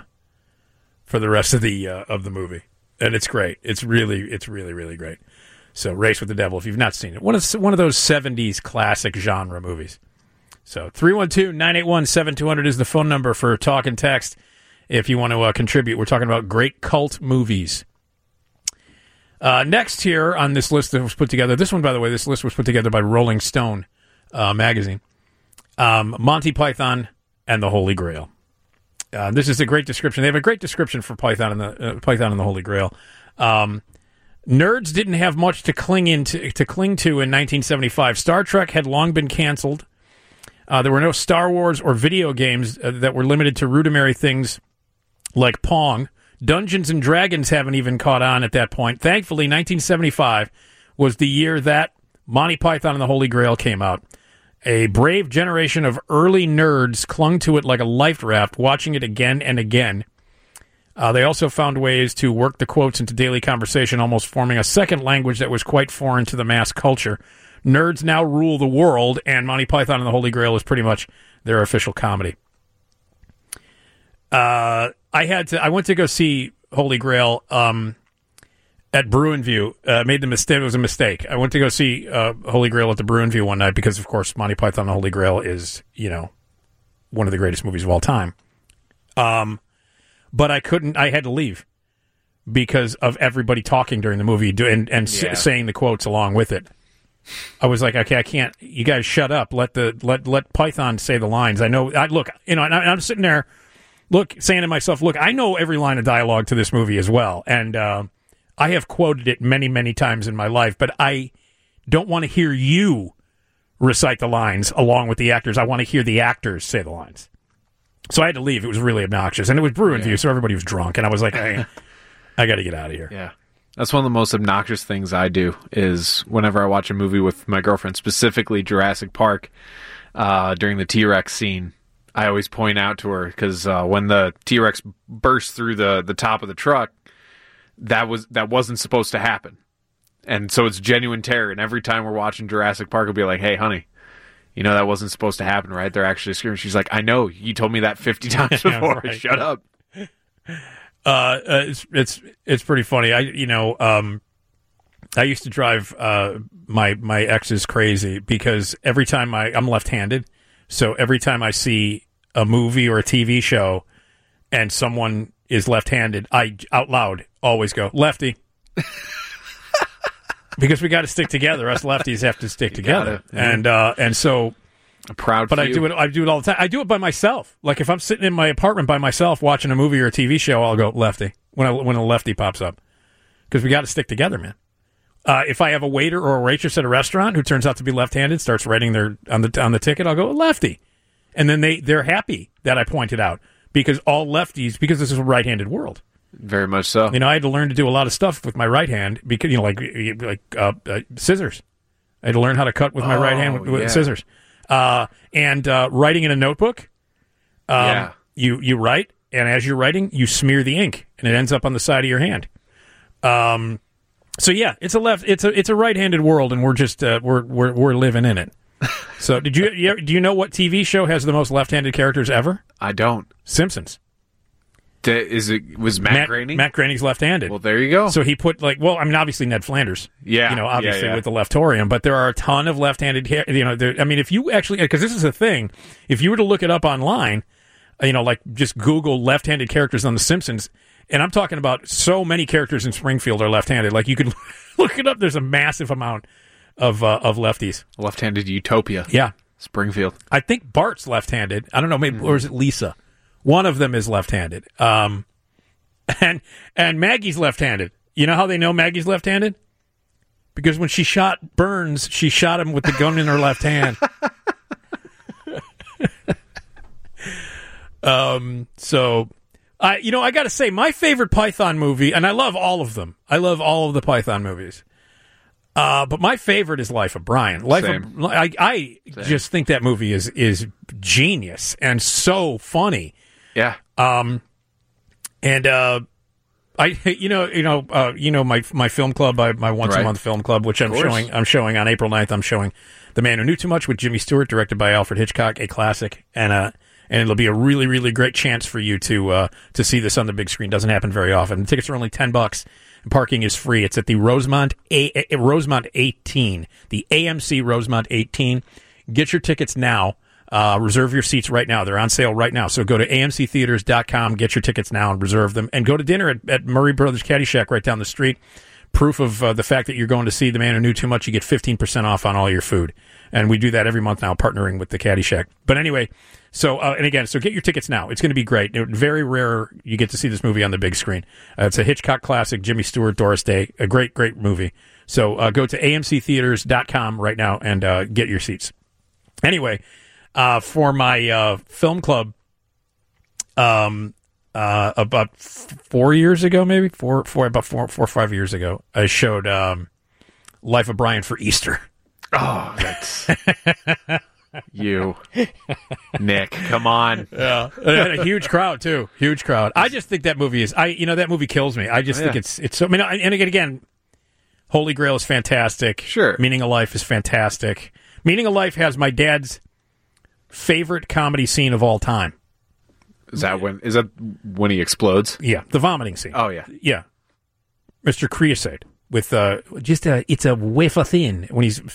movie. And it's great. It's really, really great. So Race with the Devil, if you've not seen it, one of those 70s classic genre movies. So 312-981-7200 is the phone number for talk and text if you want to contribute. We're talking about great cult movies. Next here on this list that was put together, this list was put together by Rolling Stone magazine, Monty Python and the Holy Grail. This is a great description. They have a great description for Python and the Holy Grail. Nerds didn't have much to cling to in 1975. Star Trek had long been canceled. There were no Star Wars or video games that were limited to rudimentary things like Pong. Dungeons and Dragons haven't even caught on at that point. Thankfully, 1975 was the year that Monty Python and the Holy Grail came out. A brave generation of early nerds clung to it like a life raft, watching it again and again. They also found ways to work the quotes into daily conversation, almost forming a second language that was quite foreign to the mass culture. Nerds now rule the world, and Monty Python and the Holy Grail is pretty much their official comedy. I went to go see Holy Grail at Bruin-View. Made the mistake. It was a mistake. I went to go see Holy Grail at the Bruin-View one night because, of course, Monty Python and the Holy Grail is, one of the greatest movies of all time. But I couldn't. I had to leave because of everybody talking during the movie and saying the quotes along with it. I was like, okay, I can't. You guys shut up. Let Python say the lines. I know. I'm sitting there, saying to myself, look, I know every line of dialogue to this movie as well, and I have quoted it many, many times in my life. But I don't want to hear you recite the lines along with the actors. I want to hear the actors say the lines. So I had to leave. It was really obnoxious, and it was Bruin View, so everybody was drunk, and I was like, hey, I got to get out of here. Yeah. That's one of the most obnoxious things I do is whenever I watch a movie with my girlfriend, specifically Jurassic Park, during the T-Rex scene, I always point out to her because when the T-Rex burst through the top of the truck, that wasn't supposed to happen. And so it's genuine terror. And every time we're watching Jurassic Park, I'll be like, hey, honey, you know that wasn't supposed to happen, right? They're actually screaming. She's like, I know. You told me that 50 times before. Right. Shut up. It's pretty funny. I used to drive my exes crazy because every time I'm left-handed, so every time I see a movie or a TV show and someone is left-handed, I out loud always go lefty. Because we got to stick together. Us lefties have to stick together, and so I'm proud. But I do it all the time. I do it by myself. Like if I'm sitting in my apartment by myself watching a movie or a TV show, I'll go lefty when a lefty pops up because we got to stick together, man. If I have a waiter or a waitress at a restaurant who turns out to be left-handed, starts writing their on the ticket, I'll go lefty, and then they're happy that I pointed out because all lefties because this is a right-handed world. Very much so. I had to learn to do a lot of stuff with my right hand because like scissors. I had to learn how to cut with my right hand with scissors. And writing in a notebook. You write, and as you're writing, you smear the ink, and it ends up on the side of your hand. So yeah, it's a right-handed world, and we're just we're living in it. So do you know what TV show has the most left-handed characters ever? I don't. Simpsons. Was Matt Groening? Matt Groening's left-handed. Well, there you go. So he put obviously Ned Flanders. Yeah. Obviously with the leftorium, but there are a ton of left-handed. If you actually, because this is a thing, if you were to look it up online, just Google left-handed characters on The Simpsons, and I'm talking about so many characters in Springfield are left-handed. Like you could look it up. There's a massive amount of lefties. Left-handed utopia. Yeah. Springfield. I think Bart's left-handed. I don't know, maybe or is it Lisa? One of them is left-handed. And Maggie's left-handed. You know how they know Maggie's left-handed? Because when she shot Burns, she shot him with the gun in her left hand. So I got to say, my favorite Python movie, and I love all of them. I love all of the Python movies. But my favorite is Life of Brian. I just think that movie is genius and so funny. Yeah. My film club, my once a month film club, which I'm showing on April 9th. I'm showing The Man Who Knew Too Much with Jimmy Stewart, directed by Alfred Hitchcock, a classic, and it'll be a really, really great chance for you to see this on the big screen. Doesn't happen very often. The tickets are only $10. And parking is free. It's at the Rosemont 18, the AMC Rosemont 18. Get your tickets now. Reserve your seats right now. They're on sale right now. So go to amctheaters.com, get your tickets now and reserve them. And go to dinner at Murray Brothers Caddy Shack right down the street. Proof of the fact that you're going to see The Man Who Knew Too Much. You get 15% off on all your food. And we do that every month now, partnering with the Caddy Shack. But anyway, so get your tickets now. It's going to be great. Very rare you get to see this movie on the big screen. It's a Hitchcock classic, Jimmy Stewart, Doris Day. A great, great movie. So go to amctheaters.com right now and get your seats. Anyway, for my film club, about 4 years ago, maybe about four or 5 years ago, I showed Life of Brian for Easter. Oh, that's you, Nick. Come on. Yeah, it had a huge crowd too. Huge crowd. I just think that movie is. That movie kills me. I just think it's so. And again, Holy Grail is fantastic. Sure. Meaning of Life is fantastic. Meaning of Life has my dad's favorite comedy scene of all time. Is that when he explodes? Yeah, the vomiting scene. Oh yeah, yeah. Mr. Creosote with it's a wafer thin when he's.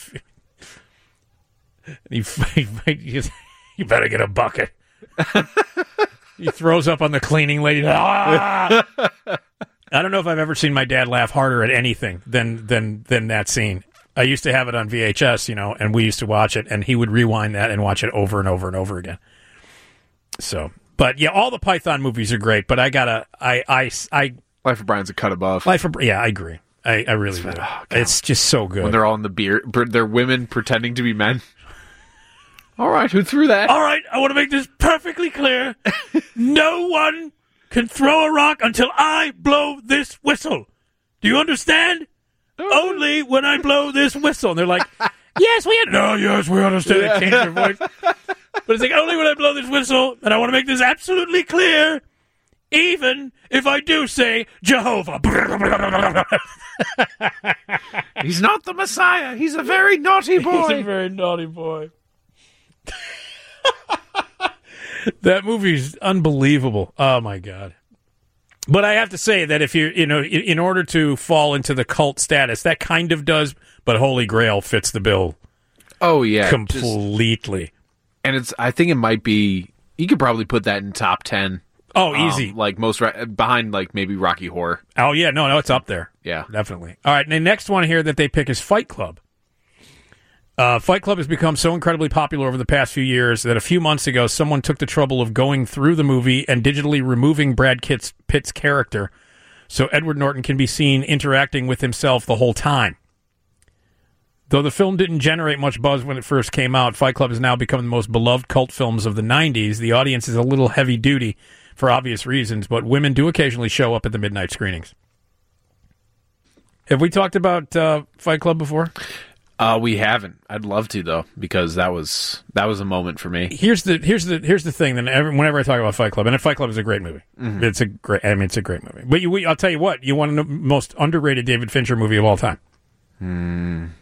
You better get a bucket. He throws up on the cleaning lady. Ah! I don't know if I've ever seen my dad laugh harder at anything than that scene. I used to have it on VHS, and we used to watch it, and he would rewind that and watch it over and over and over again. So, but yeah, all the Python movies are great, but Life of Brian's a cut above. I agree. I really do. Oh, it's just so good. When they're all in the beer, they're women pretending to be men. All right, who threw that? All right, I want to make this perfectly clear. No one can throw a rock until I blow this whistle. Do you understand? Only when I blow this whistle. And they're like, yes, we understand. They change their voice. But it's like, only when I blow this whistle, and I want to make this absolutely clear, even if I do say Jehovah. He's not the Messiah. He's a very naughty boy. He's a very naughty boy. That movie's unbelievable. Oh, my God. But I have to say that if in order to fall into the cult status, that kind of does, but Holy Grail fits the bill. Oh, yeah. Completely. I think it might be, you could probably put that in top 10. Oh, easy. Like behind like maybe Rocky Horror. Oh, yeah. No, it's up there. Yeah. Definitely. All right. And the next one here that they pick is Fight Club. Fight Club has become so incredibly popular over the past few years that a few months ago, someone took the trouble of going through the movie and digitally removing Brad Pitt's character so Edward Norton can be seen interacting with himself the whole time. Though the film didn't generate much buzz when it first came out, Fight Club has now become the most beloved cult films of the 90s. The audience is a little heavy-duty for obvious reasons, but women do occasionally show up at the midnight screenings. Have we talked about Fight Club before? We haven't. I'd love to though, because that was a moment for me. Here's the thing. Then whenever I talk about Fight Club, and Fight Club is a great movie. Mm-hmm. It's a great movie. But I'll tell you what. You want to know the most underrated David Fincher movie of all time. And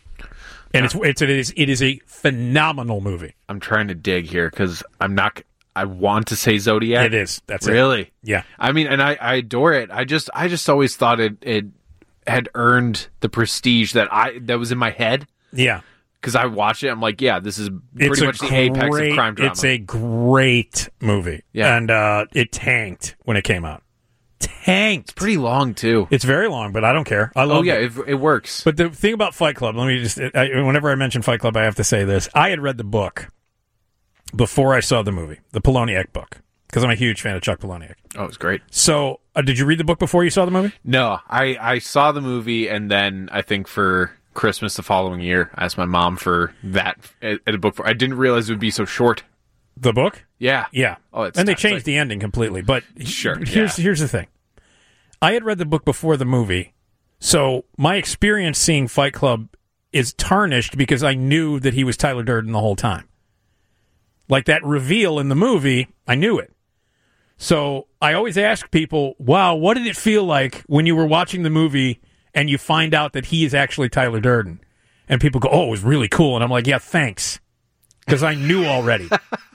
it is a phenomenal movie. I'm trying to dig here because I want to say Zodiac. It is. That's really? It. Yeah. I mean, and I adore it. I just always thought it had earned the prestige that was in my head. Yeah. Because I watched it, I'm like, yeah, this is pretty much the apex of crime drama. It's a great movie. Yeah. And it tanked when it came out. Tanked. It's pretty long, too. It's very long, but I don't care. I love it. It works. But the thing about Fight Club, let me just, whenever I mention Fight Club, I have to say this. I had read the book before I saw the movie, the Poloniak book, because I'm a huge fan of Chuck Palahniuk. Oh, it's great. So, did you read the book before you saw the movie? No, I saw the movie, and then I think for Christmas the following year, I asked my mom for that at a book. I didn't realize it would be so short. The book? Yeah. Yeah. Oh, it's and they changed the ending completely. But sure. Here's the thing. I had read the book before the movie, so my experience seeing Fight Club is tarnished because I knew that he was Tyler Durden the whole time. Like that reveal in the movie, I knew it. So I always ask people, wow, what did it feel like when you were watching the movie and you find out that he is actually Tyler Durden? And people go, oh, it was really cool. And I'm like, yeah, thanks. Because I knew already.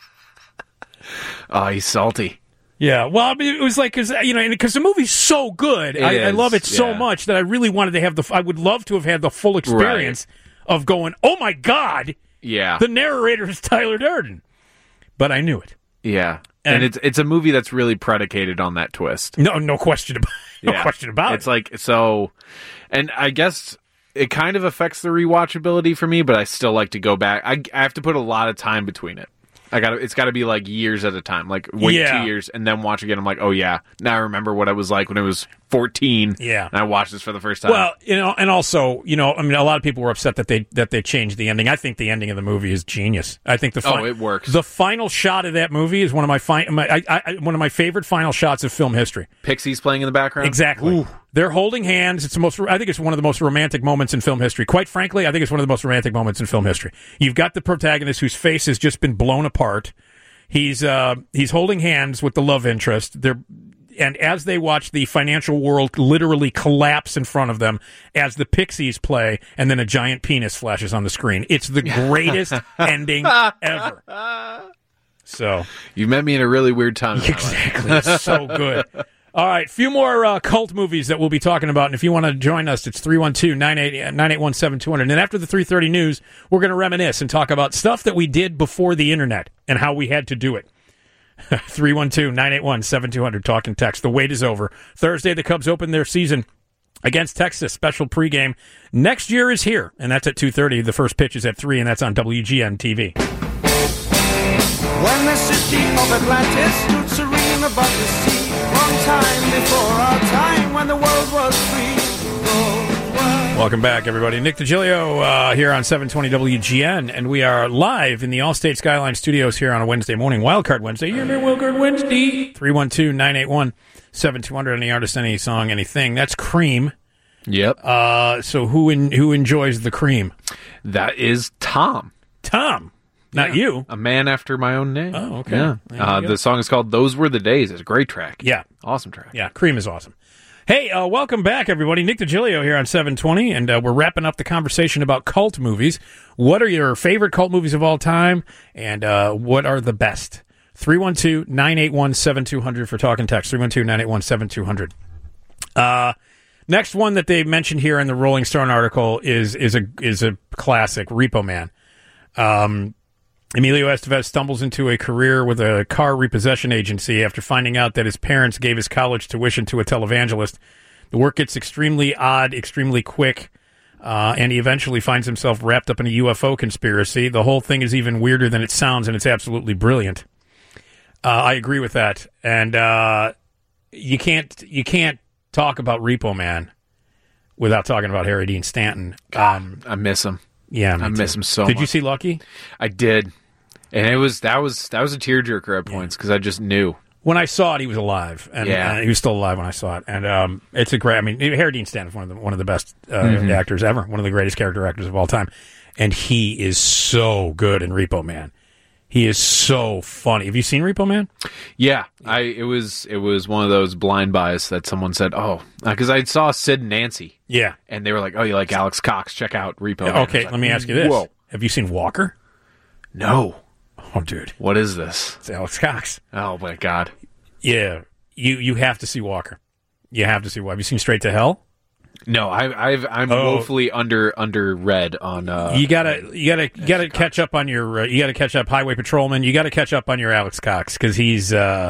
Oh, he's salty. Yeah, well, I mean, it was like, because the movie's so good. I love it so much that I really wanted to have I would love to have had the full experience of going, oh my God, yeah, the narrator is Tyler Durden. But I knew it. Yeah. And it's a movie that's really predicated on that twist. No question about it. It's like, so, and I guess it kind of affects the rewatchability for me, but I still like to go back. I have to put a lot of time between it. It's got to be like years at a time. Like wait 2 years and then watch again. I'm like, oh yeah, now I remember what I was like when I was 14. Yeah, and I watched this for the first time. Well, and also, I mean, a lot of people were upset that they changed the ending. I think the ending of the movie is genius. I think it works. The final shot of that movie is one of my favorite final shots of film history. Pixies playing in the background. Exactly. Ooh. They're holding hands. I think it's one of the most romantic moments in film history. Quite frankly, I think it's one of the most romantic moments in film history. You've got the protagonist whose face has just been blown apart. He's holding hands with the love interest. And as they watch the financial world literally collapse in front of them as the Pixies play, and then a giant penis flashes on the screen. It's the greatest ending ever. So you met me in a really weird time. Exactly. It's so good. All right, a few more cult movies that we'll be talking about, and if you want to join us, it's 312-981-7200. And then after the 3:30 news, we're going to reminisce and talk about stuff that we did before the internet and how we had to do it. 312-981-7200, talk and text. The wait is over. Thursday, the Cubs open their season against Texas. Special pregame. Next year is here, and that's at 2:30. The first pitch is at 3, and that's on WGN TV. When the city of Atlantis stood serene above the sea, long time before our time when the world was free. Welcome back, everybody. Nick DiGilio here on 720 WGN, and we are live in the Allstate Skyline Studios here on a Wednesday morning, Wildcard Wednesday. You're here, Wildcard Wednesday. 312-981-7200, any artist, any song, anything. That's Cream Yep. So who enjoys the cream? That is Tom. Tom. Not you. A man after my own name. Oh, okay. Yeah. The song is called Those Were the Days. It's a great track. Yeah. Awesome track. Yeah, Cream is awesome. Hey, welcome back, everybody. Nick DiGilio here on 720, and we're wrapping up the conversation about cult movies. What are your favorite cult movies of all time, and what are the best? 312-981-7200 for talk and text. 312-981-7200. Next one that they mentioned here in the Rolling Stone article is a classic, Repo Man. Emilio Estevez stumbles into a career with a car repossession agency after finding out that his parents gave his college tuition to a televangelist. The work gets extremely odd, extremely quick, and he eventually finds himself wrapped up in a UFO conspiracy. The whole thing is even weirder than it sounds, and it's absolutely brilliant. I agree with that, and you can't talk about Repo Man without talking about Harry Dean Stanton. I miss him. Yeah, I miss him so much. Did you see Lucky? I did, and that was a tearjerker at points because I just knew when I saw it he was alive, and he was still alive when I saw it, and it's a great. I mean, Harry Dean Stanton is one of the best actors ever, one of the greatest character actors of all time, and he is so good in Repo Man. He is so funny. Have you seen Repo Man? Yeah, it was one of those blind buys that someone said, because I saw Sid and Nancy. Yeah. And they were like, oh, you like Alex Cox? Check out Repo Man. Okay, let me ask you this. Whoa. Have you seen Walker? No. Oh, dude. What is this? It's Alex Cox. Oh, my God. Yeah. You have to see Walker. You have to see Walker. Have you seen Straight to Hell? No, I'm woefully under-read on. You gotta catch up on your. You gotta catch up, Highway Patrolman. You gotta catch up on your Alex Cox because he's a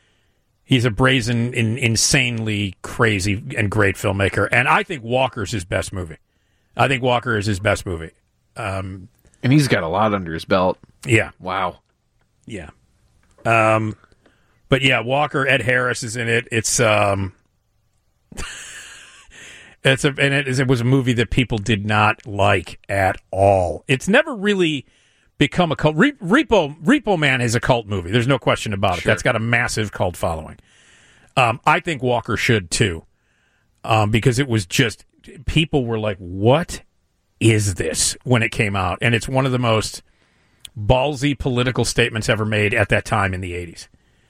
brazen, insanely crazy and great filmmaker. And I think Walker's his best movie. I think Walker is his best movie. And he's got a lot under his belt. Yeah. Wow. Yeah. But yeah, Walker. Ed Harris is in it. It's it was a movie that people did not like at all. It's never really become a cult. Repo Man is a cult movie. There's no question about it. That's got a massive cult following. I think Walker should too, because it was just people were like, "What is this?" when it came out, and it's one of the most ballsy political statements ever made at that time in the 80s.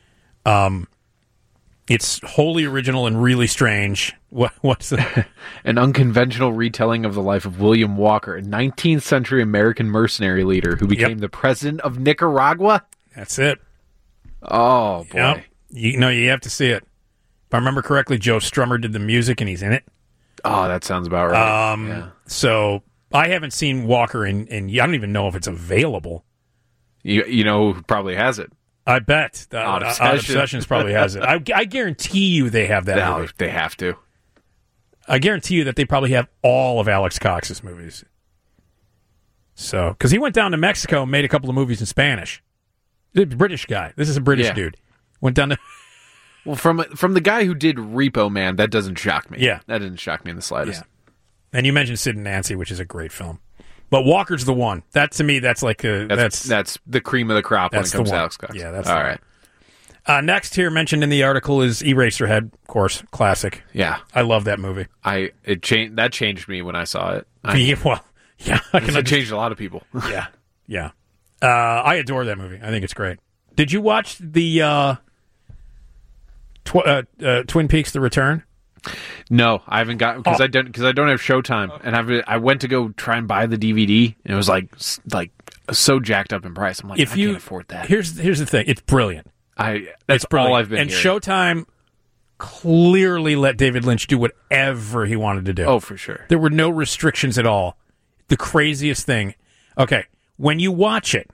It's wholly original and really strange. What's that? An unconventional retelling of the life of William Walker, a 19th century American mercenary leader who became the president of Nicaragua. That's it. Oh, boy. Yep. You have to see it. If I remember correctly, Joe Strummer did the music, and he's in it. Oh, that sounds about right. So I haven't seen Walker in I don't even know if it's available. You know who probably has it? I bet. Out of Sessions probably has it. I guarantee you they have that movie. They have to. I guarantee you that they probably have all of Alex Cox's movies. So, because he went down to Mexico and made a couple of movies in Spanish. The British guy. This is a British dude. Went down to... Well, from the guy who did Repo Man, that doesn't shock me. Yeah. That didn't shock me in the slightest. Yeah. And you mentioned Sid and Nancy, which is a great film. But Walker's the one. That, to me, that's like that's the cream of the crop when it comes to Alex Cox. Yeah, that's all right. Next here, mentioned in the article, is Eraserhead, of course, classic. Yeah. I love that movie. That changed me when I saw it. It changed a lot of people. Yeah. I adore that movie. I think it's great. Did you watch the Twin Peaks: The Return? No, I haven't gotten because I don't have Showtime, and I went to go try and buy the DVD, and it was like so jacked up in price. I'm like, I can't afford that. Here's the thing, it's brilliant. That's brilliant. all I've been. And hearing. Showtime clearly let David Lynch do whatever he wanted to do. Oh, for sure. There were no restrictions at all. The craziest thing. Okay, when you watch the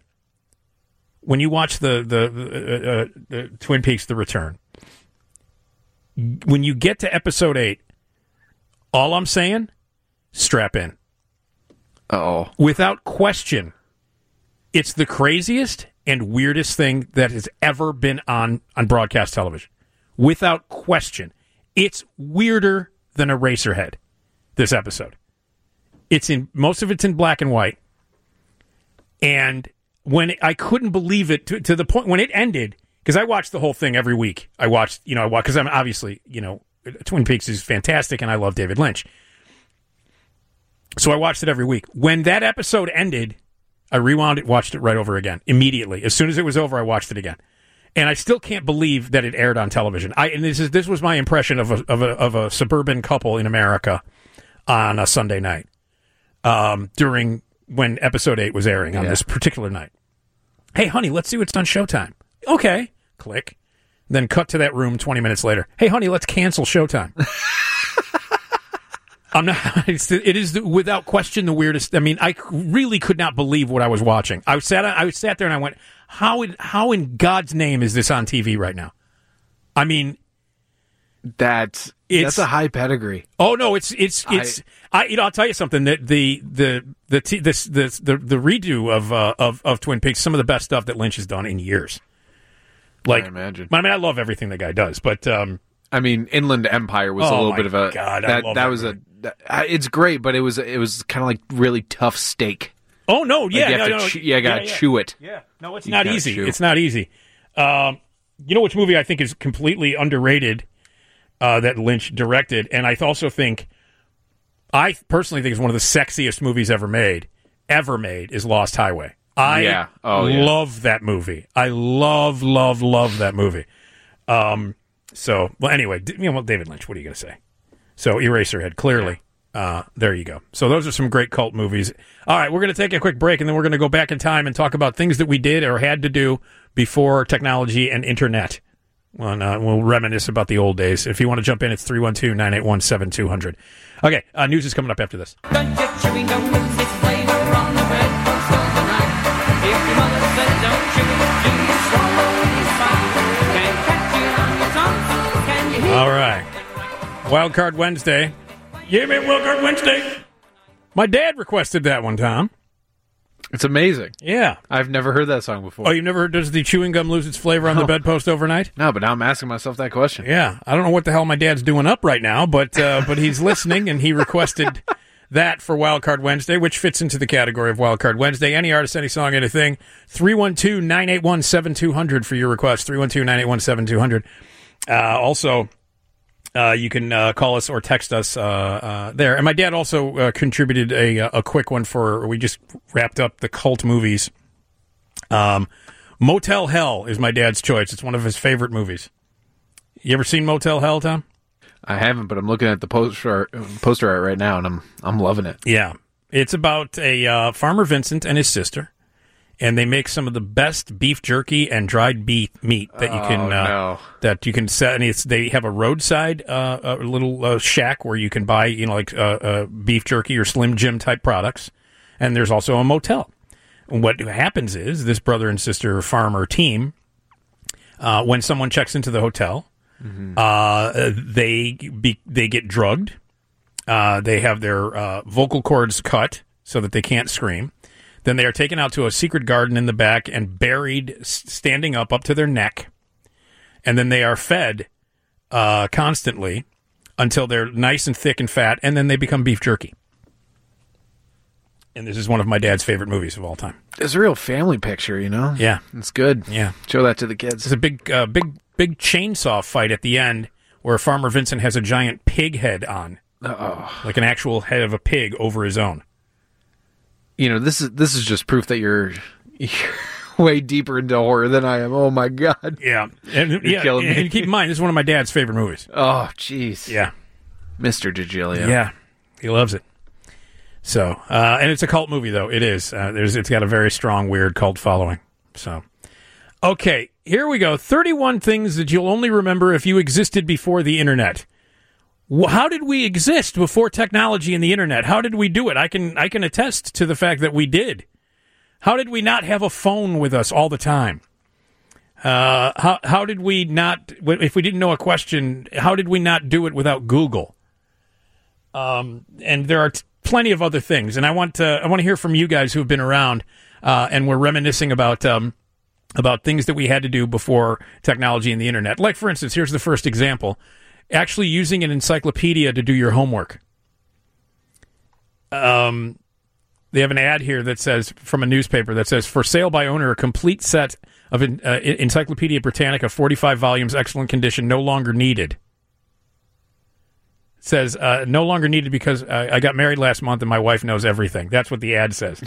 Twin Peaks: The Return. When you get to episode 8, all I'm saying, strap in. Uh-oh. Without question, it's the craziest and weirdest thing that has ever been on broadcast television. Without question. It's weirder than Eraserhead, this episode. Most of it's in black and white. And when I couldn't believe it to the point when it ended, because I watch the whole thing every week. Because I'm obviously, Twin Peaks is fantastic and I love David Lynch. So I watched it every week. When that episode ended, I rewound it, watched it right over again immediately. As soon as it was over, I watched it again. And I still can't believe that it aired on television. And this was my impression of a suburban couple in America on a Sunday night during when episode 8 was airing on this particular night. Hey, honey, let's see what's on Showtime. Okay, click. Then cut to that room 20 minutes later. Hey, honey, let's cancel Showtime. I'm not. It is without question the weirdest. I mean, I really could not believe what I was watching. I sat there and I went, "How in God's name is this on TV right now?" I mean, that's a high pedigree. Oh no, it's. I'll tell you something. That the redo of Twin Peaks, some of the best stuff that Lynch has done in years. Like, I imagine. I mean, I love everything the guy does, but I mean, Inland Empire was a little bit of a God, that was a. It's great, but it was kind of like really tough steak. Oh no, yeah, you gotta chew it. Yeah, no, it's not easy. It's not easy. You know which movie I think is completely underrated that Lynch directed, and I personally think is one of the sexiest movies ever made is Lost Highway. I love that movie. I love that movie. So, well, anyway, David Lynch, what are you going to say? So, Eraserhead, clearly. There you go. So those are some great cult movies. All right, we're going to take a quick break, and then we're going to go back in time and talk about things that we did or had to do before technology and internet. We'll reminisce about the old days. If you want to jump in, it's 312-981-7200. Okay, news is coming up after this. Don't get chewing gum, lose its flavor on the bedpost overnight. If your mother said don't chew it, do you swallow it? It's fine. Can't catch it on your tongue, can you hear? All right. Wild Card Wednesday. Yeah, man, Wild Card Wednesday. My dad requested that one, Tom. It's amazing. Yeah. I've never heard that song before. Oh, you've never heard Does the Chewing Gum Lose Its Flavor on the Bedpost Overnight? No, but now I'm asking myself that question. Yeah. I don't know what the hell my dad's doing up right now, but he's listening, and he requested that for Wild Card Wednesday, which fits into the category of Wild Card Wednesday. Any artist, any song, anything. 312-981-7200 for your request. 312-981-7200. Also, you can call us or text us there. And my dad also contributed a quick one we just wrapped up the cult movies. Motel Hell is my dad's choice. It's one of his favorite movies. You ever seen Motel Hell, Tom? I haven't, but I'm looking at the poster art right now, and I'm loving it. Yeah. It's about a Farmer Vincent and his sister. And they make some of the best beef jerky and dried beef meat that you can set. And they have a roadside a little shack where you can buy beef jerky or Slim Jim type products. And there's also a motel. And what happens is this brother and sister farmer team, when someone checks into the hotel, they get drugged. They have their vocal cords cut so that they can't scream. Then they are taken out to a secret garden in the back and buried, standing up to their neck. And then they are fed constantly until they're nice and thick and fat, and then they become beef jerky. And this is one of my dad's favorite movies of all time. It's a real family picture, you know? Yeah. It's good. Yeah. Show that to the kids. It's a big chainsaw fight at the end where Farmer Vincent has a giant pig head on. Like an actual head of a pig over his own. You know, this is just proof that you're way deeper into horror than I am. Oh my God! Yeah, and keep in mind, this is one of my dad's favorite movies. Oh, jeez. Yeah, Mr. DiGilio. Yeah, he loves it. So, and it's a cult movie, though. It is. It's got a very strong, weird cult following. So, okay, here we go. 31 things that you'll only remember if you existed before the internet. How did we exist before technology and the internet? How did we do it? I can attest to the fact that we did. How did we not have a phone with us all the time? How did we not, if we didn't know a question, how did we not do it without Google? And there are plenty of other things. And I want to hear from you guys who have been around and we're reminiscing about things that we had to do before technology and the internet. Like, for instance, here's the first example. Actually using an encyclopedia to do your homework. They have an ad here that says, from a newspaper, that says, for sale by owner, a complete set of Encyclopedia Britannica, 45 volumes, excellent condition, no longer needed. says, no longer needed because I got married last month and my wife knows everything. That's what the ad says.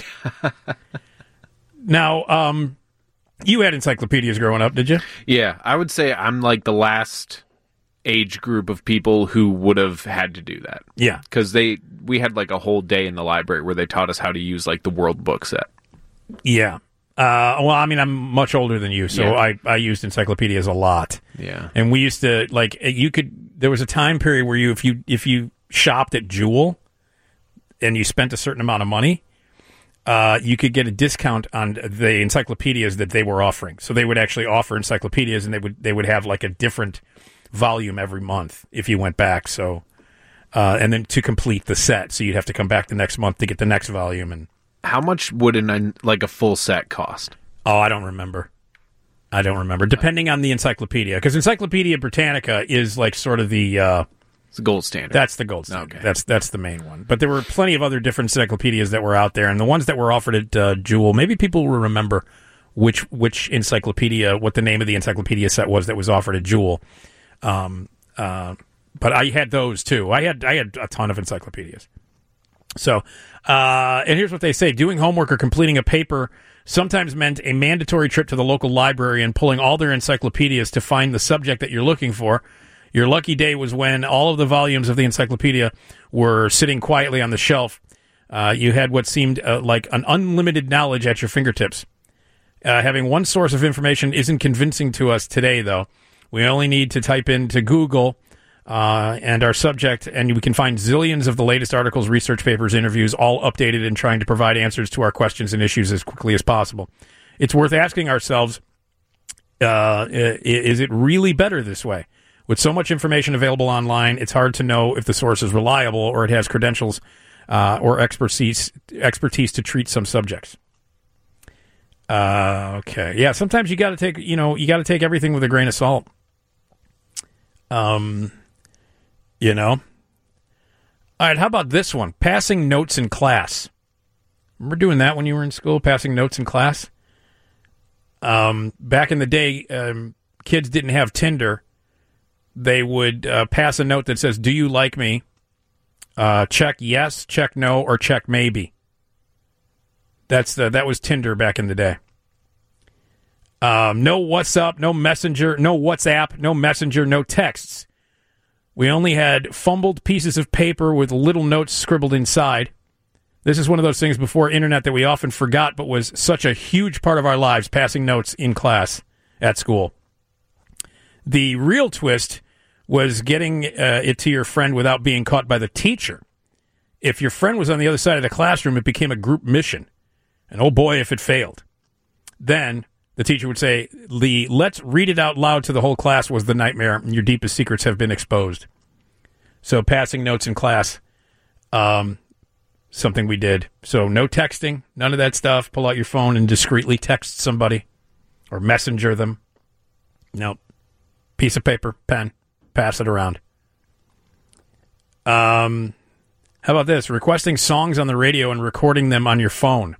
Now, you had encyclopedias growing up, did you? Yeah, I would say I'm like the last age group of people who would have had to do that. Yeah. Because we had like a whole day in the library where they taught us how to use like the World Book set. Yeah. Well, I mean, I'm much older than you, so I used encyclopedias a lot. Yeah. And we used to, like, there was a time period where if you shopped at Jewel and you spent a certain amount of money, you could get a discount on the encyclopedias that they were offering. So they would actually offer encyclopedias, and they would have like a different volume every month if you went back. So, and then to complete the set, so you'd have to come back the next month to get the next volume. And how much would a full set cost? Oh, I don't remember. Depending on the encyclopedia, because Encyclopedia Britannica is like sort of the it's the gold standard. That's the gold standard. Okay. That's the main one. But there were plenty of other different encyclopedias that were out there, and the ones that were offered at Jewel, maybe people will remember which encyclopedia, what the name of the encyclopedia set was that was offered at Jewel. But I had those too. I had a ton of encyclopedias. So, and here's what they say: doing homework or completing a paper sometimes meant a mandatory trip to the local library and pulling all their encyclopedias to find the subject that you're looking for. Your lucky day was when all of the volumes of the encyclopedia were sitting quietly on the shelf. You had what seemed like an unlimited knowledge at your fingertips. Having one source of information isn't convincing to us today, though. We only need to type into Google and our subject, and we can find zillions of the latest articles, research papers, interviews, all updated and trying to provide answers to our questions and issues as quickly as possible. It's worth asking ourselves, is it really better this way? With so much information available online, it's hard to know if the source is reliable or it has credentials or expertise to treat some subjects. Okay, yeah. Sometimes you got to take everything with a grain of salt. All right. How about this one? Passing notes in class. Remember doing that when you were in school? Passing notes in class. Back in the day, kids didn't have Tinder. They would pass a note that says, "Do you like me?" Check yes, check no, or check maybe. That was Tinder back in the day. No what's up, no messenger, no WhatsApp, no messenger, no texts. We only had fumbled pieces of paper with little notes scribbled inside. This is one of those things before internet that we often forgot, but was such a huge part of our lives, passing notes in class at school. The real twist was getting it to your friend without being caught by the teacher. If your friend was on the other side of the classroom, it became a group mission. And oh boy, if it failed. Then the teacher would say, let's read it out loud to the whole class was the nightmare, and your deepest secrets have been exposed. So passing notes in class, something we did. So no texting, none of that stuff. Pull out your phone and discreetly text somebody or messenger them. Nope. Piece of paper, pen, pass it around. How about this? Requesting songs on the radio and recording them on your phone.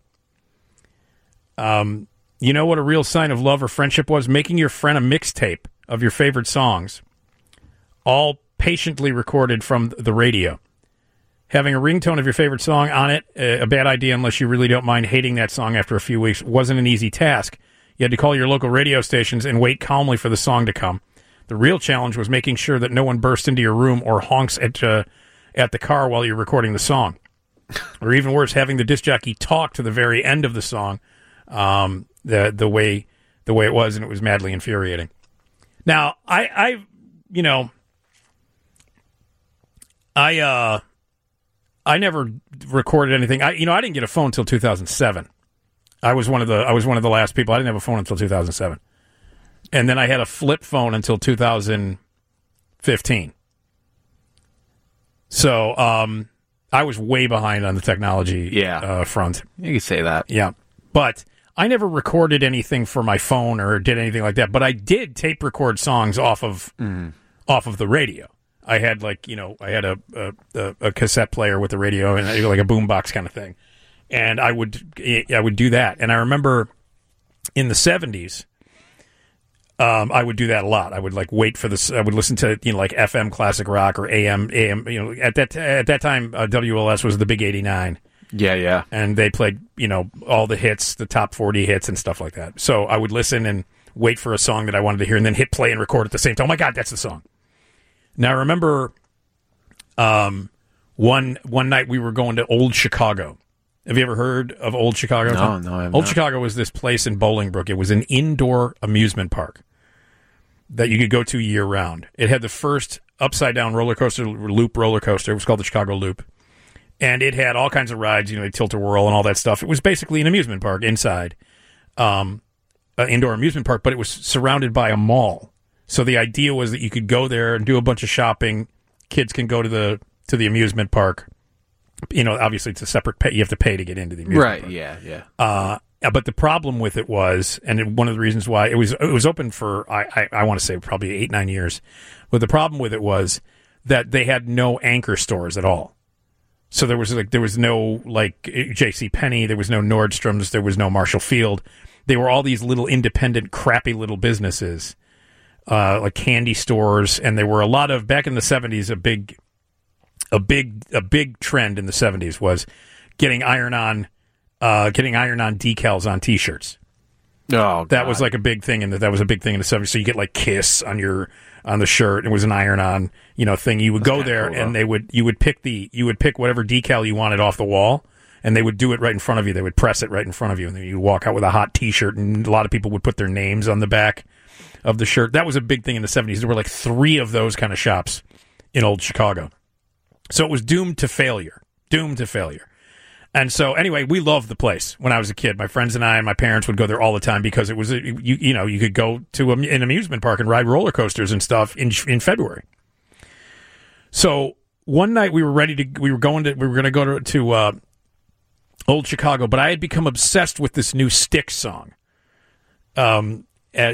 You know what a real sign of love or friendship was? Making your friend a mixtape of your favorite songs, all patiently recorded from the radio. Having a ringtone of your favorite song on it, a bad idea unless you really don't mind hating that song after a few weeks, wasn't an easy task. You had to call your local radio stations and wait calmly for the song to come. The real challenge was making sure that no one burst into your room or honks at the car while you're recording the song. Or even worse, having the disc jockey talk to the very end of the song, the way it was, and it was madly infuriating. Now, I never recorded anything. I didn't get a phone until 2007. I was one of the last people. I didn't have a phone until 2007. And then I had a flip phone until 2015. So I was way behind on the technology front. You can say that. Yeah. But I never recorded anything for my phone or did anything like that. But I did tape record songs off of the radio. I had a cassette player with the radio and like a boombox kind of thing. And I would do that. And I remember in the 70s, I would do that a lot. I would like wait for this. I would listen to like FM classic rock or AM. At that time, WLS was the Big 89. Yeah. And they played all the hits, the top 40 hits and stuff like that. So I would listen and wait for a song that I wanted to hear, and then hit play and record at the same time. Oh my God, that's the song! Now I remember, one night we were going to Old Chicago. Have you ever heard of Old Chicago? No, I have Old not. Chicago was this place in Bolingbrook. It was an indoor amusement park that you could go to year round. It had the first upside-down roller coaster. It was called the Chicago Loop. And it had all kinds of rides, tilt-a-whirl and all that stuff. It was basically an amusement park inside, an indoor amusement park, but it was surrounded by a mall. So the idea was that you could go there and do a bunch of shopping. Kids can go to the amusement park. Obviously it's a separate pay. You have to pay to get into the amusement park. Yeah. But the problem with it was, and one of the reasons why it was open for, I want to say probably 8-9 years. But the problem with it was that they had no anchor stores at all. So there was no like JCPenney, there was no Nordstrom's, there was no Marshall Field. They were all these little independent, crappy little businesses, like candy stores, and there were a lot of, back in the 70s, a big trend in the 70s was getting iron-on decals on T-shirts. Oh, God. That was like a big thing, that was a big thing in the 70s. So you get like Kiss on the shirt. It was an iron-on, thing. You would go there, cool, and you would pick whatever decal you wanted off the wall, and they would do it right in front of you. They would press it right in front of you, and then you walk out with a hot T-shirt, and a lot of people would put their names on the back of the shirt. That was a big thing in the 70s. There were like 3 of those kind of shops in Old Chicago. So it was doomed to failure. And so, anyway, we loved the place when I was a kid. My friends and I and my parents would go there all the time because it was, you could go to an amusement park and ride roller coasters and stuff in February. So one night we were going to go to Old Chicago, but I had become obsessed with this new Styx song. And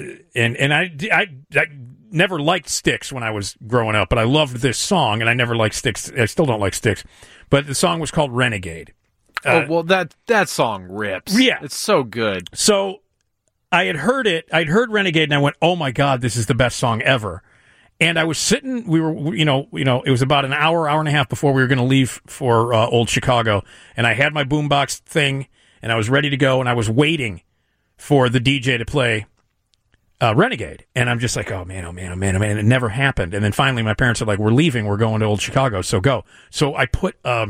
I never liked Styx when I was growing up, but I loved this song, and I never liked Styx. I still don't like Styx, but the song was called Renegade. That song rips. Yeah. It's so good. So I had heard it. I'd heard Renegade, and I went, oh, my God, this is the best song ever. And I was sitting, it was about an hour and a half before we were going to leave for Old Chicago, and I had my boombox thing, and I was ready to go, and I was waiting for the DJ to play Renegade. And I'm just like, oh, man. And it never happened. And then finally my parents are like, we're leaving. We're going to Old Chicago, so go. So I put a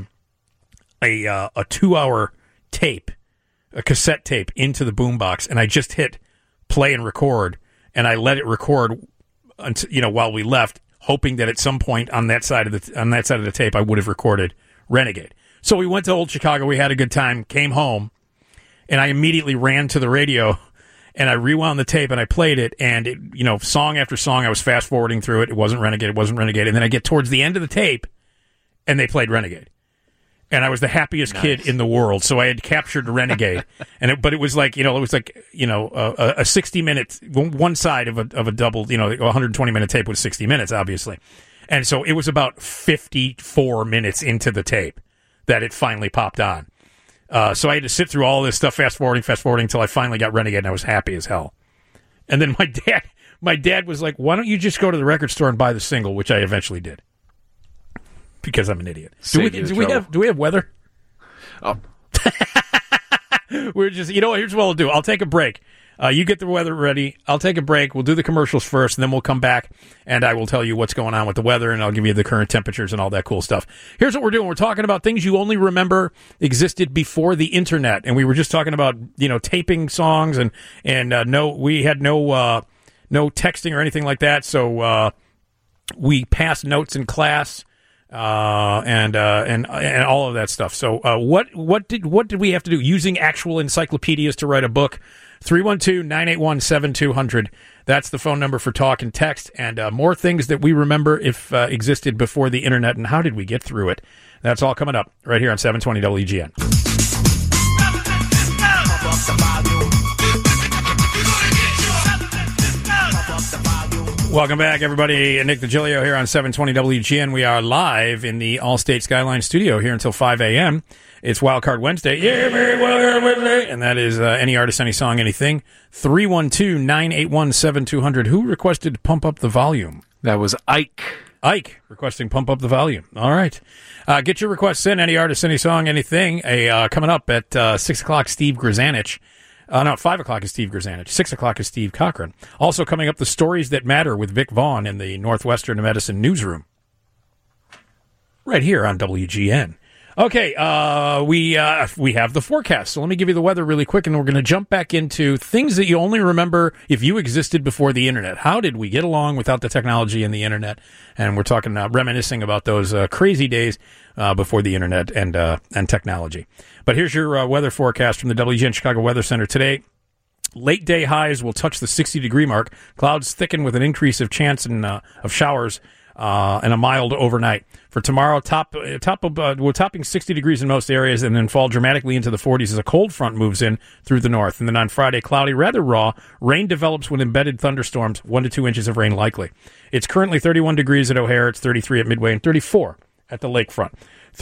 2-hour tape, a cassette tape, into the boombox, and I just hit play and record, and I let it record until, while we left, hoping that at some point on that side of the tape I would have recorded Renegade. So we went to Old Chicago, we had a good time, came home, and I immediately ran to the radio and I rewound the tape and I played it, and it, song after song I was fast forwarding through it. It wasn't Renegade, and then I get towards the end of the tape and they played Renegade. And I was the happiest kid in the world. So I had captured Renegade, but it was like, a 60-minute, one side of a double, 120-minute tape was 60 minutes, obviously. And so it was about 54 minutes into the tape that it finally popped on. So I had to sit through all this stuff, fast forwarding until I finally got Renegade, and I was happy as hell. And then my dad was like, why don't you just go to the record store and buy the single, which I eventually did. Because I'm an idiot. Do we have weather? Oh. We're just, here's what we'll do. I'll take a break. You get the weather ready. I'll take a break. We'll do the commercials first, and then we'll come back, and I will tell you what's going on with the weather, and I'll give you the current temperatures and all that cool stuff. Here's what we're doing. We're talking about things you only remember existed before the internet, and we were just talking about, taping songs, and we had no texting or anything like that, so we passed notes in class. And all of that stuff. So, what did we have to do? Using actual encyclopedias to write a book. 312-981-7200. That's the phone number for talk and text, and more things that we remember if existed before the internet, and how did we get through it? That's all coming up right here on 720 WGN. Welcome back, everybody. Nick DiGilio here on 720 WGN. We are live in the Allstate Skyline studio here until 5 a.m. It's Wildcard Wednesday. Yeah, Wildcard Wednesday. And that is any artist, any song, anything. 312-981-7200. Who requested Pump Up the Volume? That was Ike. Ike requesting Pump Up the Volume. All right. Get your requests in. Any artist, any song, anything. Coming up at 6 o'clock, Steve Grzanich. No, 5 o'clock is Steve Grzanich. 6 o'clock is Steve Cochran. Also coming up, the Stories That Matter with Vic Vaughn in the Northwestern Medicine newsroom. Right here on WGN. Okay, we have the forecast. So let me give you the weather really quick, and we're going to jump back into things that you only remember if you existed before the internet. How did we get along without the technology and the internet? And we're talking, reminiscing about those crazy days before the internet and technology. But here's your weather forecast from the WGN Chicago Weather Center today. Late day highs will touch the 60-degree mark. Clouds thicken with an increase of chance of showers and a mild overnight. For tomorrow, we're topping 60 degrees in most areas and then fall dramatically into the 40s as a cold front moves in through the north. And then on Friday, cloudy, rather raw. Rain develops with embedded thunderstorms, 1 to 2 inches of rain likely. It's currently 31 degrees at O'Hare. It's 33 at Midway and 34 at the lakefront.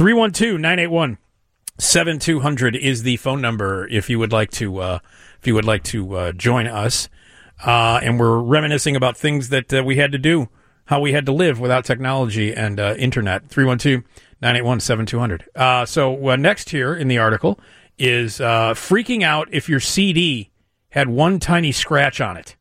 312-981-7200 is the phone number if you would like to join us. And we're reminiscing about things that we had to do, how we had to live without technology and internet. 312-981-7200. So next here in the article is freaking out if your CD had one tiny scratch on it.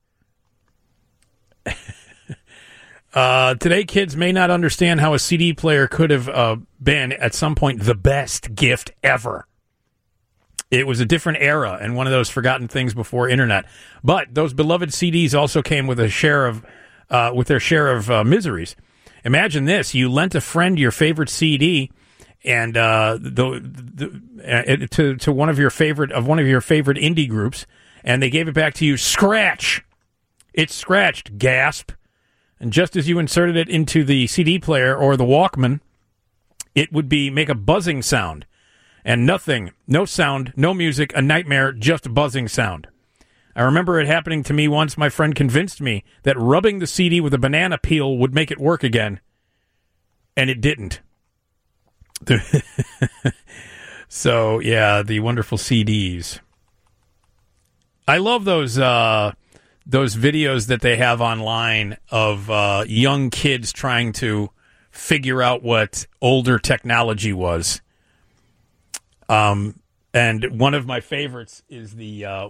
Today, kids may not understand how a CD player could have been, at some point, the best gift ever. It was a different era and one of those forgotten things before internet. But those beloved CDs also came with their share of miseries. Imagine this: you lent a friend your favorite CD, and to one of your favorite indie groups, and they gave it back to you. Scratch! It's scratched. Gasp! And just as you inserted it into the CD player or the Walkman, it would make a buzzing sound. And nothing, no sound, no music, a nightmare, just buzzing sound. I remember it happening to me once. My friend convinced me that rubbing the CD with a banana peel would make it work again. And it didn't. So, yeah, the wonderful CDs. I love those videos that they have online of young kids trying to figure out what older technology was. And one of my favorites is are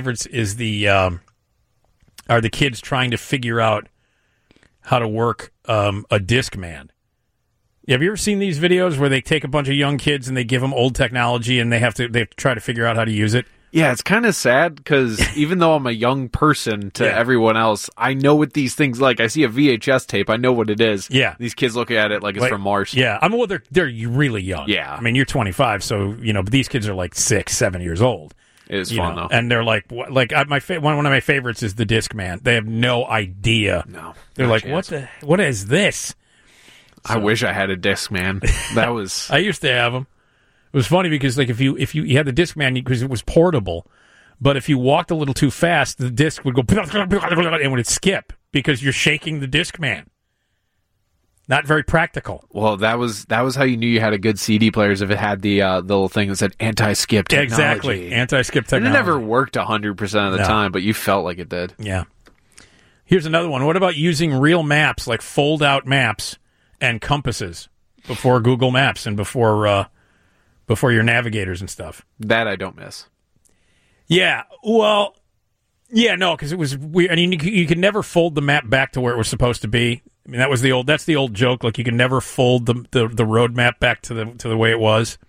the kids trying to figure out how to work a Discman. Have you ever seen these videos where they take a bunch of young kids and they give them old technology and they have to try to figure out how to use it? Yeah, it's kind of sad because even though I'm a young person to everyone else, I know what these things like. I see a VHS tape, I know what it is. Yeah, these kids look at it like it's from Mars. Yeah, they're really young. Yeah, I mean you're 25, so but these kids are like 6-7 years old. It is fun though, and they're like one of my favorites is the Discman. They have no idea. No, they're like, what is this? So, I wish I had a Discman. That was I used to have them. It was funny because like if you had the Discman because it was portable, but if you walked a little too fast, the disc would go and would skip because you're shaking the Discman. Not very practical. Well, that was how you knew you had a good CD player if it had the little thing that said anti-skip technology. Exactly, anti-skip technology. And it never worked 100% of the time, but you felt like it did. Yeah. Here's another one. What about using real maps like fold-out maps and compasses before Google Maps and before your navigators and stuff? That I don't miss. Yeah, well, yeah, no, because it was weird. I mean, you could never fold the map back to where it was supposed to be. I mean, that's the old joke. Like you can never fold the road map back to the way it was.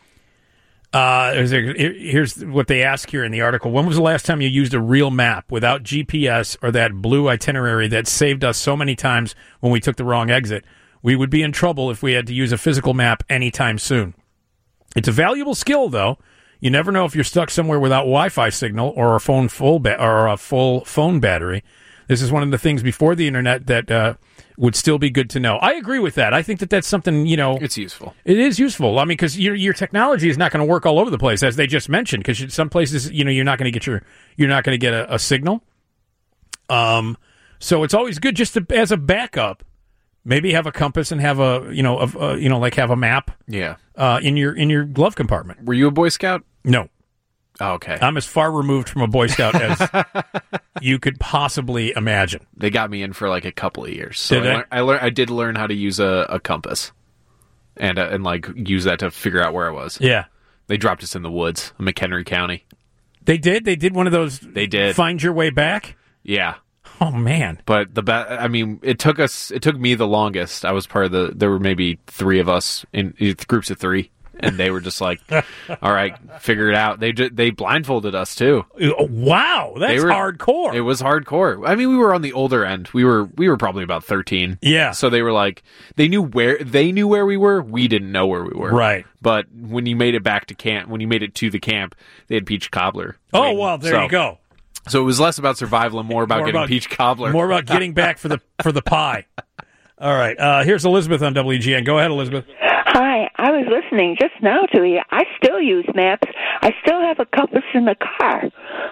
Here's what they ask here in the article. When was the last time you used a real map without GPS or that blue itinerary that saved us so many times when we took the wrong exit? We would be in trouble if we had to use a physical map anytime soon. It's a valuable skill, though. You never know if you're stuck somewhere without Wi-Fi signal or a full phone battery. This is one of the things before the internet that would still be good to know. I agree with that. I think that that's something, it's useful. It is useful. I mean, because your technology is not going to work all over the place, as they just mentioned. Because some places, you're not going to get a signal. So it's always good just to, as a backup, maybe have a compass and have a like have a map. Yeah. In your glove compartment. Were you a Boy Scout? No. Oh, okay. I'm as far removed from a Boy Scout as you could possibly imagine. They got me in for like a couple of years. So Did they? I did learn how to use a compass and like use that to figure out where I was. Yeah. They dropped us in the woods, McHenry County. They did? They did one of those They did. Find Your Way Back? Yeah. Oh, man. But it took me the longest. I was part of there were maybe 3 of us in groups of 3. And they were just like, all right, figure it out. They blindfolded us, too. Wow, that's hardcore. It was hardcore. I mean, we were on the older end. We were probably about 13. Yeah. So they were like, they knew where we were. We didn't know where we were. Right. But when you made it back to camp, when you made it to the camp, they had peach cobbler. Oh, well, there you go. So it was less about survival and more about getting peach cobbler. More about getting back for the pie. All right. Here's Elizabeth on WGN. Go ahead, Elizabeth. Hi, I was listening just now to you. I still use maps. I still have a compass in the car.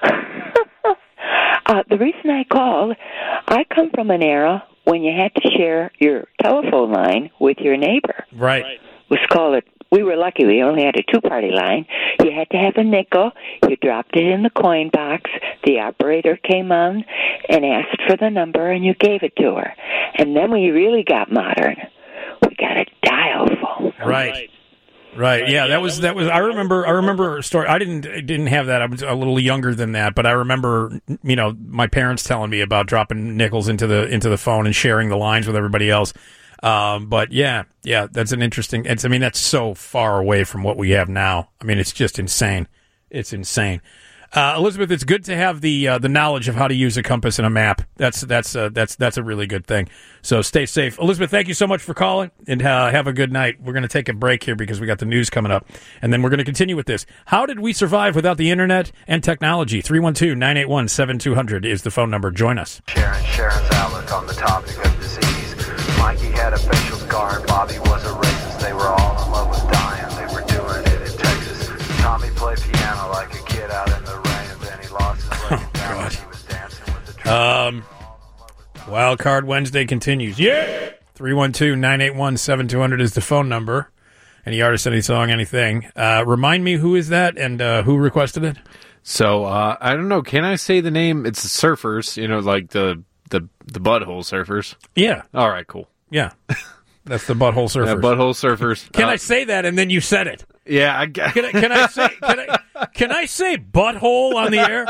The reason I called, I come from an era when you had to share your telephone line with your neighbor. Right. We were lucky. We only had a 2-party line. You had to have a nickel. You dropped it in the coin box. The operator came on and asked for the number, and you gave it to her. And then we really got modern. We got a dial phone. Right. Yeah, that was. I remember a story. I didn't have that. I was a little younger than that, but I remember, my parents telling me about dropping nickels into the phone and sharing the lines with everybody else. But yeah, that's an interesting. That's so far away from what we have now. I mean, it's just insane. It's insane. Elizabeth, it's good to have the knowledge of how to use a compass and a map. That's a really good thing. So stay safe. Elizabeth, thank you so much for calling, and have a good night. We're going to take a break here because we got the news coming up, and then we're going to continue with this. How did we survive without the internet and technology? 312-981-7200 is the phone number. Join us. Sharon's outlook on the topic of disease. Mikey had a facial scar, and Bobby was a racist. They were all in love with dying. They were doing it in Texas. Tommy played piano like a kid out in the rain, and then he lost his leg. And he was dancing with the Wild Card Wednesday continues. Yeah! 312-981-7200 is the phone number. Any artist, any song, anything. Remind me, who is that, and who requested it? So, I don't know. Can I say the name? It's the Surfers, like the Butthole Surfers. Yeah. All right, cool. Yeah. That's the Butthole Surfers. Yeah, Butthole Surfers. Can I say that, and then you said it? Yeah. Can I say butthole on the air?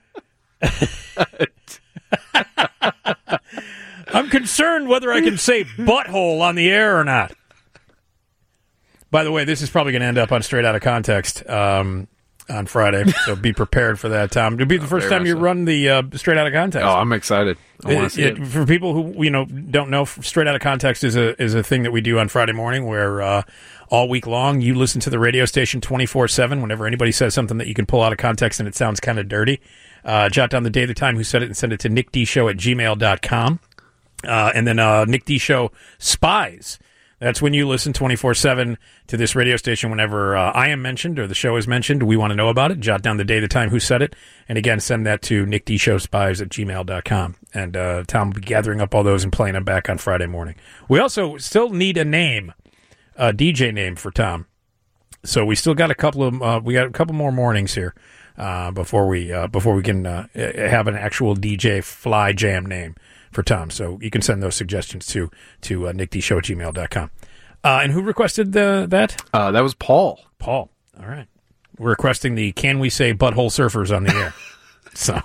I'm concerned whether I can say butthole on the air or not. By the way, this is probably going to end up on Straight Outta Context on Friday, so be prepared for that, Tom. It'll be the first time you run the Straight Outta Context. Oh, I'm excited. I want to see it. For people who don't know, Straight Outta Context is a thing that we do on Friday morning where all week long you listen to the radio station 24/7. Whenever anybody says something that you can pull out of context and it sounds kind of dirty, jot down the day, the time, who said it, and send it to nickdshow@gmail.com. And then Nick D Show Spies. That's when you listen 24/7 to this radio station. Whenever I am mentioned or the show is mentioned, we want to know about it. Jot down the day, the time, who said it. And again, send that to nickdshowspies@gmail.com. And Tom will be gathering up all those and playing them back on Friday morning. We also still need a name, a DJ name for Tom. So we still got a couple more mornings here before we can have an actual DJ fly jam name for Tom. So you can send those suggestions to nickdshow@gmail.com. And who requested that? That was Paul. Paul. All right. We're requesting the Can We Say Butthole Surfers on the air. So,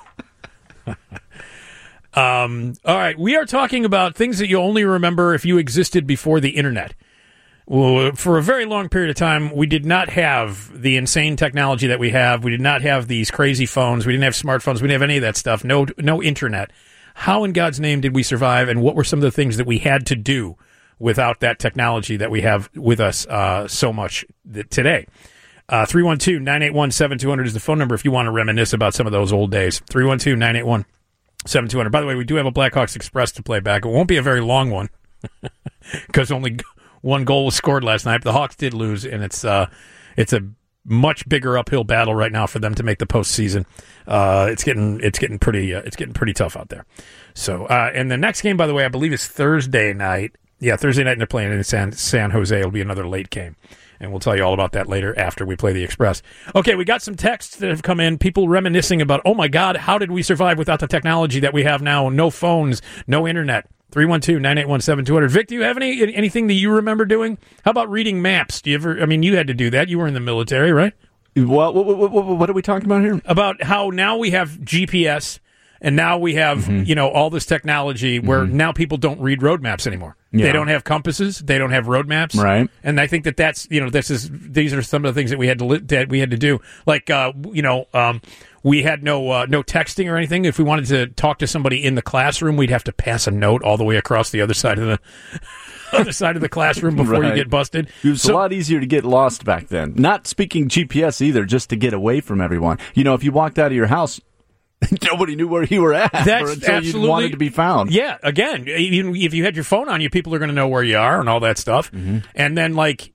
all right. We are talking about things that you only remember if you existed before the internet. Well, for a very long period of time, we did not have the insane technology that we have. We did not have these crazy phones. We didn't have smartphones. We didn't have any of that stuff. No internet. How in God's name did we survive, and what were some of the things that we had to do without that technology that we have with us so much today? 312-981-7200 is the phone number if you want to reminisce about some of those old days. 312-981-7200. By the way, we do have a Blackhawks Express to play back. It won't be a very long one because only one goal was scored last night. But the Hawks did lose, and it's a much bigger uphill battle right now for them to make the postseason. It's getting pretty tough out there. So, and the next game, by the way, I believe is Thursday night. Yeah, Thursday night, and they're playing in San Jose. It'll be another late game. And we'll tell you all about that later after we play the Express. Okay, we got some texts that have come in. People reminiscing about, oh my God, how did we survive without the technology that we have now? No phones, no internet. 312-981-7200. Vic, do you have anything that you remember doing? How about reading maps? Do you ever? I mean, you had to do that. You were in the military, right? What are we talking about here? About how now we have GPS. And now we have, all this technology where now people don't read road maps anymore. Yeah. They don't have compasses. They don't have road maps. Right. And I think that's, these are some of the things that we had to do. Like, we had no texting or anything. If we wanted to talk to somebody in the classroom, we'd have to pass a note all the way across the other side of the classroom before you get busted. It was a lot easier to get lost back then. Not speaking GPS either, just to get away from everyone. If you walked out of your house, nobody knew where you were at until you wanted to be found. Yeah, again, even if you had your phone on you, people are going to know where you are and all that stuff. Mm-hmm. And then,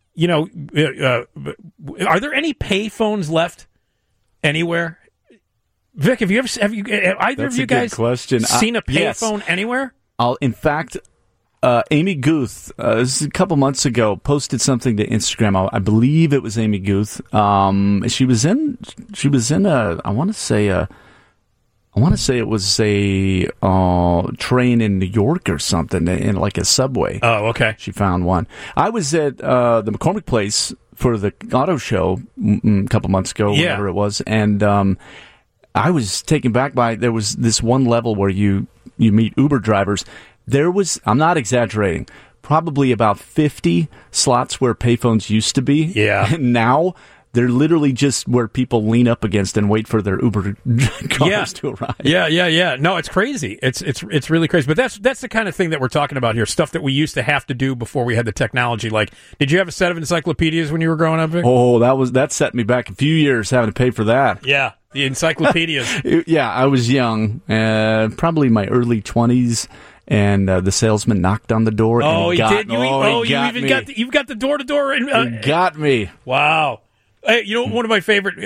are there any pay phones left anywhere? Vic, have either of you guys seen a pay phone anywhere? In fact, Amy Guth, this is a couple months ago, posted something to Instagram. I believe it was Amy Guth. She was in I want to say it was a train in New York or something, in like a subway. Oh, okay. She found one. I was at the McCormick Place for the auto show a couple months ago, whatever it was, and I was taken back by, there was this one level where you meet Uber drivers. There was, I'm not exaggerating, probably about 50 slots where payphones used to be. Yeah. And now they're literally just where people lean up against and wait for their Uber cars to arrive. Yeah. No, it's crazy. It's really crazy. But that's the kind of thing that we're talking about here. Stuff that we used to have to do before we had the technology. Like, did you have a set of encyclopedias when you were growing up, Vic? Oh, that set me back a few years having to pay for that. Yeah, the encyclopedias. Yeah, I was young, probably my early 20s. And the salesman knocked on the door. Oh, and he did. You've got the door-to-door. He got me. Wow. Hey, one of my favorite.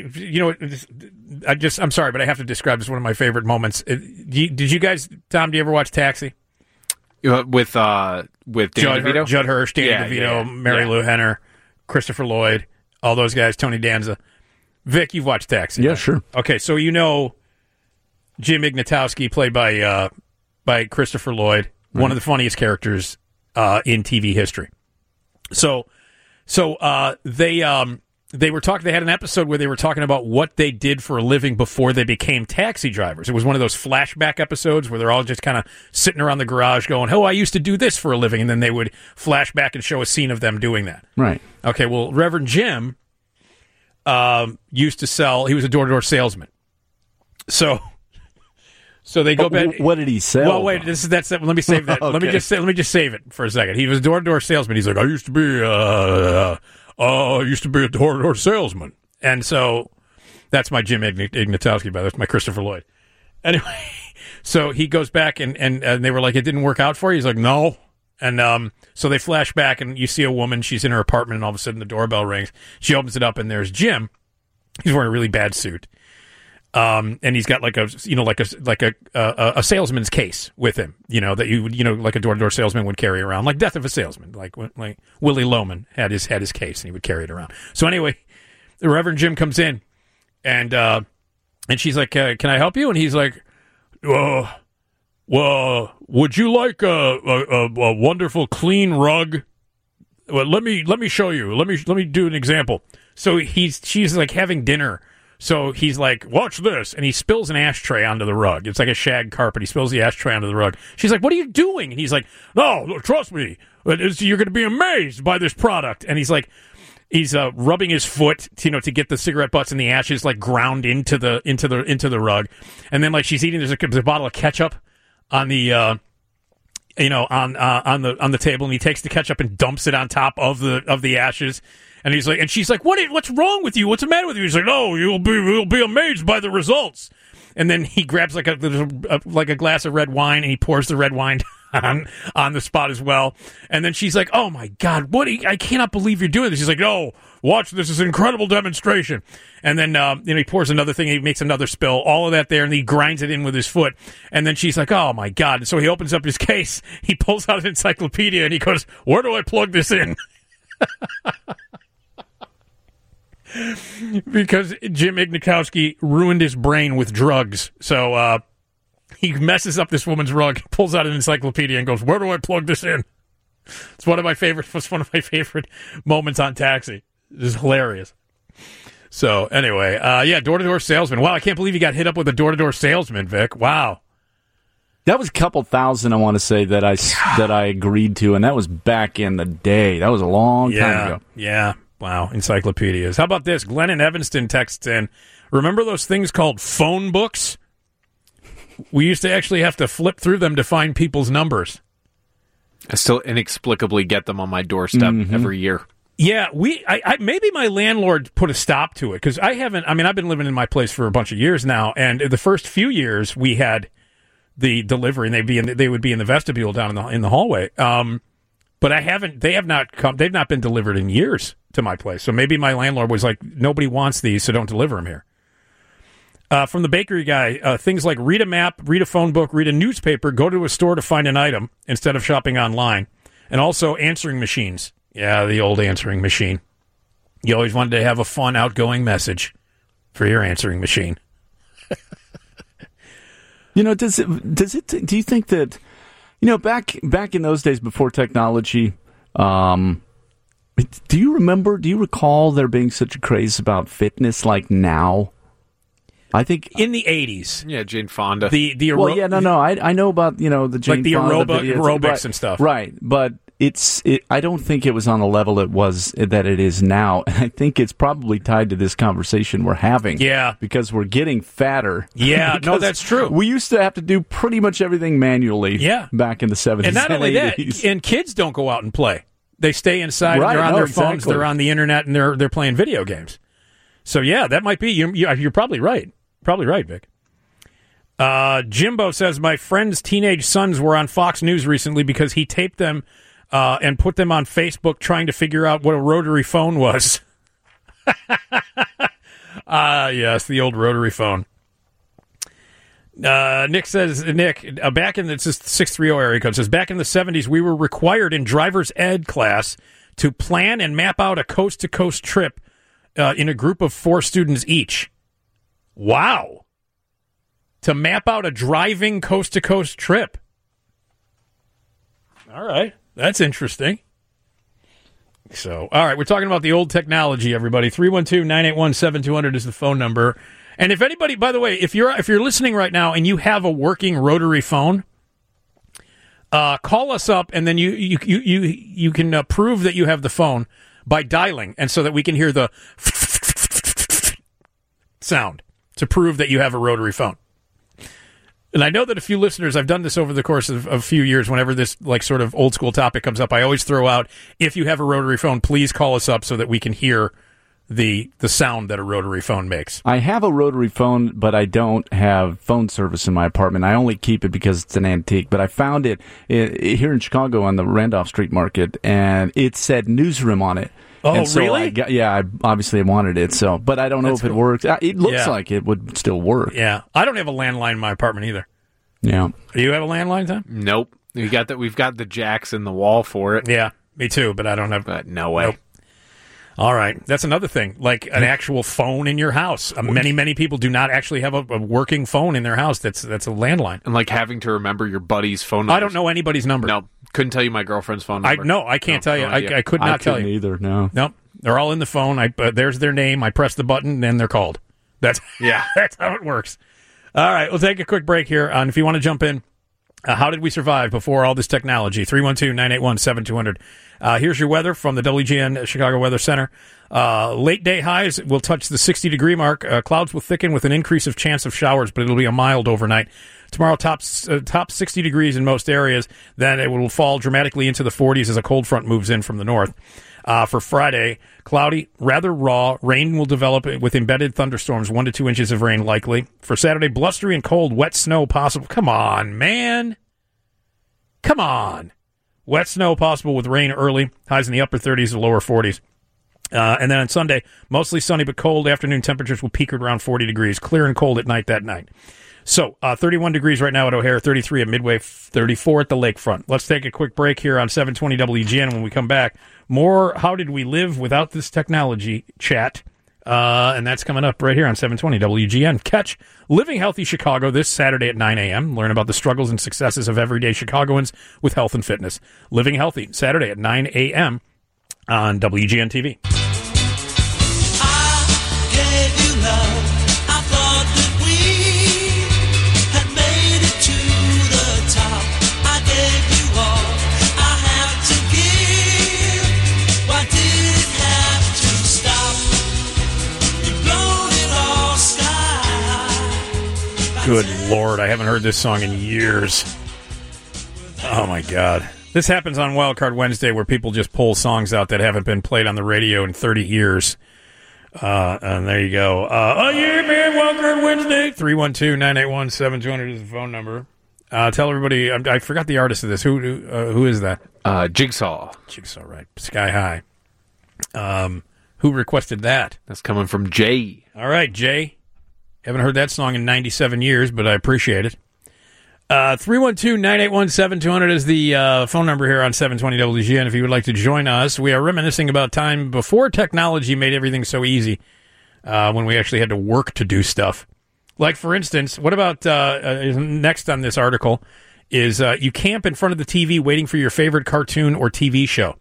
I'm sorry, but I have to describe this. One of my favorite moments. Did you guys, Tom? Do you ever watch Taxi? With Danny DeVito, Judd Hirsch, Danny DeVito, Mary Lou Henner, Christopher Lloyd, all those guys, Tony Danza. Vic, you've watched Taxi? Yeah, right? Sure. Okay, so Jim Ignatowski, played by Christopher Lloyd, one of the funniest characters in TV history. So they were talking. They had an episode where they were talking about what they did for a living before they became taxi drivers. It was one of those flashback episodes where they're all just kind of sitting around the garage going, "Oh, I used to do this for a living," and then they would flash back and show a scene of them doing that. Right. Okay. Well, Reverend Jim used to sell. He was a door-to-door salesman. So they go back. What did he sell? Well, wait. Let me save that. Okay. Let me just save it for a second. He was a door-to-door salesman. He's like, I used to be a door-to-door salesman, and so that's my Jim Ignatowski. That's my Christopher Lloyd. Anyway, so he goes back and they were like, it didn't work out for you. He's like, no. And so they flash back and you see a woman. She's in her apartment, and all of a sudden the doorbell rings. She opens it up, and there's Jim. He's wearing a really bad suit. And he's got like a salesman's case with him, that you would, like a door-to-door salesman would carry around, like Death of a Salesman, like Willie Loman had his case and he would carry it around. So anyway, the Reverend Jim comes in and she's like, can I help you? And he's like, well, would you like a wonderful clean rug? Well, let me show you. Let me do an example. So she's like having dinner. So he's like, watch this, and he spills an ashtray onto the rug. It's like a shag carpet. He spills the ashtray onto the rug. She's like, what are you doing? And he's like, no, trust me. You're going to be amazed by this product. And he's like, he's rubbing his foot, to get the cigarette butts and the ashes like ground into the rug. And then like she's eating, there's a bottle of ketchup on the on the table, and he takes the ketchup and dumps it on top of the ashes. And he's like, and she's like, what's wrong with you? What's the matter with you? He's like, no, you'll be amazed by the results. And then he grabs like a glass of red wine, and he pours the red wine on the spot as well. And then she's like, "Oh my God, I cannot believe you're doing this." She's like, "No, watch, this is an incredible demonstration." And then he pours another thing, he makes another spill, all of that there, and he grinds it in with his foot. And then she's like, "Oh my God." And so he opens up his case, he pulls out an encyclopedia, and he goes, "Where do I plug this in?" Because Jim Ignikowski ruined his brain with drugs. So he messes up this woman's rug, pulls out an encyclopedia, and goes, "Where do I plug this in?" It's one of my favorite moments on Taxi. It's hilarious. So anyway, door-to-door salesman. Wow, I can't believe you got hit up with a door-to-door salesman, Vic. Wow. That was a couple thousand, I want to say, that I agreed to, and that was back in the day. That was a long time ago. Yeah. Wow, encyclopedias. How about this? Glenn in Evanston texts in, remember those things called phone books? We used to actually have to flip through them to find people's numbers. I still inexplicably get them on my doorstep every year. Yeah, maybe my landlord put a stop to it, because I've been living in my place for a bunch of years now, and the first few years we had the delivery, and they would be in the vestibule down in the hallway. But they've not been delivered in years to my place. So maybe my landlord was like, nobody wants these, so don't deliver them here. From the bakery guy, things like read a map, read a phone book, read a newspaper, go to a store to find an item instead of shopping online. And also answering machines. Yeah, the old answering machine. You always wanted to have a fun, outgoing message for your answering machine. Do you think that, back in those days before technology, do you recall there being such a craze about fitness like now? I think in the 80s. Yeah, Jane Fonda. I know about, the Jane Fonda aerobics right, and stuff. Right, but I don't think it was on the level that it is now. And I think it's probably tied to this conversation we're having. Yeah. Because we're getting fatter. Yeah, no, that's true. We used to have to do pretty much everything manually back in the 70s and not only 80s. that, and kids don't go out and play. They stay inside, and they're on their phones, they're on the internet, and they're playing video games. So, yeah, that might be. You're probably right. Probably right, Vic. Jimbo says, my friend's teenage sons were on Fox News recently because he taped them and put them on Facebook trying to figure out what a rotary phone was. Yes, the old rotary phone. Nick says, back in the 630 area code, says, back in the 70s, we were required in driver's ed class to plan and map out a coast-to-coast trip in a group of 4 students each. Wow. To map out a driving coast-to-coast trip. All right. That's interesting. So, all right, we're talking about the old technology, everybody. 312-981-7200 is the phone number. And if anybody, by the way, if you're listening right now and you have a working rotary phone, call us up, and then you can prove that you have the phone by dialing, and so that we can hear the sound to prove that you have a rotary phone. And I know that a few listeners, I've done this over the course of a few years, whenever this like sort of old school topic comes up, I always throw out, if you have a rotary phone, please call us up so that we can hear the sound that a rotary phone makes. I have a rotary phone, but I don't have phone service in my apartment. I only keep it because it's an antique. But I found it here in Chicago on the Randolph Street Market, and it said Newsroom on it. Oh, and so really? I obviously wanted it. So, but I don't know if it works. It looks like it would still work. Yeah, I don't have a landline in my apartment either. Yeah, do you have a landline, Tom? Nope. We've got the jacks in the wall for it. Yeah, me too. But I don't have. But no way. Nope. All right, that's another thing, like an actual phone in your house. Many people do not actually have a working phone in their house that's a landline. And like having to remember your buddy's phone number. I don't know anybody's number. No, couldn't tell you my girlfriend's phone number. I can't tell you. I could not tell you. Either, no. Nope, they're all in the phone. There's their name. I press the button, then they're called. That's how it works. All right, we'll take a quick break here. And if you want to jump in, how did we survive before all this technology? 312-981-7200. Here's your weather from the WGN Chicago Weather Center. Late day highs will touch the 60-degree mark. Clouds will thicken with an increase of chance of showers, but it'll be a mild overnight. Tomorrow, top 60 degrees in most areas. Then it will fall dramatically into the 40s as a cold front moves in from the north. For Friday, cloudy, rather raw. Rain will develop with embedded thunderstorms, 1 to 2 inches of rain likely. For Saturday, blustery and cold, wet snow possible. Come on, man. Come on. Wet snow possible with rain early. Highs in the upper 30s to lower 40s. And then on Sunday, mostly sunny but cold. Afternoon temperatures will peak around 40 degrees. Clear and cold at night that night. So 31 degrees right now at O'Hare, 33 at Midway, 34 at the lakefront. Let's take a quick break here on 720 WGN. When we come back, more How Did We Live Without This Technology chat. And that's coming up right here on 720 WGN. Catch Living Healthy Chicago this Saturday at 9 a.m. Learn about the struggles and successes of everyday Chicagoans with health and fitness. Living Healthy, Saturday at 9 a.m. on WGN TV. Good Lord, I haven't heard this song in years. Oh, my God. This happens on Wildcard Wednesday where people just pull songs out that haven't been played on the radio in 30 years. And there you go. Oh, yeah, man, Wildcard Wednesday. 312-981-7200 is the phone number. Tell everybody, I forgot the artist of this. Who is that? Jigsaw. Jigsaw, right. Sky High. Who requested that? That's coming from Jay. All right, Jay. Haven't heard that song in 97 years, but I appreciate it. 312-981-7200 is the phone number here on 720 WGN if you would like to join us. We are reminiscing about time before technology made everything so easy, when we actually had to work to do stuff. Like, for instance, what about next on this article is you camp in front of the TV waiting for your favorite cartoon or TV show.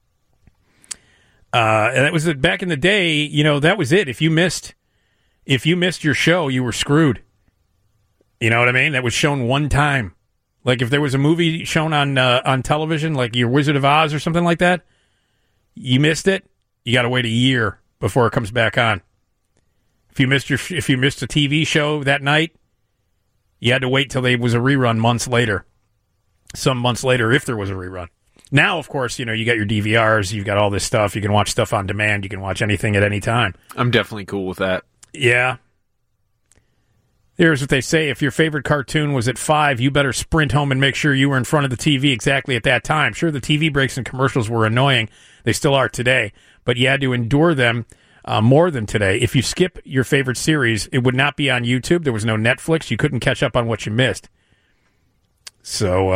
And that was back in the day, that was it. If you missed your show, you were screwed. You know what I mean? That was shown one time. Like if there was a movie shown on television, like your Wizard of Oz or something like that, you missed it, you got to wait a year before it comes back on. If you missed a TV show that night, you had to wait till there was a rerun months later. Some months later, if there was a rerun. Now, of course, you got your DVRs, you've got all this stuff. You can watch stuff on demand. You can watch anything at any time. I'm definitely cool with that. Yeah. Here's what they say. If your favorite cartoon was at 5, you better sprint home and make sure you were in front of the TV exactly at that time. Sure, the TV breaks and commercials were annoying. They still are today. But you had to endure them more than today. If you skip your favorite series, it would not be on YouTube. There was no Netflix. You couldn't catch up on what you missed. So,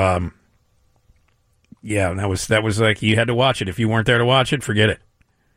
yeah, that was like you had to watch it. If you weren't there to watch it, forget it.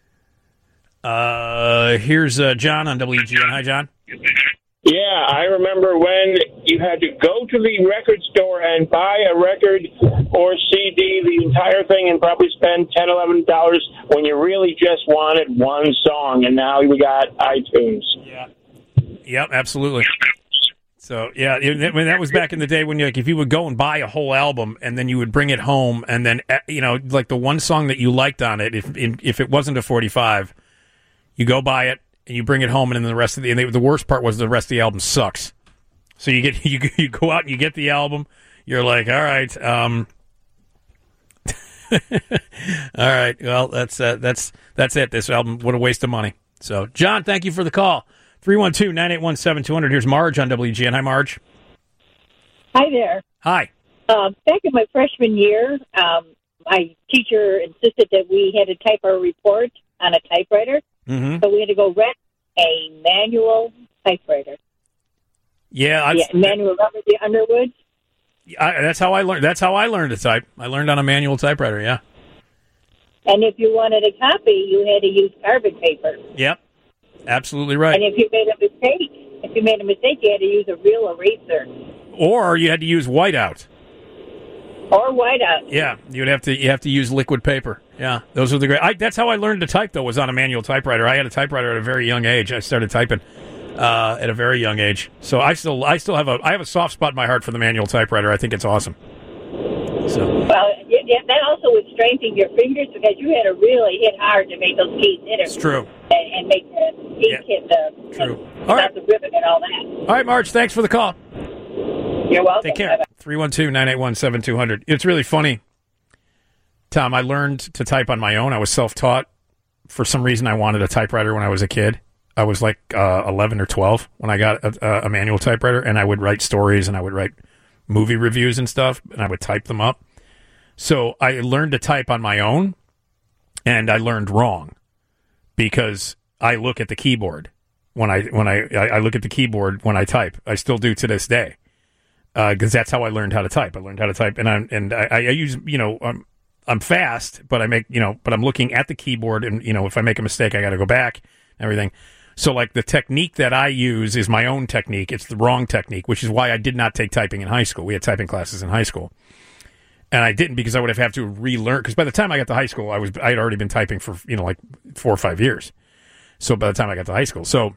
Here's John on WGN. Hi, John. Yeah, I remember when you had to go to the record store and buy a record or CD, the entire thing, and probably spend $10, $11 when you really just wanted one song, and now we got iTunes. Yeah. Yep, absolutely. So, yeah, that was back in the day when if you would go and buy a whole album and then you would bring it home and then, like the one song that you liked on it, if it wasn't a 45, you go buy it, and you bring it home, and then the rest of the worst part was the rest of the album sucks. So you go out and you get the album. You're like, all right, all right. Well, that's it. This album, what a waste of money. So, John, thank you for the call. 312-981-7200. Here's Marge on WGN. Hi, Marge. Hi there. Hi. Back in my freshman year, my teacher insisted that we had to type our report on a typewriter. Mm-hmm. So we had to go rent a manual typewriter. Yeah, manual rubber, the Underwood. That's how I learned. That's how I learned to type. I learned on a manual typewriter. Yeah. And if you wanted a copy, you had to use carbon paper. Yep, absolutely right. And if you made a mistake, you had to use a real eraser. Or you had to use whiteout. Or whiteout. Yeah, you have to use liquid paper. Yeah, those are the great. That's how I learned to type, though, was on a manual typewriter. I had a typewriter at a very young age. I started typing at a very young age. So I still have a soft spot in my heart for the manual typewriter. I think it's awesome. So. Well, that also would strengthen your fingers because you had to really hit hard to make those keys hit. It's true. And make the keys hit the. True. All right. The ribbon and all that. All right, Marge. Thanks for the call. You're welcome. Take care. 312-981-7200. It's really funny. Tom, I learned to type on my own. I was self-taught. For some reason, I wanted a typewriter when I was a kid. I was like 11 or 12 when I got a manual typewriter, and I would write stories, and I would write movie reviews and stuff, and I would type them up. So I learned to type on my own, and I learned wrong because I look at the keyboard when I look at the keyboard when I type. I still do to this day because that's how I learned how to type. I learned how to type, and I use I'm fast, but but I'm looking at the keyboard, and if I make a mistake, I got to go back and everything. So like the technique that I use is my own technique. It's the wrong technique, which is why I did not take typing in high school. We had typing classes in high school. And I didn't because I would have had to relearn. Because by the time I got to high school, I had already been typing for like 4 or 5 years. So by the time I got to high school, so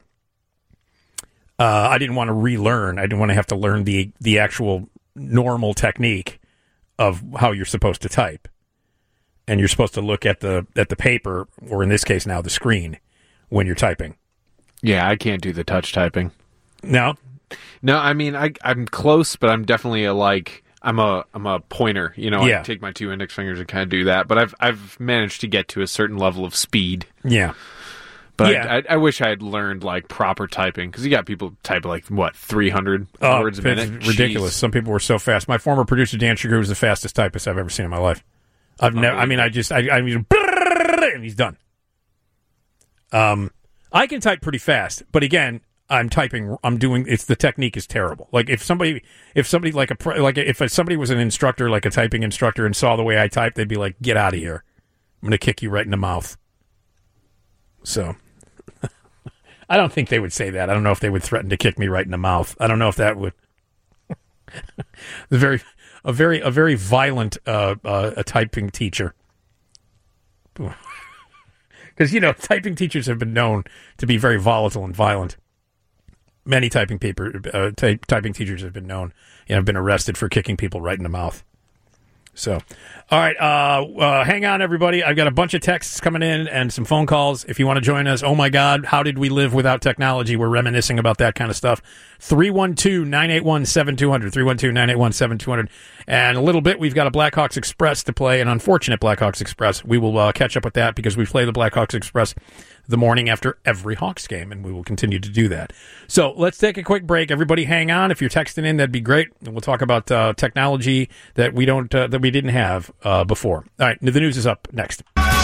I didn't want to relearn. I didn't want to have to learn the actual normal technique of how you're supposed to type. And you're supposed to look at the paper, or in this case now the screen, when you're typing. Yeah, I can't do the touch typing. No, I mean I'm close, but I'm definitely I'm a pointer. I take my 2 index fingers and kind of do that. But I've managed to get to a certain level of speed. Yeah, but yeah. I wish I had learned proper typing, because you got people type 300 words a minute. It's ridiculous. Some people were so fast. My former producer Dan Sugar was the fastest typist I've ever seen in my life. I've never. I mean, and he's done. I can type pretty fast, but again, I'm typing. The technique is terrible. Like if somebody if somebody was an instructor, like a typing instructor, and saw the way I type, they'd be like, "Get out of here! I'm going to kick you right in the mouth." So, I don't think they would say that. I don't know if they would threaten to kick me right in the mouth. I don't know if that would. a very violent a typing teacher. Because, typing teachers have been known to be very volatile and violent. Many typing teachers have been known, have been arrested for kicking people right in the mouth. So, all right, hang on, everybody. I've got a bunch of texts coming in and some phone calls. If you want to join us, oh, my God, how did we live without technology? We're reminiscing about that kind of stuff. 312-981-7200, 312-981-7200. And a little bit, we've got a Blackhawks Express to play, an unfortunate Blackhawks Express. We will catch up with that because we play the Blackhawks Express the morning after every Hawks game, and we will continue to do that. So let's take a quick break. Everybody hang on. If you're texting in, that'd be great. And we'll talk about technology that we didn't have before. All right, the news is up next.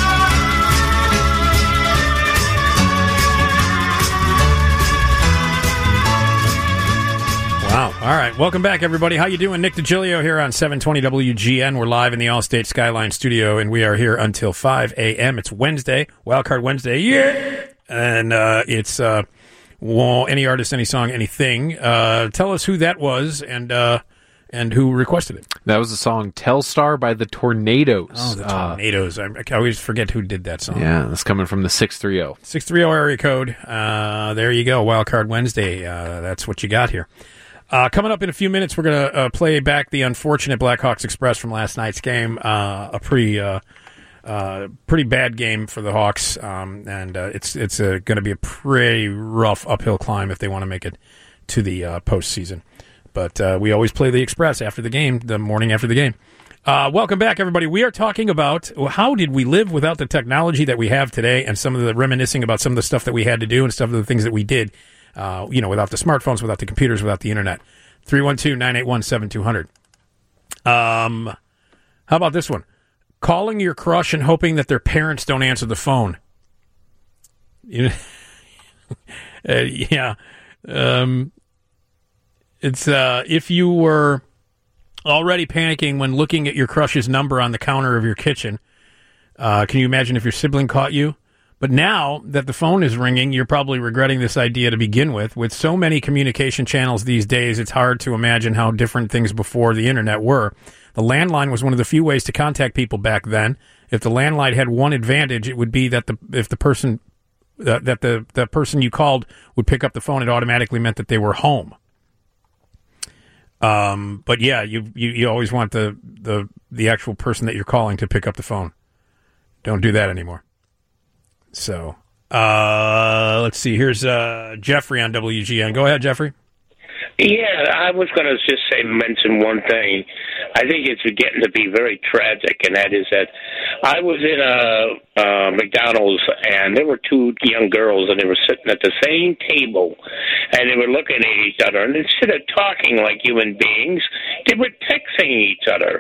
Wow. All right. Welcome back, everybody. How you doing? Nick DiGilio here on 720 WGN. We're live in the Allstate Skyline studio, and we are here until 5 a.m. It's Wednesday, Wildcard Wednesday. Yeah! And it's any artist, any song, anything. Tell us who that was and who requested it. That was the song Telstar by the Tornadoes. Oh, the Tornadoes. I always forget who did that song. Yeah, that's coming from the 630. 630 area code. There you go. Wildcard Wednesday. That's what you got here. Coming up in a few minutes, we're going to play back the unfortunate Blackhawks Express from last night's game. A pretty bad game for the Hawks, and it's going to be a pretty rough uphill climb if they want to make it to the postseason. But we always play the Express after the game, the morning after the game. Welcome back, everybody. We are talking about how did we live without the technology that we have today, and some of the reminiscing about some of the stuff that we had to do and some of the things that we did. Without the smartphones, without the computers, without the internet. 312-981-7200. How about this one? Calling your crush and hoping that their parents don't answer the phone. Yeah. It's if you were already panicking when looking at your crush's number on the counter of your kitchen, can you imagine if your sibling caught you? But now that the phone is ringing, you're probably regretting this idea to begin with. With so many communication channels these days, it's hard to imagine how different things before the internet were. The landline was one of the few ways to contact people back then. If the landline had one advantage, it would be that the person you called would pick up the phone, it automatically meant that they were home. But yeah, you always want the actual person that you're calling to pick up the phone. Don't do that anymore. So, let's see. Here's Jeffrey on WGN. Go ahead, Jeffrey. Yeah, I was going to just mention one thing. I think it's getting to be very tragic, and that is that I was in a McDonald's, and there were two young girls, and they were sitting at the same table, and they were looking at each other, and instead of talking like human beings, they were texting each other.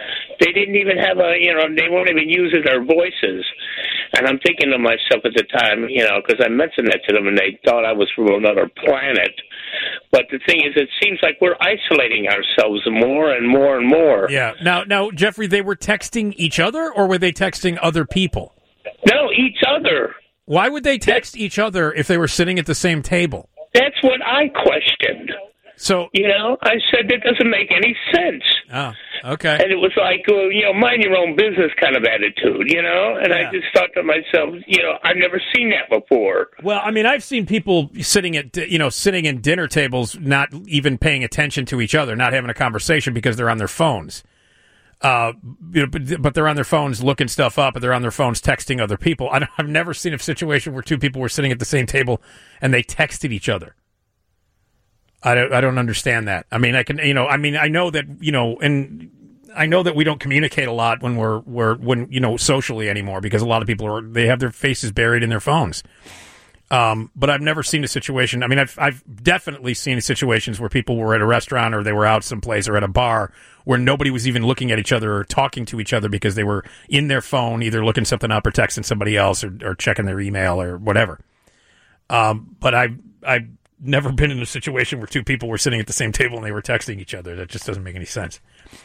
They didn't even have they won't even use their voices. And I'm thinking to myself at the time, because I mentioned that to them and they thought I was from another planet. But the thing is, it seems like we're isolating ourselves more and more and more. Yeah. Now, Jeffrey, they were texting each other, or were they texting other people? No, each other. Why would they text each other if they were sitting at the same table? That's what I questioned. So, I said that doesn't make any sense. Oh, okay. And it was like, mind your own business kind of attitude, And I just thought to myself, I've never seen that before. Well, I mean, I've seen people sitting at, sitting in dinner tables, not even paying attention to each other, not having a conversation because they're on their phones. But they're on their phones looking stuff up, and they're on their phones texting other people. I've never seen a situation where two people were sitting at the same table and they texted each other. I don't understand that. I mean, I know that, and I know that we don't communicate a lot when we're socially anymore, because a lot of people they have their faces buried in their phones. But I've never seen a situation. I mean, I've definitely seen situations where people were at a restaurant or they were out someplace or at a bar where nobody was even looking at each other or talking to each other because they were in their phone, either looking something up or texting somebody else or checking their email or whatever. But I've never been in a situation where two people were sitting at the same table and they were texting each other. That just doesn't make any sense.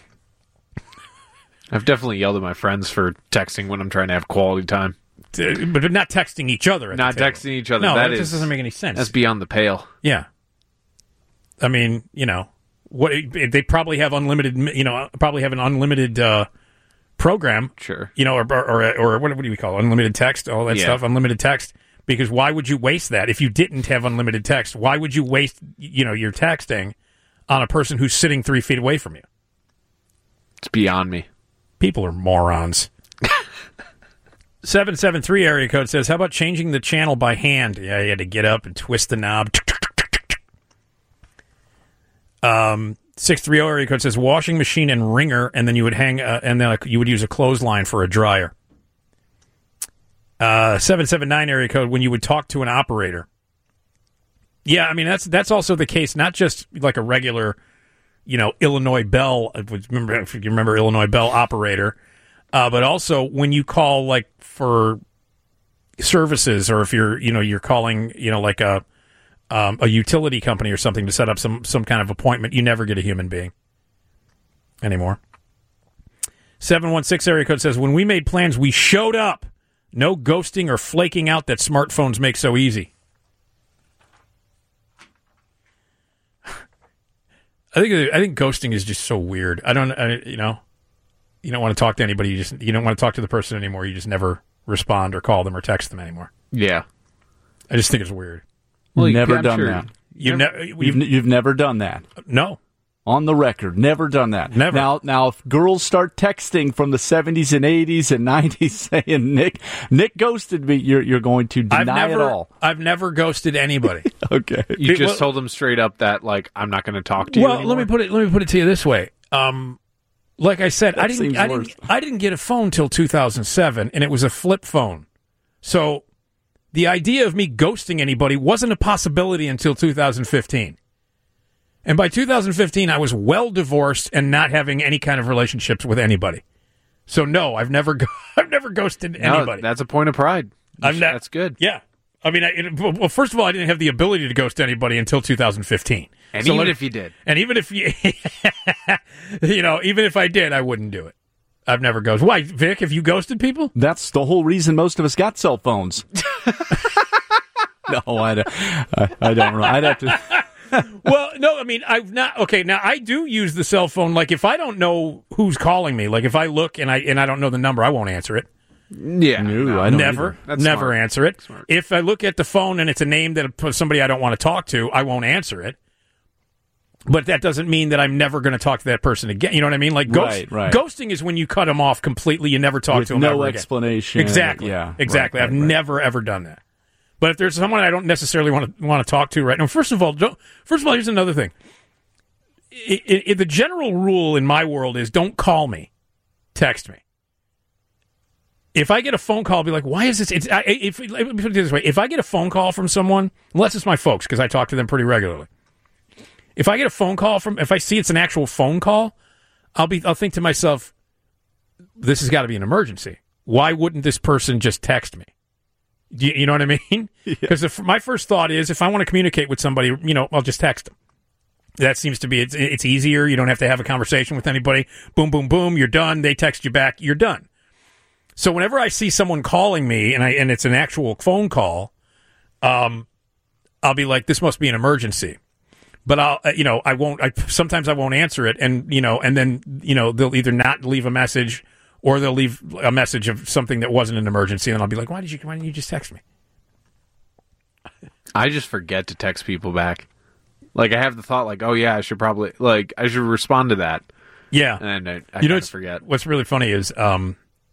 I've definitely yelled at my friends for texting when I'm trying to have quality time. But not texting each other. Not texting each other. No, that just doesn't make any sense. That's beyond the pale. Yeah. I mean, what they probably have unlimited. Probably have an unlimited program. Sure. Or what do we call it? Unlimited text, all that stuff. Unlimited text. Because why would you waste that if you didn't have unlimited text? Why would you waste your texting on a person who's sitting 3 feet away from you? It's beyond me. People are morons. 773 area code says, how about changing the channel by hand? Yeah, you had to get up and twist the knob. 630 area code says, washing machine and wringer, and then you would hang, and then you would use a clothesline for a dryer. 779 area code, when you would talk to an operator. Yeah, I mean, that's also the case, not just like a regular, Illinois Bell, if you remember Illinois Bell operator, but also when you call like for services, or if you're calling, like a utility company or something to set up some kind of appointment, you never get a human being anymore. 716 area code says, when we made plans, we showed up. No ghosting or flaking out that smartphones make so easy. I think ghosting is just so weird. You don't want to talk to anybody. You don't want to talk to the person anymore. You just never respond or call them or text them anymore. Yeah, I just think it's weird. Well, never done that. You've never done that. No. On the record, never done that. Never. Now, if girls start texting from the 70s and 80s and 90s saying Nick ghosted me, you're going to deny it all. I've never ghosted anybody. Okay. You just told them straight up that, like, I'm not going to talk to you anymore? Let me put it to you this way. Like I said, I didn't get a phone till 2007, and it was a flip phone. So the idea of me ghosting anybody wasn't a possibility until 2015. And by 2015, I was well divorced and not having any kind of relationships with anybody. So no, I've never ghosted anybody. That's a point of pride. That's good. Yeah. I mean, well, first of all, I didn't have the ability to ghost anybody until 2015. And so even if you did. And even if you, even if I did, I wouldn't do it. I've never ghosted. Why, Vic, have you ghosted people? That's the whole reason most of us got cell phones. No, I don't know. I'd have to... Well, no, I mean, I've not. Okay, now I do use the cell phone. Like if I don't know who's calling me, like if I look and I don't know the number, I won't answer it. Yeah, no, I don't never smart. Answer it. Smart. If I look at the phone and it's a name that somebody I don't want to talk to, I won't answer it. But that doesn't mean that I'm never going to talk to that person again. You know what I mean? Like right. Ghosting is when you cut them off completely. You never talk to them ever again. No explanation. Exactly. Yeah. Exactly. Right, I've never ever done that. But if there's someone I don't necessarily want to talk to right now, first of all, here's another thing. The general rule in my world is don't call me, text me. If I get a phone call, I'll be like, why is this? Let me put it this way. If I get a phone call from someone, unless it's my folks, because I talk to them pretty regularly. If I get a phone call if I see it's an actual phone call, I'll think to myself, this has got to be an emergency. Why wouldn't this person just text me? You know what I mean? Because my first thought is, if I want to communicate with somebody, I'll just text them. That seems to be, it's easier. You don't have to have a conversation with anybody. Boom, boom, boom, you're done. They text you back, you're done. So whenever I see someone calling me and it's an actual phone call, I'll be like, this must be an emergency. But sometimes I won't answer it, and then they'll either not leave a message, or they'll leave a message of something that wasn't an emergency, and I'll be like, why didn't you just text me? I just forget to text people back. Like, I have the thought, like, oh yeah, I should respond to that. Yeah, and I forget. What's really funny is, I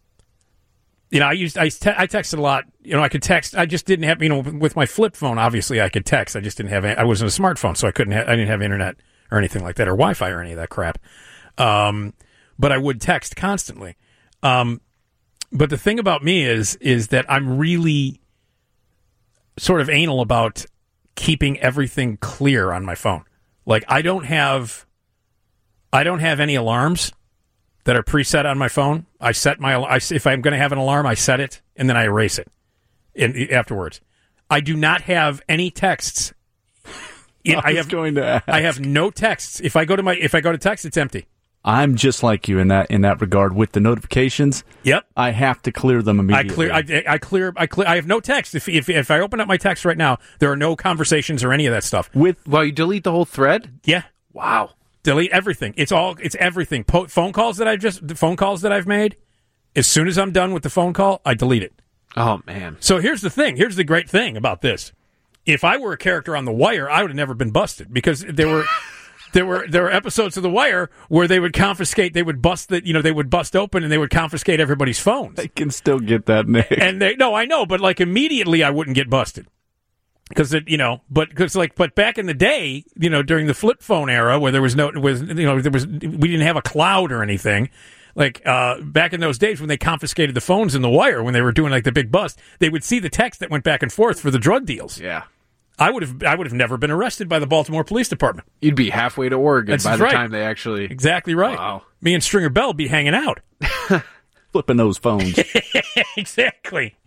texted a lot. I could text. I just didn't have, with my flip phone. Obviously, I could text. I just didn't have. I wasn't a smartphone, so I didn't have internet or anything like that, or Wi-Fi or any of that crap. But I would text constantly. But the thing about me is that I'm really sort of anal about keeping everything clear on my phone. Like, I don't have any alarms that are preset on my phone. If I'm going to have an alarm, I set it and then I erase it afterwards. I do not have any texts. I have no texts. If I go to text, it's empty. I'm just like you in that regard with the notifications. Yep. I have to clear them immediately. I clear. I have no text. If I open up my text right now, there are no conversations or any of that stuff. You delete the whole thread? Yeah. Wow. Delete everything. It's everything. Phone calls that I've made. As soon as I'm done with the phone call, I delete it. Oh man. So here's the thing. Here's the great thing about this. If I were a character on The Wire, I would have never been busted, because there were episodes of The Wire where they would confiscate, they would bust open and they would confiscate everybody's phones. They can still get that, Nick. And I know, but like immediately I wouldn't get busted. But back in the day, during the flip phone era where we didn't have a cloud or anything, like back in those days when they confiscated the phones in The Wire, when they were doing like the big bust, they would see the text that went back and forth for the drug deals. Yeah. I would have never been arrested by the Baltimore Police Department. You'd be halfway to Oregon by the time they actually... Exactly right. Wow. Me and Stringer Bell would be hanging out. Flipping those phones. Exactly.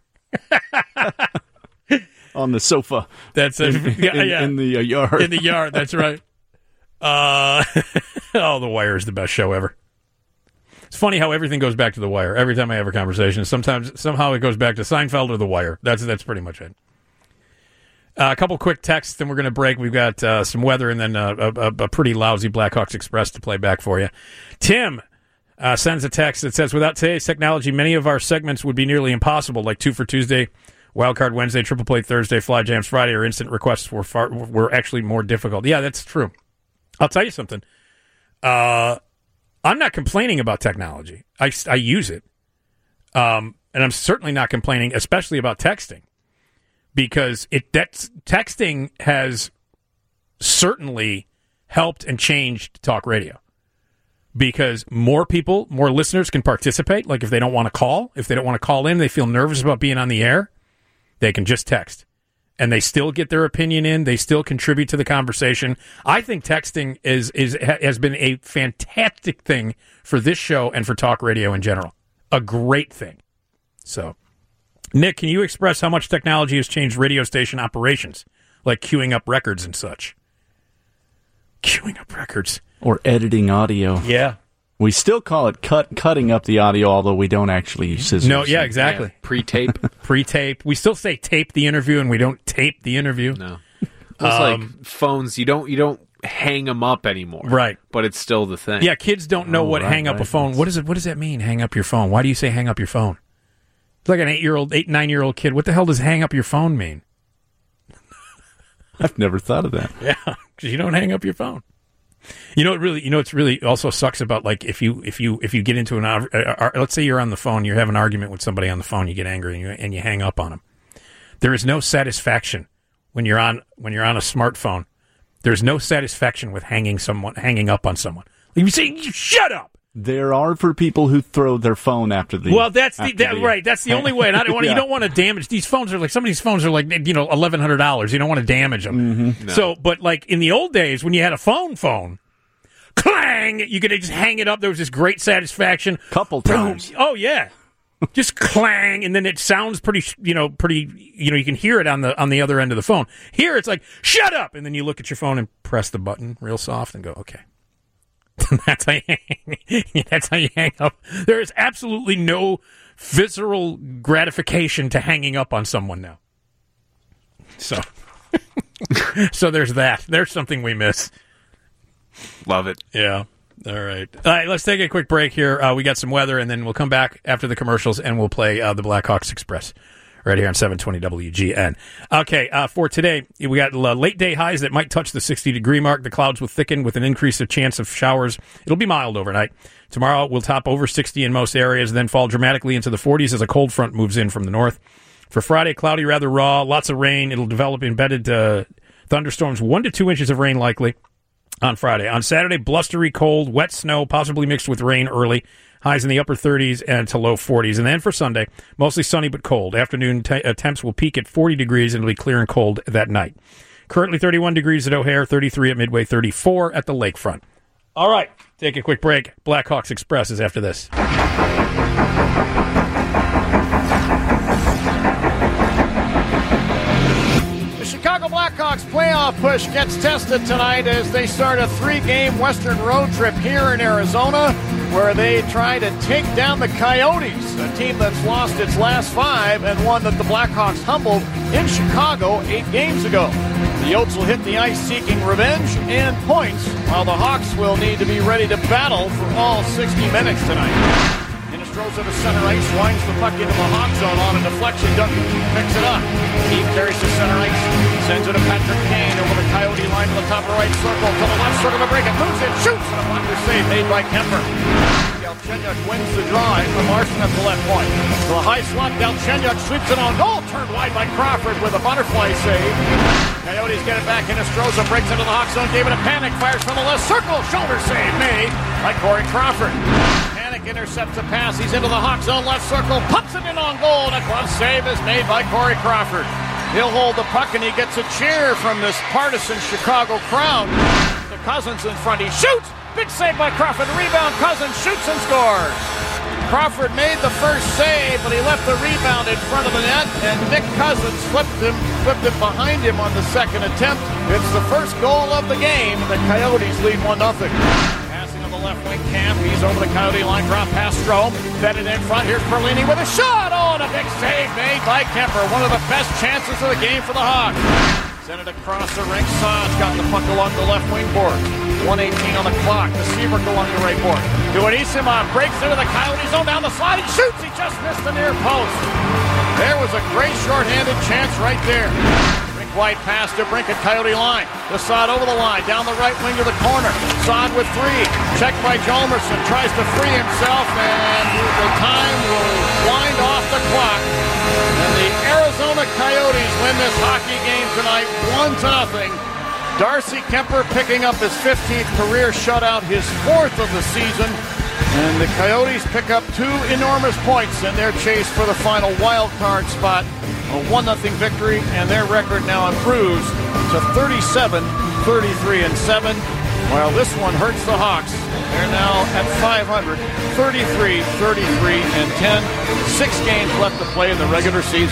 On the sofa. That's it. In the yard. In the yard, that's right. The Wire is the best show ever. It's funny how everything goes back to The Wire. Every time I have a conversation, somehow it goes back to Seinfeld or The Wire. That's pretty much it. A couple quick texts, then we're going to break. We've got some weather and then a pretty lousy Blackhawks Express to play back for you. Tim sends a text that says, without today's technology, many of our segments would be nearly impossible, like 2 for Tuesday, Wildcard Wednesday, Triple Play Thursday, Fly Jams Friday, or Instant Requests were actually more difficult. Yeah, that's true. I'll tell you something. I'm not complaining about technology. I use it. And I'm certainly not complaining, especially about texting. Because texting has certainly helped and changed talk radio. Because more listeners can participate. Like if they don't want to call, in, they feel nervous about being on the air, they can just text. And they still get their opinion in. They still contribute to the conversation. I think texting has been a fantastic thing for this show and for talk radio in general. A great thing. So... Nick, can you express how much technology has changed radio station operations, like queuing up records and such? Queuing up records. Or editing audio. Yeah. We still call it cutting up the audio, although we don't actually use scissors. No, yeah, exactly. Yeah. Pre-tape. Pre-tape. We still say tape the interview, and we don't tape the interview. No. It's like phones. You don't hang them up anymore. Right. But it's still the thing. Yeah, kids don't know hang up a phone. What does that mean, hang up your phone? Why do you say hang up your phone? It's like an 9-year-old kid. What the hell does hang up your phone mean? I've never thought of that. Yeah, because you don't hang up your phone. It's really also sucks about, like, if you get into let's say you're on the phone, you're having an argument with somebody on the phone, you get angry and you hang up on them. There is no satisfaction when you're on a smartphone. There's no satisfaction with hanging up on someone. Like you say, shut up. There are for people who throw their phone after the. Well, that's right. That's the only way. And you don't want to damage these phones. Are like some of these phones are like $1,100. You don't want to damage them. Mm-hmm. No. So, but like in the old days when you had a phone, clang. You could just hang it up. There was this great satisfaction. Couple times. Oh yeah, just clang, and then it sounds pretty. You can hear it on the other end of the phone. Here it's like shut up, and then you look at your phone and press the button real soft and go okay. That's how you hang up. There is absolutely no visceral gratification to hanging up on someone now. So there's that. There's something we miss. Love it. Yeah. All right. Let's take a quick break here. We got some weather, and then we'll come back after the commercials, and we'll play the Blackhawks Express right here on 720 WGN. Okay, for today, we got late day highs that might touch the 60-degree mark. The clouds will thicken with an increase of chance of showers. It'll be mild overnight. Tomorrow, we'll top over 60 in most areas, then fall dramatically into the 40s as a cold front moves in from the north. For Friday, cloudy, rather raw, lots of rain. It'll develop embedded thunderstorms, 1 to 2 inches of rain likely on Friday. On Saturday, blustery, cold, wet snow, possibly mixed with rain early. Highs in the upper 30s and to low 40s. And then for Sunday, mostly sunny but cold. Afternoon temps will peak at 40 degrees and it'll be clear and cold that night. Currently 31 degrees at O'Hare, 33 at Midway, 34 at the lakefront. All right, take a quick break. Blackhawks Express is after this. Chicago Blackhawks playoff push gets tested tonight as they start a 3-game Western road trip here in Arizona, where they try to take down the Coyotes, a team that's lost its last 5 and one that the Blackhawks humbled in Chicago 8 games ago. The Yotes will hit the ice seeking revenge and points, while the Hawks will need to be ready to battle for all 60 minutes tonight. Throws to center ice, winds the puck into the Hawk zone on a deflection. Duncan picks it up. He carries to center ice, sends it to Patrick Kane over the Coyote line to the top of the right circle, to the left circle to break it, moves it, shoots, and a blocker save made by Kemper. Galchenyuk wins the draw from Larson at the left point. To the high slot, Galchenyuk sweeps it on goal, turned wide by Crawford with a butterfly save. Coyotes get it back in. Estroza breaks into the Hawk zone, gave it a panic, fires from the left circle, shoulder save made by Corey Crawford. Intercepts a pass. He's into the Hawk zone, left circle, pumps it in on goal, and a glove save is made by Corey Crawford. He'll hold the puck, and he gets a cheer from this partisan Chicago crowd. The Cousins in front. He shoots. Big save by Crawford. Rebound. Cousins shoots and scores. Crawford made the first save, but he left the rebound in front of the net, and Nick Cousins flipped it behind him on the second attempt. It's the first goal of the game. The Coyotes lead 1-0. Left wing camp. He's over the Coyote line. Drop past Strome. Fed it in front. Here's Perlini with a shot. Oh, and a big save made by Kemper. One of the best chances of the game for the Hawks. Sent it across the rink. Saad's got the puck along the left wing board. 1:18 on the clock. The Seabrook along the right board. Duanisimov breaks into the Coyote zone down the slide. He shoots. He just missed the near post. There was a great shorthanded chance right there. Wide pass to Brink at Coyote line. The Saad over the line, down the right wing to the corner. Saad with 3. Checked by Jalmerson. Tries to free himself, and the time will wind off the clock. And the Arizona Coyotes win this hockey game tonight 1-0. Darcy Kemper picking up his 15th career shutout, his 4th of the season. And the Coyotes pick up 2 enormous points in their chase for the final wild card spot. A 1-0 victory, and their record now improves to 37-33-7. While this one hurts the Hawks. They're now at 500, 33-33-10. 6 games left to play in the regular season.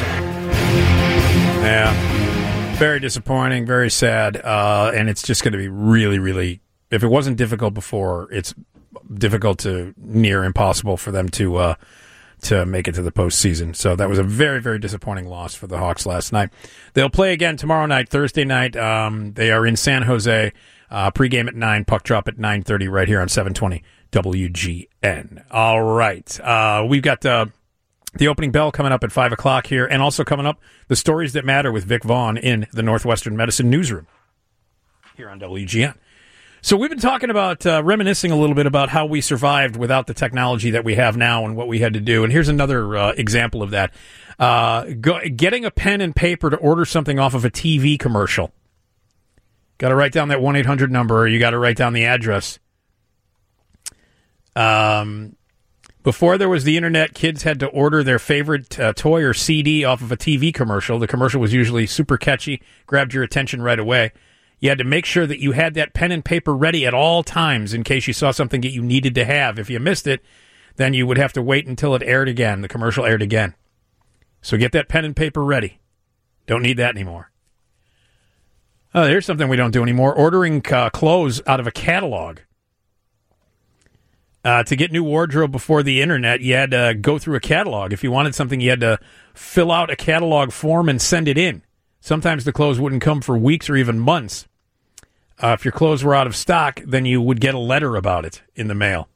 Yeah, very disappointing, very sad, and it's just going to be really, really. If it wasn't difficult before, it's difficult to near impossible for them to make it to the postseason. So that was a very, very disappointing loss for the Hawks last night. They'll play again tomorrow night, Thursday night. They are in San Jose. Pregame at 9, puck drop at 9:30 right here on 720 WGN. All right. We've got the opening bell coming up at 5 o'clock here, and also coming up, the Stories That Matter with Vic Vaughn in the Northwestern Medicine Newsroom here on WGN. So we've been talking about, reminiscing a little bit about how we survived without the technology that we have now and what we had to do. And here's another example of that. Getting a pen and paper to order something off of a TV commercial. Got to write down that 1-800 number, or you got to write down the address. Before there was the internet, kids had to order their favorite toy or CD off of a TV commercial. The commercial was usually super catchy, grabbed your attention right away. You had to make sure that you had that pen and paper ready at all times in case you saw something that you needed to have. If you missed it, then you would have to wait until it aired again, the commercial aired again. So get that pen and paper ready. Don't need that anymore. Oh, there's something we don't do anymore. Ordering clothes out of a catalog. To get new wardrobe before the internet, you had to go through a catalog. If you wanted something, you had to fill out a catalog form and send it in. Sometimes the clothes wouldn't come for weeks or even months. If your clothes were out of stock, then you would get a letter about it in the mail.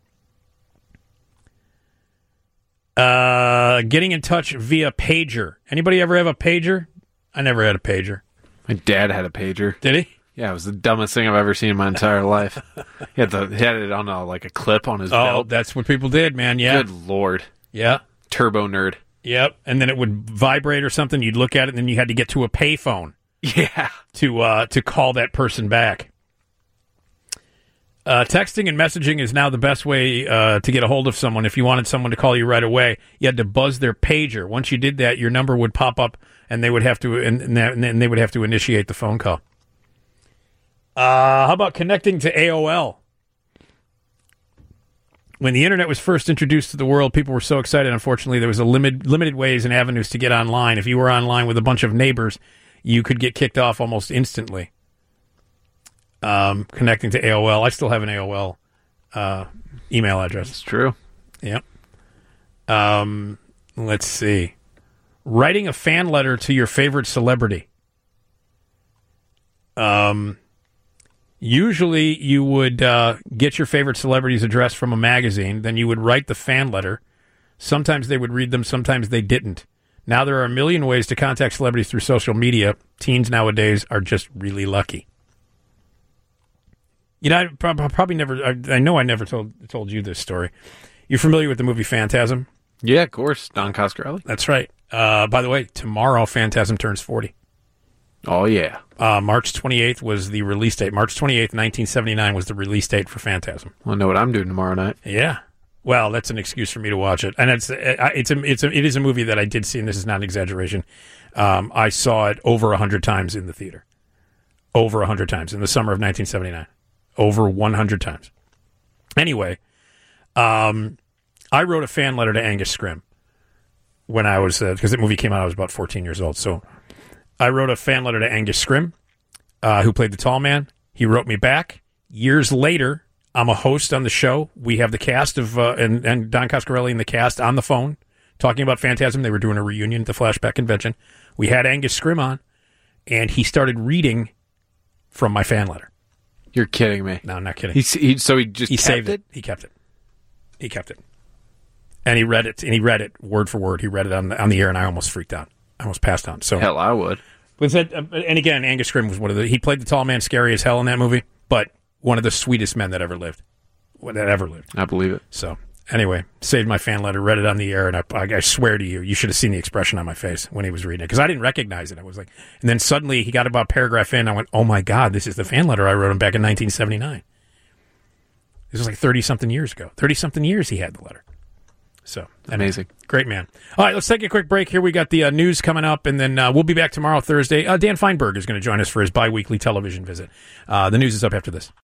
Getting in touch via pager. Anybody ever have a pager? I never had a pager. My dad had a pager. Did he? Yeah, it was the dumbest thing I've ever seen in my entire life. He had it on a clip on his belt. Oh, that's what people did, man. Yeah. Good Lord. Yeah. Turbo nerd. Yep. And then it would vibrate or something. You'd look at it, and then you had to get to a payphone. Yeah. To call that person back. Texting and messaging is now the best way to get a hold of someone. If you wanted someone to call you right away, you had to buzz their pager. Once you did that, your number would pop up, and they would have to and they would have to initiate the phone call. How about connecting to AOL? When the internet was first introduced to the world, people were so excited. Unfortunately, there was a limited ways and avenues to get online. If you were online with a bunch of neighbors, you could get kicked off almost instantly. Connecting to AOL. I still have an AOL email address. It's true. Yep. Let's see. Writing a fan letter to your favorite celebrity. Usually you would get your favorite celebrity's address from a magazine. Then you would write the fan letter. Sometimes they would read them. Sometimes they didn't. Now there are a million ways to contact celebrities through social media. Teens nowadays are just really lucky. You know, I probably never. I know I never told you this story. You're familiar with the movie Phantasm? Yeah, of course. Don Coscarelli. That's right. By the way, tomorrow Phantasm turns 40. Oh yeah. March 28th was the release date. March 28th, 1979 was the release date for Phantasm. Well, I know what I'm doing tomorrow night. Yeah. Well, that's an excuse for me to watch it, and it is a movie that I did see, and this is not an exaggeration. I saw it over 100 times in the theater. Over 100 times in the summer of 1979. Over 100 times. Anyway, I wrote a fan letter to Angus Scrimm when I was, because the movie came out, I was about 14 years old. So I wrote a fan letter to Angus Scrimm, who played the tall man. He wrote me back. Years later, I'm a host on the show. We have the cast of, and Don Coscarelli and the cast on the phone talking about Phantasm. They were doing a reunion at the Flashback Convention. We had Angus Scrimm on, and he started reading from my fan letter. You're kidding me. No, I'm not kidding. He saved it? He kept it. He kept it. And he read it word for word. He read it on the air, and I almost freaked out. I almost passed on. So hell, I would. And again, Angus Scrimm was he played the tall man, scary as hell in that movie, but one of the sweetest men that ever lived. I believe it. So anyway, saved my fan letter, read it on the air, and I swear to you, you should have seen the expression on my face when he was reading it, because I didn't recognize it. I was like, and then suddenly he got about a paragraph in, I went, oh my God, this is the fan letter I wrote him back in 1979. This was like 30-something years ago. 30-something years he had the letter. So amazing. Great man. All right, let's take a quick break here. We got the news coming up, and then we'll be back tomorrow, Thursday. Dan Feinberg is going to join us for his bi-weekly television visit. The news is up after this.